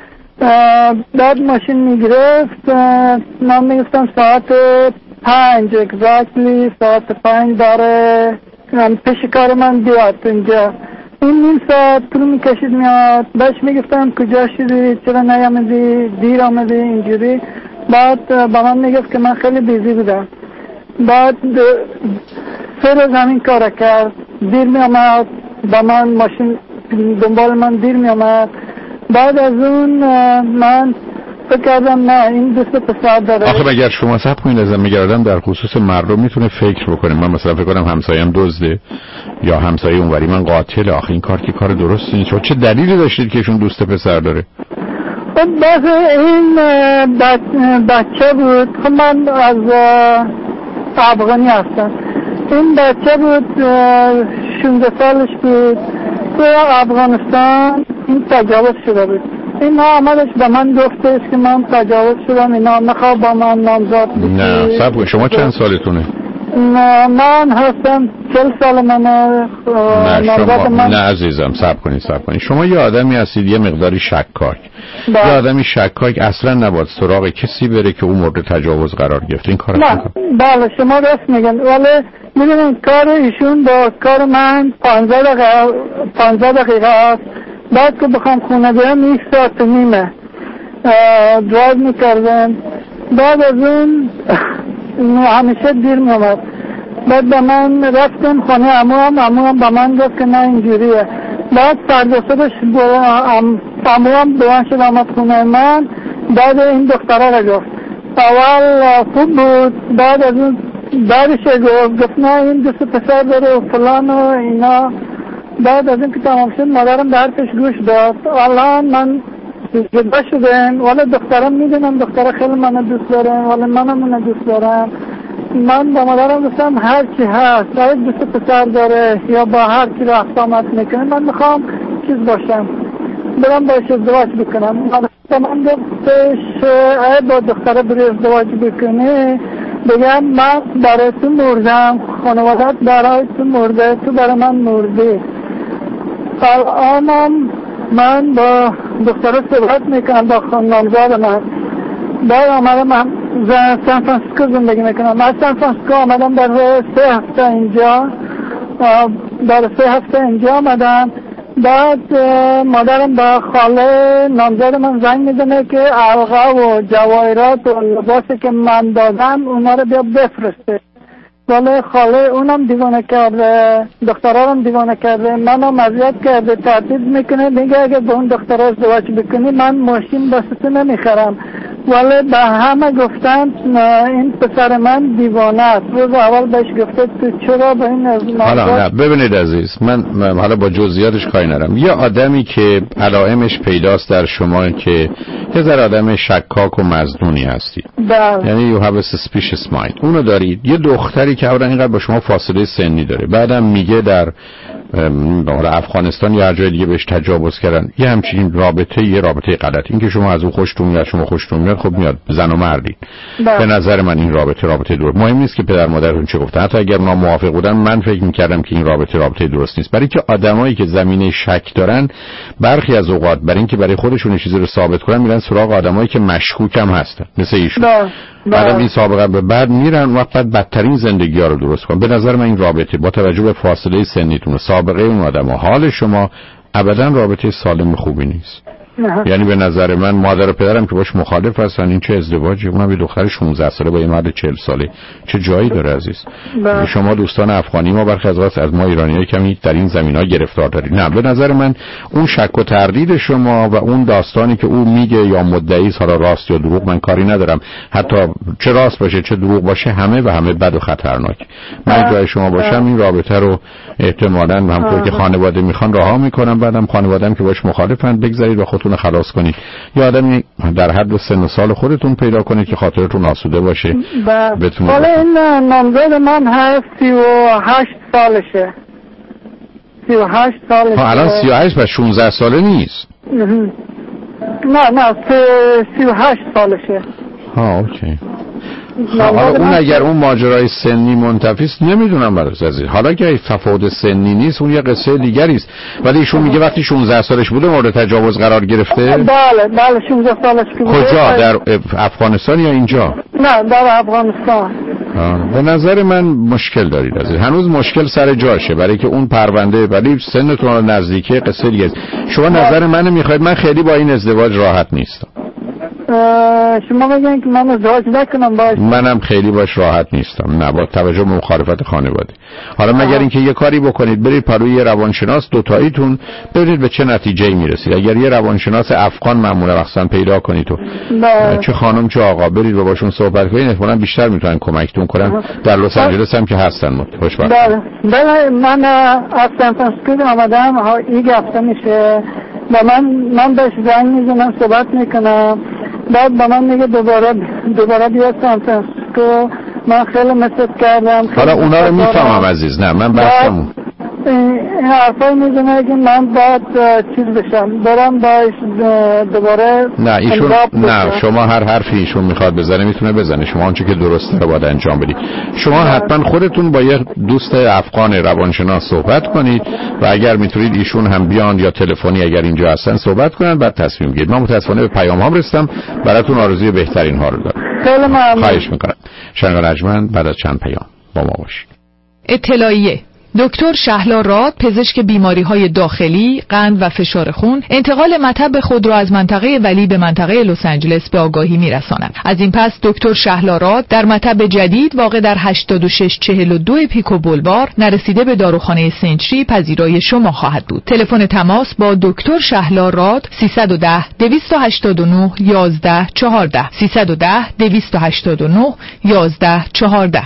بعد ماشین میگرفت من میگفتم ساعت پنج اگزاکتلی ساعت پنج داره پیش کار من بیاد اینجا. این نیم ساعت طول میکشید میاد. بهش میگفتم کجا شدی چرا نیامدی دیر آمدی اینجوری. بعد با من میگفت که من خیلی بیزی بودم. بعد سه روز همین کار کرد، دیر میامد با من ماشین دنبال من دیر میامد. بعد از اون من فکر کردم نه این دوست پسر داره. آخه مگر شما صبر کنید ازم میگه آدم در خصوص مردم میتونه فکر بکنه. من مثلا فکر کنم همسایم دزده یا همسایه اونوری من قاتل. آخه این کار که کار درستی نیست. چه دلیلی داشتید که ایشون دوست پسر داره؟ بس این بچه بود. خب من از افغانی هستم. این بچه بود شانزده سالش بود تو افغانستان. این تجاوز شده بود. این آمدش به من گفتش که من تجاوز شدم، اینا میخواد با من نامزد بشی. نه صبر کنید، شما چند سالتونه؟ من هستم چهل سال منه. نه شما من... نه عزیزم صبر کنید صبر کنید شما یه آدمی هستید یه مقداری شکاک. یه آدمی شکاک اصلا نباید سراغ کسی بره که اون مورد تجاوز قرار گرفته. این کار نه بله شما راست میگن، ولی میدونم کار ایشون با کار من پانزده دقیقه پانزده دقیقه است. بعد که بخوام خونه بیام یک ساعت نیمه درایو میکردم. بعد از اون همیشه دیر میامد. بعد به من رفتم خانه عموام. عموام به من گفت که نه اینجوریه. بعد فردا صبحش عموام بلند شد آمد خونه من. بعد این دختره را گفت اول خوب بود، بعد از اون بعدش گفت گفت نه این دوست پسر داره و فلان و اینا. بعد از این که تمام شد مادرم به حرفش گوش داد. الان من جدا شدم ولی دخترم میدونم دختره خیلی منو دوست داره ولی منم اونو دوست دارم. من با مادرم گفتم هر چی هست اگه دوست پسر داره یا با هر کی رفت آمد میکنه من میخوام چیز باشم برم باش ازدواج بکنم. من گفتش اگه با دختره بری ازدواج بکنی بگم من برای تو مردم، خانوادت برای تو مرده، تو برای من مردی. الانم من با دختره صحبت میکنم با نامزد من. بعد آمدم من سان فرانسیسکو زندگی میکنم. من سان فرانسیسکو آمدم در سه هفته اینجا در سه هفته اینجا آمدم. بعد مادرم با خاله نامزد من زنگ میزنه که علقه و جواهرات و لباسی که من دادم اونا رو بیا بفرسته. ولی خاله اونم دیوانه کرده، دخترها هم دیوانه کرده، منم اذیت کرده، تهدید میکنه میگه اگه با اون دخترها ازدواج بکنی من ماشین واسه نمیخرم. ولی به همه گفتن این پسر من دیوانه است. روز اول بهش گفته تو چرا به این ازدواج؟ حالا نه ببینید عزیز من, من حالا با جزئیاتش کاری ندارم. یه آدمی که علائمش پیداست در شما که یه ذره آدم شکاک و مظنونی هستی، یعنی you have a suspicious mind، اونو دارید. یه دختری که اولا اینقدر با شما فاصله سنی داره، بعدم میگه در افغانستان یا هر جای دیگه بهش تجاوز کردن، یه همچین رابطه یه رابطه غلط. این که شما از اون خوشتون میاد شما خوشتون میاد خب میاد زن و مردی. به نظر من این رابطه رابطه درست. مهم نیست که پدر مادرتون چه گفتن، حتی اگر اونا موافق بودن من فکر میکردم که این رابطه رابطه درست نیست. برای که آدمایی که زمینه شک دارن برخی از اوقات برای اینکه برای خودشون یه چیزی رو ثابت کنن میرن سراغ آدمایی که مشکوک هم هستن مثل ایشون. بعدم این سابقه به بعد میرن وقت بعد بدترین زندگی ها رو درست کنن. به نظر من این رابطه با توجه به فاصله سنیتون و سابقه اون آدم و حال شما ابدا رابطه سالم خوبی نیست. یعنی به نظر من مادر و پدرم که باش مخالف هستن این چه ازدواجی، اونم یه دختر شانزده ساله با یه مرد چهل ساله چه جایی داره عزیز؟ بله. شما دوستان افغانی ما برخی از وقت از ما ایرانی‌ها کمی در این زمینه‌ها گرفتار دارید. نه به نظر من اون شک و تردید شما و اون داستانی که او میگه یا مدعی است، حالا راست یا دروغ من کاری ندارم، حتی چه راست باشه چه دروغ باشه همه و همه بد و خطرناک. من جای شما باشم این رابطه رو احتمالاً همونطور که خانواده میخوان رها میکنم، بعدم خانواده‌ام که باش مخالفن بگذارید و خودتون خلاص کنید. یا آدمی در حد سن و سال خودتون پیدا کنید که خاطرتون آسوده باشه. بتونه حالا این نامزد من هست سی و هشت سالشه. سی و هشت سالشه. ها الان سی و هشت و شانزده ساله نیست. نه نه سی و هشت سالشه. ها اوکی. حالا اون اگر اون ماجرای سنی منتفیست نمیدونم برای عزیز. حالا که تفاوت سنی نیست اون یه قصه دیگری است. ولی ایشون میگه وقتی شانزده سالش بوده مورد تجاوز قرار گرفته. بله بله شانزده سالش بوده. کجا؟ در افغانستان یا اینجا؟ نه در افغانستان. به نظر من مشکل دارید عزیز. هنوز مشکل سر جاشه برای که اون پرونده ولی سنتون نزدیکه قصه دیگه است. شما نظر منو میخواید؟ من خیلی با این ازدواج راحت نیستم. شما بگین که من ازدواج نکنم باش. منم خیلی باش راحت نیستم، نه با توجه به مخالفت خانواده. حالا مگر اینکه یه کاری بکنید برید پروی یه روانشناس دوتاییتون ببینید به چه نتیجه‌ای میرسید. اگر یه روانشناس افغان معمولا وقتا پیدا کنید و چه خانم چه آقا برید و باشون صحبت کنید، احتمالاً بیشتر میتونن کمکتون کنن. در لس آنجلس هم که هستن. خوشبخت. بله بله من از سان فرانسیسکو آمدم، این هفته میشه و من من بهش زنگ میزنم صحبت میکنم، بعد با من میگه دوباره دوباره بیا سان فرانسیسکو. من خیلی مسئله کردم. حالا اونا رو میفهمم عزیز، نه من بحثم این حرفای میزنه که من باید چیز بشم برم باش دوباره. نه ایشون نه شما هر حرفی ایشون میخواد بزنه میتونه بزنه، شما آنچه که درسته رو باید انجام بدید. شما حتما خودتون با یک دوست افغان روانشناس صحبت کنید و اگر میتونید ایشون هم بیان یا تلفنی اگر اینجا هستن صحبت کنن بعد تصمیم گیرید. من متاسفانه به پیام هام رسیدم، براتون آرزوی بهترین ها رو دارم. خیلی ممنون. خواهش میکنم. شنگان ارجمند بعد از چند پیام با ما باشید. اطلاعیه: دکتر شهلا راد، پزشک بیماری‌های داخلی، قند و فشار خون، انتقال مطب خود را از منطقه ولی به منطقه لس آنجلس به آگاهی می‌رساند. از این پس دکتر شهلا راد در مطب جدید واقع در هشتاد و شش چهل و دو پیکو بولوار نرسیده به داروخانه سنچری پذیرای شما خواهد بود. تلفن تماس با دکتر شهلا راد سیصد و ده دویست و هشتاد و نه یازده چهارده سیصد و ده دویست و هشتاد و نه یازده چهارده.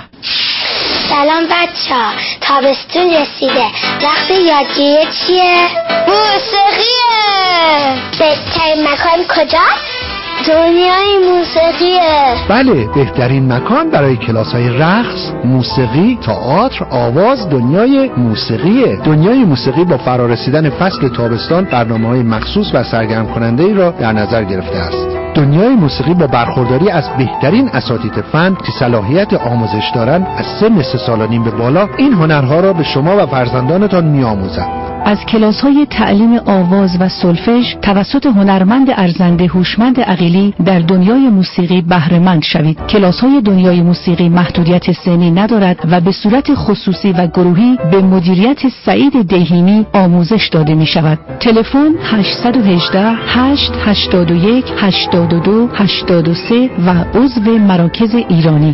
سلام بچه ها، تابستون رسیده. وقت یادگیری چیه؟ موسیقیه. بهترین مکان کجاست؟ دنیای موسیقیه. بله، بهترین مکان برای کلاس های رقص، موسیقی، تئاتر، آواز دنیای موسیقیه. دنیای موسیقی با فرارسیدن فصل تابستان برنامه‌های مخصوص و سرگرم کننده ای را در نظر گرفته است. دنیای موسیقی با برخورداری از بهترین اساتید فن که صلاحیت آموزش دارند از سن سه سال و نیم به بالا این هنرها را به شما و فرزندانتان می‌آموزند. از کلاس‌های تعلیم آواز و سولفژ توسط هنرمند ارزنده هوشمند عقیلی در دنیای موسیقی بهره مند شوید. کلاس‌های دنیای موسیقی محدودیت سنی ندارد و به صورت خصوصی و گروهی به مدیریت سعید دهیمی آموزش داده می‌شود. تلفن هشت یک هشت هشت هشت یک هشت دو هشت سه و عضو مراکز ایرانی.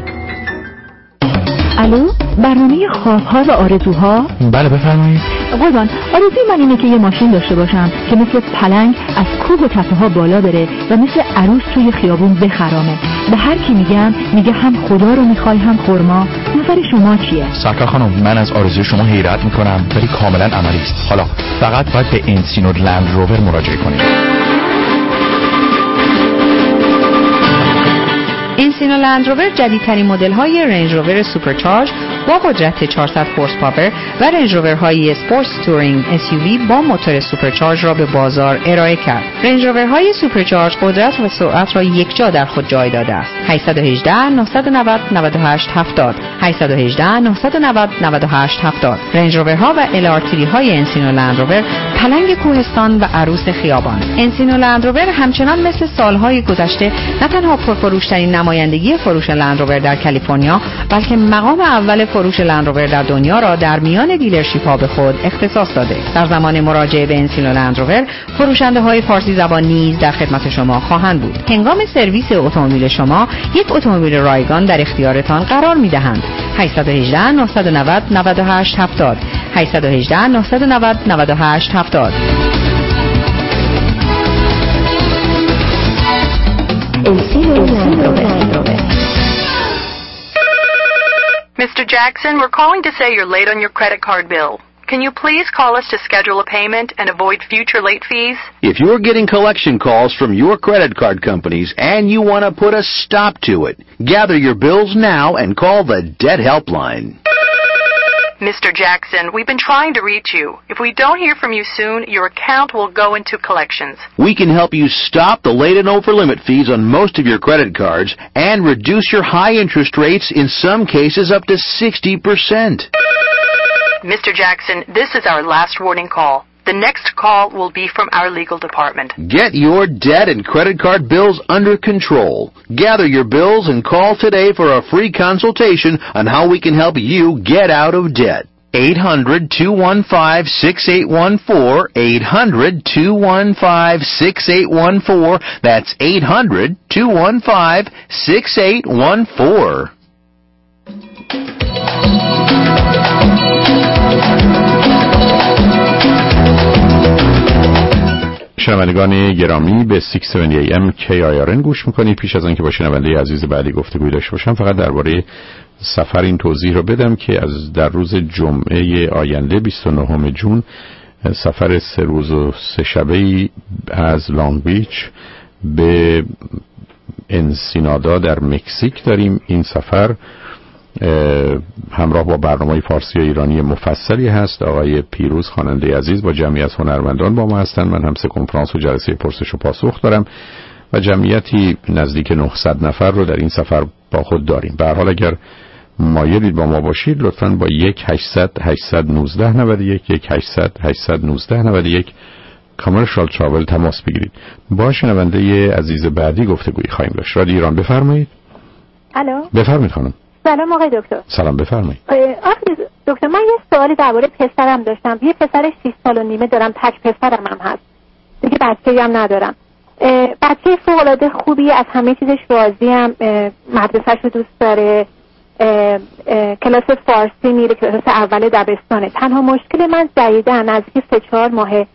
الو، برنامه خواب‌ها و آرزوها؟ بله بفرمایید. قربان، آرزوی من اینه که یه ماشین داشته باشم که مثل پلنگ از کوه و تپه ها بالا بره و مثل عروس توی خیابون بخرامه. به هر کی میگم میگه هم خدا رو میخوای هم خرما. نظر شما چیه؟ سرکار خانم، من از آرزوی شما حیرت میکنم ولی کاملا عملی است. حالا فقط باید به انسینو لند روور مراجعه کنید. انسینو لند روور جدیدترین مدل های رنج روور سوپرچارج با قدرت چهارصد هورس پاور و رنج روور های اسپورت تورینگ اس یو وی با موتور سوپرچارج را به بازار ارائه کرد. رنج روور های سوپرچارج قدرت و سرعت را یکجا در خود جای داده است. هشت یک هشت نه نه نه نه هشت هفت صفر هشت یک هشت نه نه نه نه هشت هفت صفر. رنج روور ها و ال آر تری های انسینو لند روور پلنگ کوهستان و عروس خیابان. انسینو لند روور همچنان مثل سالهای گذشته نه تنها پرفروشترین نمایندگی فروش لند روور در کالیفرنیا بلکه مقام اول فروش لند روور در دنیا را در میان دیلرشیپ ها به خود اختصاص داده. در زمان مراجعه به انسینو لند روور فروشنده های فارسی زبان نیز در خدمت شما خواهند بود. هنگام سرویس اتومبیل شما یک اتومبیل رایگان در اختیارتان قرار می دهند. هشت یک هشت نه نه نه نه هشت هفت صفر هشت یک هشت نه نه نه نه هشت هفت صفر. Mister Jackson, we're calling to say you're late on your credit card bill. Can you please call us to schedule a payment and avoid future late fees? If you're getting collection calls from your credit card companies and you want to put a stop to it, gather your bills now and call the Debt Helpline. Mister Jackson, we've been trying to reach you. If we don't hear from you soon, your account will go into collections. We can help you stop the late and over limit fees on most of your credit cards and reduce your high interest rates, in some cases up to sixty percent. Mister Jackson, this is our last warning call. The next call will be from our legal department. Get your debt and credit card bills under control. Gather your bills and call today for a free consultation on how we can help you get out of debt. eight hundred, two one five, six eight one four, eight hundred, two one five, six eight one four. That's eight hundred, two one five, six eight one four. شنوندگان گرامی به ششصد و هفتاد ای ام کی آی آر ان گوش میکنید. پیش از آنکه با شنونده عزیز بعدی گفتگوی داشته باشم فقط درباره سفر این توضیح رو بدم که از در روز جمعه آینده بیست و نهم ژوئن سفر سه روز و سه شبه‌ای از لانگ بیچ به انسینادا در مکزیک داریم. این سفر همراه با برنامه فارسی و ایرانی مفصلی هست. آقای پیروز خواننده عزیز با جمعی از هنرمندان با ما هستند. من هم سه کنفرانس و جلسه پرسش و پاسخ دارم و جمعیتی نزدیک نهصد نفر رو در این سفر با خود داریم. به هر حال اگر مایلید با ما باشید لطفاً با یک هشتصد، هشتصد و نوزده، نود و یک یک هشتصد، هشتصد و نوزده، نود و یک کامرشال تراول تماس بگیرید. با شنونده عزیز بعدی گفتگویی خواهیم داشت. رادیو ایران بفرمایید. الو. بفرمایید خانم. سلام آقای دکتر. سلام بفرمایید. آقای دکتر من یه سوالی درباره پسرم داشتم. یه پسر شش سال و نیمه دارم، تک پسرم هم هست. دیگه بچه‌ای هم ندارم. بچه فوق العاده خوبی، از همه چیزش راضیم، مدرسه‌ش رو دوست داره، کلاس فارسی میره، کلاس اول دبستانه. تنها مشکل من جدیدن از که سه چهار ماهه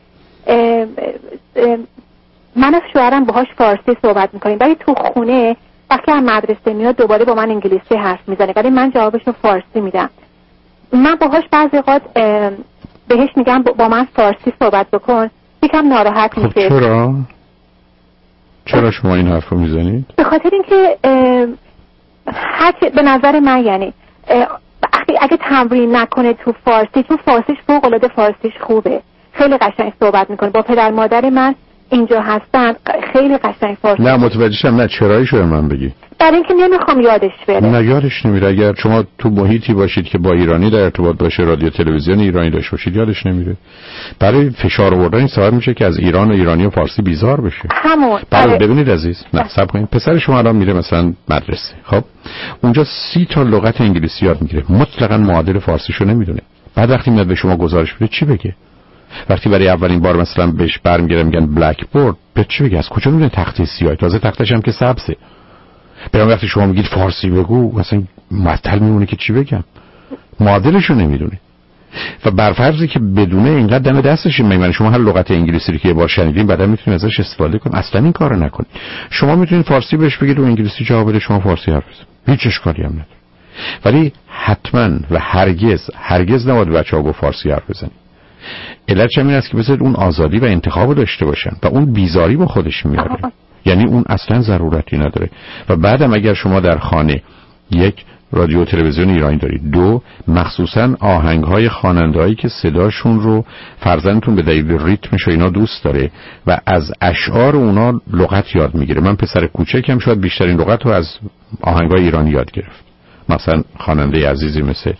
من از شوهرم باهاش فارسی صحبت میکنیم ولی تو خونه وقتی از مدرسه میاد دوباره با من انگلیسی حرف میزنه ولی من جوابش رو فارسی میدم. من باهاش بعضی اوقات بهش میگم با من فارسی صحبت بکن، یکم ناراحت خب میشه. چرا؟ چرا شما این حرف رو میزنید؟ به خاطر اینکه هر به نظر من یعنی اگه تمرین نکنه تو فارسی، چون فارسیش فوق العاده فارسیش خوبه، خیلی قشنگ صحبت میکنه. با پدر مادر من اینجا هستن خیلی قشنگ فارسی. نه متوجهشم. نه چراییشو به من بگی. برای اینکه نمیخوام یادش بره. نه یادش نمیره. اگر شما تو محیطی باشید که با ایرانی در ارتباط باشه، رادیو تلویزیون ایرانی داشته باشید، یادش نمیره. برای فشار آوردن سبب میشه که از ایران و ایرانی و فارسی بیزار بشه. همون. برای ببینید عزیز، نه صبر کنید. پسر شما الان میره مثلا مدرسه، خب اونجا سی تا لغت انگلیسی یاد میگیره، مطلقاً معادل فارسیشو نمیدونه. بعد وقتی میاد به شما گزارش بده چی بگه؟ وقتی برای اولین بار مثلا بهش برمیگردم میگن بلک بورد، به چی بگه؟ از کجا میدونه تخته سیاه؟ تازه تختش هم که سبزه. برام وقتی شما میگید فارسی بگو مثلا معطل میمونه که چی بگم، معادلشو نمیدونه. و برفرضی که بدونه اینقدر دم دستشه. من شما هر لغت انگلیسی رو که یه بار شنیدین بعدا میتونید ازش استفاده کنید. اصلا این کارو نکنید. شما میتونید فارسی بهش بگید و انگلیسی جواب بده، شما فارسی حرف بزنید، هیچ اشکالی هم نداره. ولی حتما و هرگز هرگز نباید بچه‌ها با فارسی حرف بزنید. علتش همین است که بذارید اون آزادی و انتخاب داشته باشن و اون بیزاری با خودش میاره. یعنی اون اصلا ضرورتی نداره. و بعدم اگر شما در خانه یک رادیو تلویزیون ایرانی دارید، دو مخصوصا آهنگ‌های خواننده‌هایی که صداشون رو فرزندتون به دلیل ریتمش و اینا دوست داره و از اشعار اونا لغت یاد میگیره. من پسر کوچکم شاید بیشترین لغت رو از آهنگ‌های ایرانی یاد گرفت. مثلا خواننده عزیزی مثل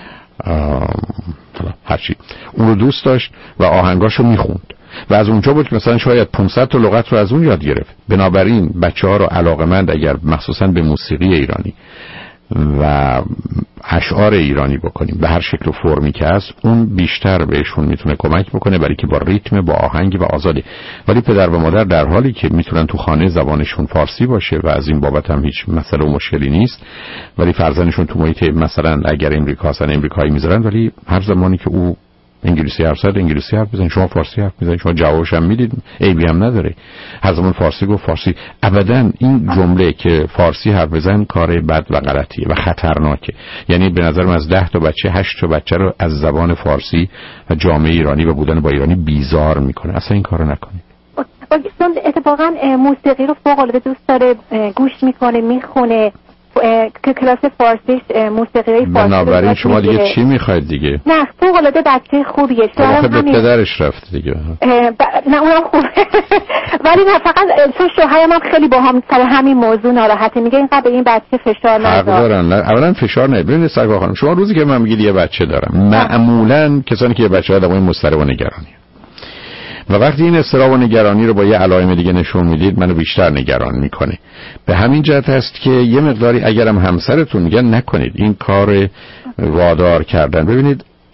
هرچی اون رو دوست داشت و آهنگاشو میخوند و از اونجا بود که مثلا شاید پانصد تا لغت رو از اون یاد گرفت. بنابراین بچه‌ها رو علاقه‌مند اگر مخصوصا به موسیقی ایرانی و اشعار ایرانی بکنیم به هر شکل و فرمی که هست، اون بیشتر بهشون میتونه کمک بکنه، برای که با ریتم، با آهنگ و آزادی. ولی پدر و مادر در حالی که میتونن تو خانه زبانشون فارسی باشه و از این بابت هم هیچ مسئله و مشکلی نیست، ولی فرزندشون تو محیط مثلا اگر امریکا هستن امریکایی میذارن، ولی هر زمانی که او انگلیسی حرف زد انگلیسی حرف بزنید، شما فارسی حرف میزنید، شما جوابش هم میدید، عیبی هم نداره. هر زمان فارسی گفت فارسی. ابدا این جمله که فارسی حرف بزن کار بد و غلطیه و خطرناکه. یعنی به نظرم از ده تا بچه هشت تا بچه رو از زبان فارسی و جامعه ایرانی و بودن با ایرانی بیزار میکنه. اصلا این کارو نکنید. چون اتفاقا موسیقی رو فوق العاده دوست داره، گوش میکنه، میخونه، که کلاس فارسیش موسیقی فارسی. بنابراین شما دیگه چی میخواید دیگه؟ نه فوق العاده بچه خوبیه. شوهرم همین به پدرش رفت دیگه. ب... نه اونم خوبه. ولی نه فقط چون شوهرم هم خیلی با هم سر همین موضوع ناراحته، میگه اینقدر به این بچه فشار نذار. حق دارن. اولا فشار نه. ببینید سرکار خانم، شما روزی که من میگید یه بچه دارم، معمولا کسانی که یه بچه دارن آدمای مضطرب و نگرانی، و وقتی این اضطراب و نگرانی رو با یه علائم دیگه نشون میدید منو بیشتر نگران میکنه. به همین جهت هست که یه مقداری اگرم همسرتون میگن نکنید این کار وادار کردن. ببینید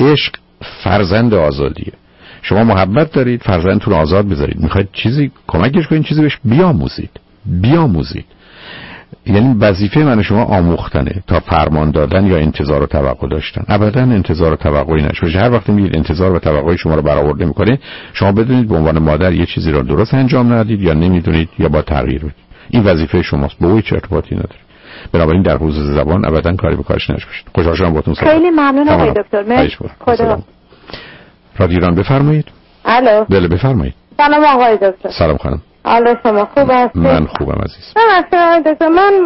عشق فرزند آزادیه. شما محبت دارید، فرزندتون آزاد بذارید. میخواید چیزی کمکش کنید، چیزی بهش بیاموزید بیاموزید یعنی وظیفه من شما آموختنه تا فرمان دادن یا انتظار و توقع داشتن. ابدا انتظار و توقعی نشه. هر وقت میگید انتظار و توقع شما رو برآورد نمیکنه، شما بدونید به عنوان مادر یه چیزی رو درست انجام ندید یا نمیدونید یا با تغییر بدید. این وظیفه شماست، به هیچ ارتباطی نداره. بنابراین در حوزه زبان ابدا کاری به کارش نشه. خوشحال شدم باهاتون صحبت. خیلی ممنون آقای دکتر. مرسی. خدا. رادیو ایران بفرمایید. الو. بله بفرمایید. سلام آقای دکتر. سلام خانم. حالا شما خوب هستید؟ من خوبم عزیز. من اصلا دکتر من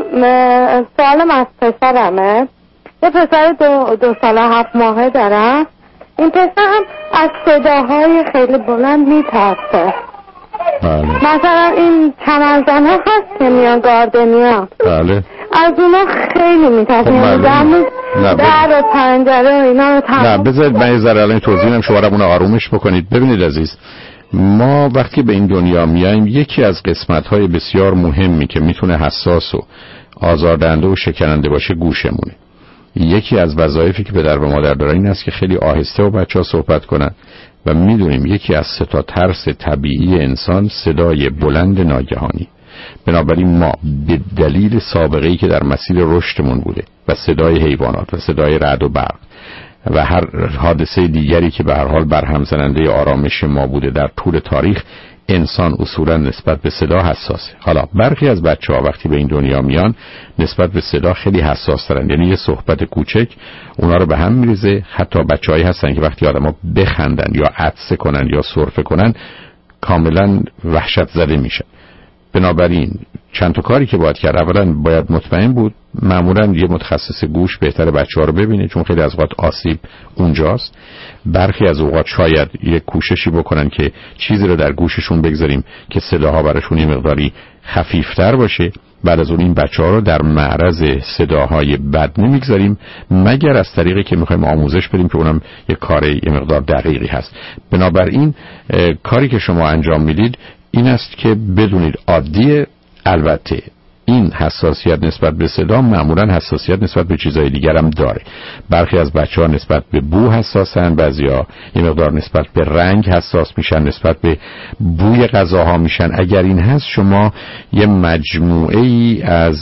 سوالم از پسرمه. یه پسر دو, دو ساله هفت ماهه دارم. این پسرم از صداهای خیلی بلند میترسه. بله. مثلا این کمرزن ها هست که میان گاردنیا. بله. از اونا خیلی میترسه. بله. در و پنجره و اینا رو تمام. نه بذارید من یه ذره الان توضیح بدم، شما رو اون آرومش بکنید. ببینید عزیز، ما وقتی به این دنیا میایم یکی از قسمت‌های بسیار مهمی که میتونه حساس و آزاردهنده و شکننده باشه گوشمونه. یکی از وظایفی که پدر و مادر دارن این است که خیلی آهسته و بچه‌ها صحبت کنن و میدونیم یکی از سه تا ترس طبیعی انسان صدای بلند ناگهانی. بنابراین ما به دلیل سابقه‌ای که در مسیر رشدمون بوده و صدای حیوانات و صدای رعد و برق و هر حادثه دیگری که به هر حال برهم زننده آرامش ما بوده در طول تاریخ، انسان اصولا نسبت به صدا حساسه. حالا برخی از بچه‌ها وقتی به این دنیا میان نسبت به صدا خیلی حساس ترن، یعنی یه صحبت کوچک اونا رو به هم میریزه. حتی بچه‌هایی هستن که وقتی آدما بخندن یا عطسه کنن یا سرفه کنن کاملا وحشت زده میشن. بنابراین چند تا کاری که باید کرد، اولا باید مطمئن بود معمولا یه متخصص گوش بهتره بچه‌ها رو ببینه، چون خیلی از اوقات آسیب اونجاست. برخی از اوقات شاید یه کوششی بکنن که چیزی رو در گوششون بگذاریم که صداها براشون یه مقداری خفیفتر باشه. بعد از اون این بچه‌ها رو در معرض صداهای بد نمیگذاریم مگر از طریقی که میخوایم آموزش بدیم که اونم یه کار یه مقدار دقیقی هست. بنابراین کاری که شما انجام میدید این است که بدونید عادیه. البته این حساسیت نسبت به صدا معمولا حساسیت نسبت به چیزهای دیگر هم داره. برخی از بچه‌ها نسبت به بو حساسن، بعضیا یه مقدار نسبت به رنگ حساس میشن، نسبت به بوی غذاها میشن. اگر این هست شما یه مجموعه ای از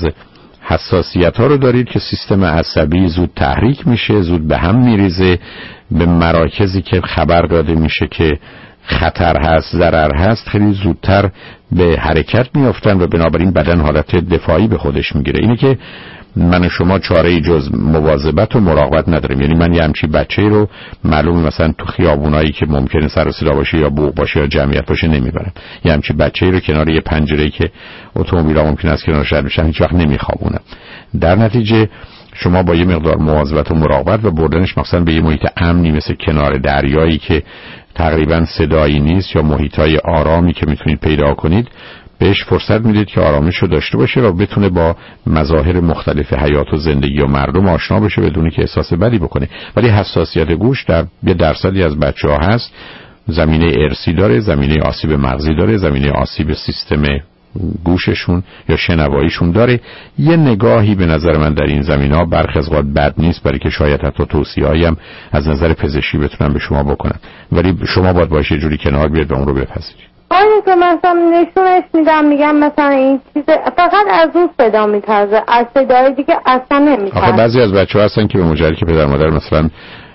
حساسیت ها رو دارید که سیستم عصبی زود تحریک میشه، زود به هم میریزه، به مراکزی که خبر داده میشه که خطر هست، ضرر هست، خیلی زودتر به حرکت میافتن و بنابراین بدن حالت دفاعی به خودش میگیره. اینه که من و شما چاره جز مواظبت و مراقبت نداریم. یعنی من یه همچی بچه‌ای رو معلومه مثلا تو خیابونایی که ممکنه سر و صدا باشه یا بوق باشه یا جمعیت باشه نمیبرم. یه همچی بچه‌ای رو کنار یه پنجره‌ای که اتومبیل‌ها ممکن است کنارش رد بشن هیچ وقت نمیخوابونم. در نتیجه شما با یه مقدار مواظبت و مراقبت و بردنش مثلا به یه محیط امنی مثل کنار دریایی که تقریبا صدایی نیست یا محیطای آرامی که میتونید پیدا کنید، بهش فرصت میدید که آرامش رو داشته باشه و بتونه با مظاهر مختلف حیات و زندگی و مردم آشنا بشه بدون که احساس بدی بکنه. ولی حساسیت گوش در یه درصدی از بچه‌ها هست. زمینه ارثی داره، زمینه آسیب مغزی داره، زمینه آسیب سیستم گوششون یا شنواییشون داره. یه نگاهی به نظر من در این زمینه‌ها برخی از اوقات بد نیست، برای که شاید حتی توصیه‌ای هم از نظر پزشکی بتونن به شما بکنن، ولی شما باید باشه یه جوری کنار بیاد و اون رو بپذیرید. آیا که مثلا نشونش میدم میگم مثلا این چیز فقط از اون صدا میترزه، از صدای دیگه اصلا نمیترزه. آخه بعضی از بچه‌ها هستن که به مجردی که پدر مادر مثلا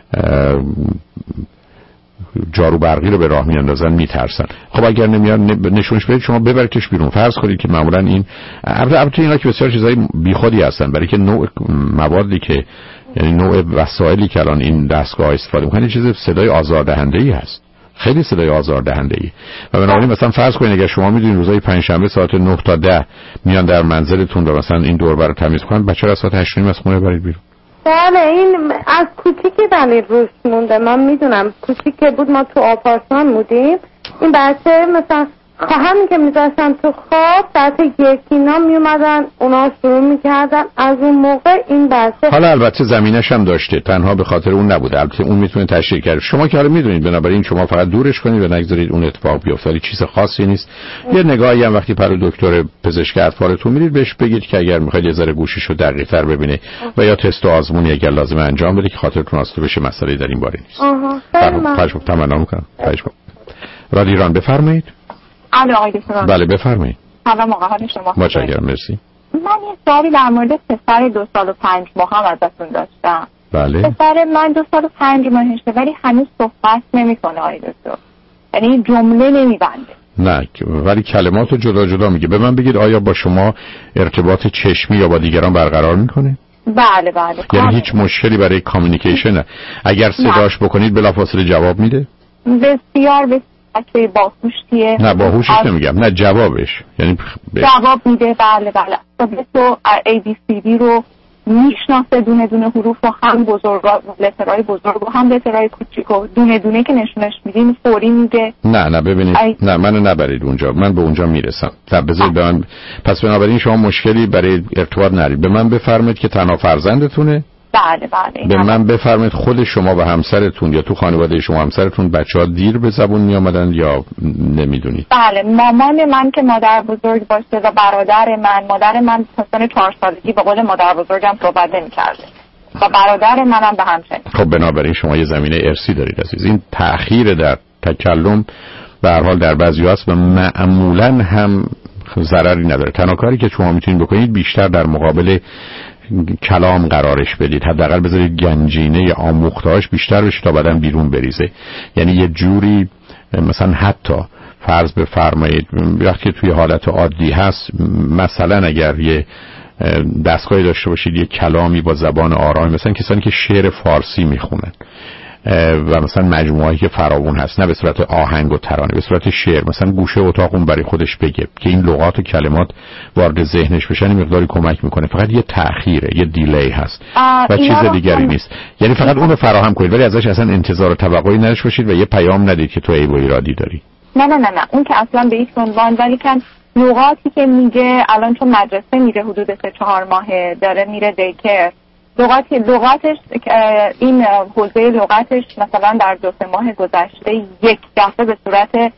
جارو برقی رو به راه میاندازن میترسن. خب اگر نمیاد نشونش بدید شما ببریدش بیرون. فرض کنید که معمولا این البته اینا که بسیار چیزای بیخودی هستن، برای که نوع موادی که یعنی نوع وسایلی که الان این دستگاه استفاده میکنن چیز صدای آزاردهنده‌ای هست، خیلی صدای آزاردهنده‌ای. و بنابراین مثلا فرض کنید اگر شما میدونید روزای پنجشنبه ساعت نه تا ده میان در منزلتون و مثلا این دور برای تمیز کنن، بچه‌ها از ساعت هشت و نیم از خونه برید بیرون. بله این از کوچیکی دلیل روش مونده. من میدونم کوچیک که بود ما تو آپارتمان بودیم، این بچه مثلا همین که میذاشتم تو خواب ساعت یکینا میومدن اونا شروع میکردن. از اون موقع این بحثه حالا البته زمینش هم داشته، تنها به خاطر اون نبوده، البته اون میتونه تشریح کنه. شما که حالا میدونید، بنابراین شما فقط دورش کنید و نگذارید اون اتفاق بیفته. چیز خاصی نیست. یه نگاهی هم وقتی پر دکتر پزشک اطفالتون میرید بهش بگید که اگر میخواید یه ذره گوشیشو دقیق‌تر ببینه و یا تست و آزمونی اگر لازمه انجام بده که خاطرتون آسوده بشه، مسئله در این باره نیست. آها خیلی تمنا میکنم. خواهش می‌کنم. رادیو ایران بفرمایید. الو آقای دکتر. بله بفرمایید. سلام آقا، حال شما؟ متشکرم، مرسی. من یه سوالی در مورد پسر دو سال و پنج ماه هم ازتون داشتم. بله. پسر من دو سال و پنج ماهشه ولی هنوز صحبت نمیکنه آقای دکتر. یعنی جمله نمیبنده. نه ولی کلماتو جدا جدا میگه. به من بگید آیا با شما ارتباط چشمی یا با دیگران برقرار میکنه؟ بله بله. یعنی هیچ مشکلی برای کامیونیکیشن نه. اگر صداش بکنید بلافاصله جواب میده؟ بسیار بسیار بچه باهوشیه. نه باهوشش نمیگم، نه جوابش. یعنی ب... جواب میده. بله بله. تو ای بی سی دی رو میشناسه، دونه دونه حروف رو، هم بزرگا لترهای بزرگ و هم لترهای کوچیک و دونه دونه که نشونش میدین فوری میده. نه نه ببینید ای... نه منو نبرید اونجا، من به اونجا میرسم. تا بذارید به من. پس بنابراین شما مشکلی برای ارتباط ندارید. به من بفرمایید که تنها فرزندتونه؟ بله بله. به من بفرمایید خود شما و همسرتون یا تو خانواده شما همسرتون بچه‌ها دیر به زبون می آمدن یا نمیدونید؟ بله مامان من که مادر بزرگ باشه و برادر من، مادر من تا چهار سالگی به قول مادر بزرگم صحبت نمی‌کرده و برادر منم به همچنین. خب بنابراین شما یه زمینه ارثی دارید عزیز. این تأخیر در تکلم به هر حال در بعضی‌ها هست و معمولاً هم ضرری نداره. تنها کاری که شما میتونید بکنید بیشتر در مقابل کلام قرارش بدید، حداقل بذارید گنجینه آموختهاش بیشتر بشه تا بعداً بیرون بریزه. یعنی یه جوری مثلا حتی فرض بفرمایید وقتی توی حالت عادی هست، مثلا اگر یه دستگاهی داشته باشید یه کلامی با زبان آرام، مثلا کسانی که شعر فارسی میخونن و مثلا مجموعه‌ای که فراوون هست، نه به صورت آهنگ و ترانه، به صورت شعر، مثلا گوشه اتاق اون برای خودش بگه که این لغات و کلمات وارد ذهنش بشن، این مقداری کمک میکنه. فقط یه تأخیره، یه دیلی هست و چیز دیگری نیست. یعنی فقط اونو فراهم کنید ولی ازش اصلا انتظار و توقعی نداشته باشید و یه پیام ندید که تو عیب و ایرادی داری. نه نه نه نه اون که اصلا به هیچ عنوان. ولی که لغاتی که میگه الان چون مدرسه میره حدود سه چهار ماهه داره میره دیکر، لغاتی لغاتش این حوزه لغاتش مثلا در دو سه ماه گذشته یک دفعه به صورت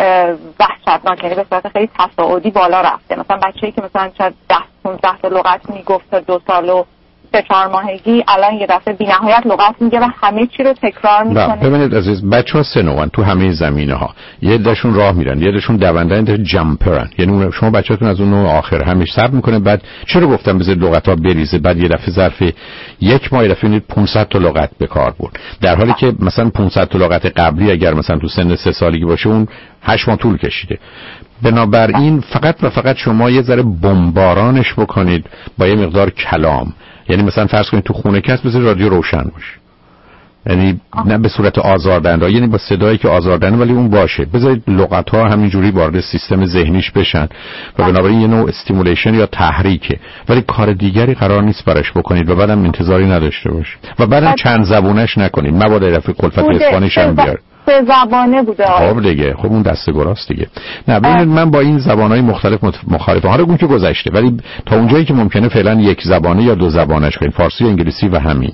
وحشتناک، یعنی به صورت خیلی تصاعدی بالا رفته. مثلا بچه‌ای که مثلا شاید ده پانزده تا لغت میگفت تا دو سال و سه چهار ماهگی الان یه دفعه بی‌نهایت لغت میگه و همه چی رو تکرار میکنه. ببینید عزیز، بچه‌ها سه نوعن تو همه زمینه‌ها. یه عده‌شون راه میرن، یه عده‌شون دونده‌اند، یه جامپرن. یعنی شما بچه‌تون از اون نوع آخر همیشه صبر میکنه، بعد چرا گفتم بذارید لغت‌ها بریزه، بعد یه دفعه ظرف یک ماه دفعه پانصد تا لغت به کار برد، در حالی که مثلا پانصد تا لغت قبلی اگر مثلا تو سن سه سالگی باشه اون هشت ماه طول کشیده. بنابراین فقط و فقط شما یه ذره بمبارانش بکنید با یه مقدار کلام. یعنی مثلا فرض کنید تو خونه کس بذارید رادیو روشن باشه، یعنی نه به صورت آزاردهنده، یعنی با صدایی که آزاردهنده ولی اون باشه. بذارید لغت‌ها همینجوری وارد سیستم ذهنیش بشن و بنابراین یه نوع استیمولیشن یا تحریکه، ولی کار دیگری قرار نیست براش بکنید و بعدم انتظاری نداشته باشید و بعدم چند زبونش نکنید، مبادا رفع کلفت اسپانیش هم بیار. سه زبانه بوده. خب دیگه، خب اون دسته گراست دیگه. نه ببینید من با این زبانهای مختلف مخالفم. حالا اون که گذشته، ولی تا اونجایی که ممکنه فعلا یک زبانه یا دو زبانش کنید، فارسی و انگلیسی و همین.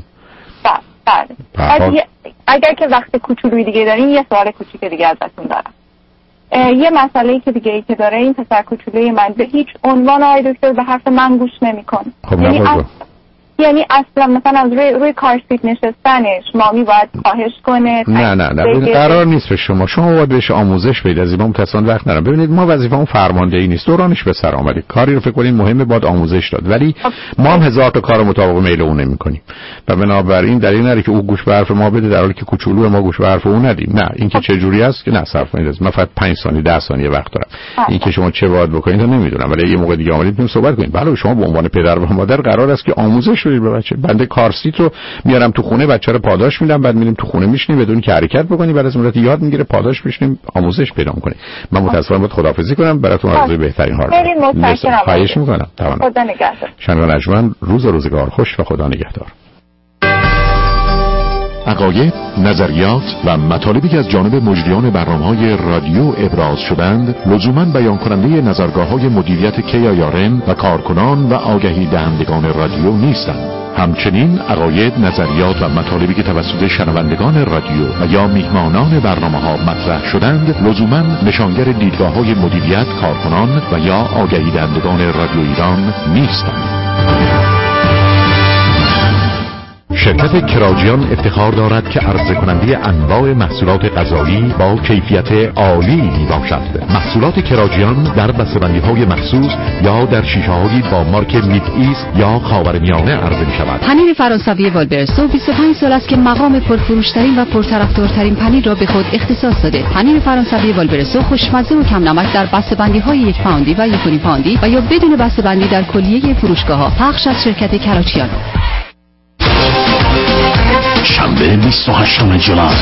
بله. اگر, اگر که وقت کوچولوی دیگه دارین یه سوال کوچیک دیگه ازتون دارم. یه مسئله که دیگه ای که داره این پسر کوچولوی من به هیچ عنوان آقای دکتر به حرف من گوش نمیکنه. خب یعنی یعنی اصلا مثلا از روی روی کار سیت نشستنش مامی باید خواهش کنه. نه نه نه قرار نیست به شما شما باید بهش آموزش بدید. از این متصان وقت ندارم. ببینید ما وظیفه‌مون فرماندهی نیست، دورانش به سر آمده، کاری رو فکر کنین مهمه باید آموزش داد، ولی ما هم هزار تا کار مطابق میل اون نمی‌کنیم و بنابراین دلیل نداره که او گوش به حرف ما بده در حالی که کوچولو ما گوش به حرف اون ندیم. نه اینکه چه جوری است که نه صرف کنید، من فقط پنج ثانیه ده ثانیه وقت دارم. اینکه شما چه باید بکنید رو نمیدونم، ولی یه موقع دیگه آمدید صحبت کنید. بله شما به عنوان پدر و مادر قرار است که آموزش بدید به بچه. بنده کارسیت رو میارم تو خونه، بچه رو پاداش میدم، بعد میریم تو خونه میشینیم بدون که حرکت بکنی، بعد از مدت یاد میگیره پاداش بشینیم آموزش پیدا کنیم. من متأسفانه باید خداحافظی کنم، براتون آرزوی بهترین ها رو خیلی متشکرم. خواهش میکنم. خدا نگهدار. شنوندگان روز و روزگار خوش و خدا نگهدار. عقاید، نظریات و مطالبی که از جانب مجریان برنامه‌های رادیو ابراز شدند لزوماً بیان کننده نظرگاه‌های مدیریت کی آی آر ان و کارکنان و آگهی دهندگان رادیو نیستند. همچنین عقاید، نظریات و مطالبی که توسط شنوندگان رادیو و یا میهمانان برنامه‌ها مطرح شدند لزوماً نشانگر دیدگاه‌های مدیریت، کارکنان و یا آگهی دهندگان رادیو ایران نیستند. شرکت کراجیان افتخار دارد که عرضه کننده انواع محصولات غذایی با کیفیت عالی می باشد. محصولات کراجیان در بسته‌بندی‌های مخصوص یا در شیشه‌هایی با مارک مید ایست یا خاورمیانه عرضه می شود. پنیر فرانسوی والبرسو بیست و پنج سال است که مقام پرفروش‌ترین و پرطرفدارترین پنیر را به خود اختصاص داده. پنیر فرانسوی والبرسو خوشمزه و کم نمک در بسته‌بندی‌های یک پوندی و یک و نیم پوندی و یا بدون بسته‌بندی در کلیه فروشگاه‌ها. پخش از شرکت کراچیان. شنبه بیست و هشتم جولای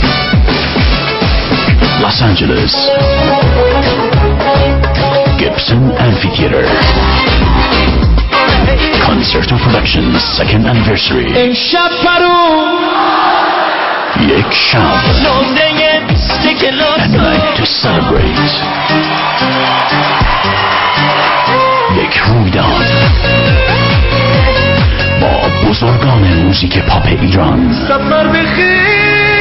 لس آنجلس گیبسون امفی‌تئاتر کنسرتو پروداکشن سکند انیورسری. امشب پرو یک شب A night to celebrate. یک رویداد با بزرگان موزیک پاپ ایران. سفر بخیر.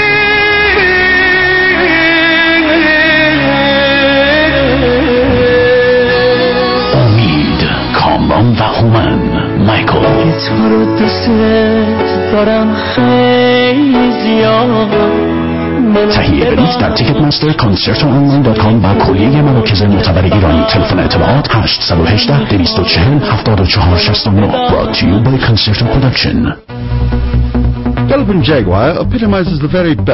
امید، کامران و هومن. مایکل. تو رو دوست دارم خیلی زیاد. تهیه بلیط در تیکت ماستر، کنسرت آنلاین دات کام و کلیه مراکز معتبر ایرانی. تلفن اطلاعات هشت یک هشت دو چهار صفر هفت چهار شش نه. Brought to you by Concerto Production. Galopin Jaguar epitomizes the very best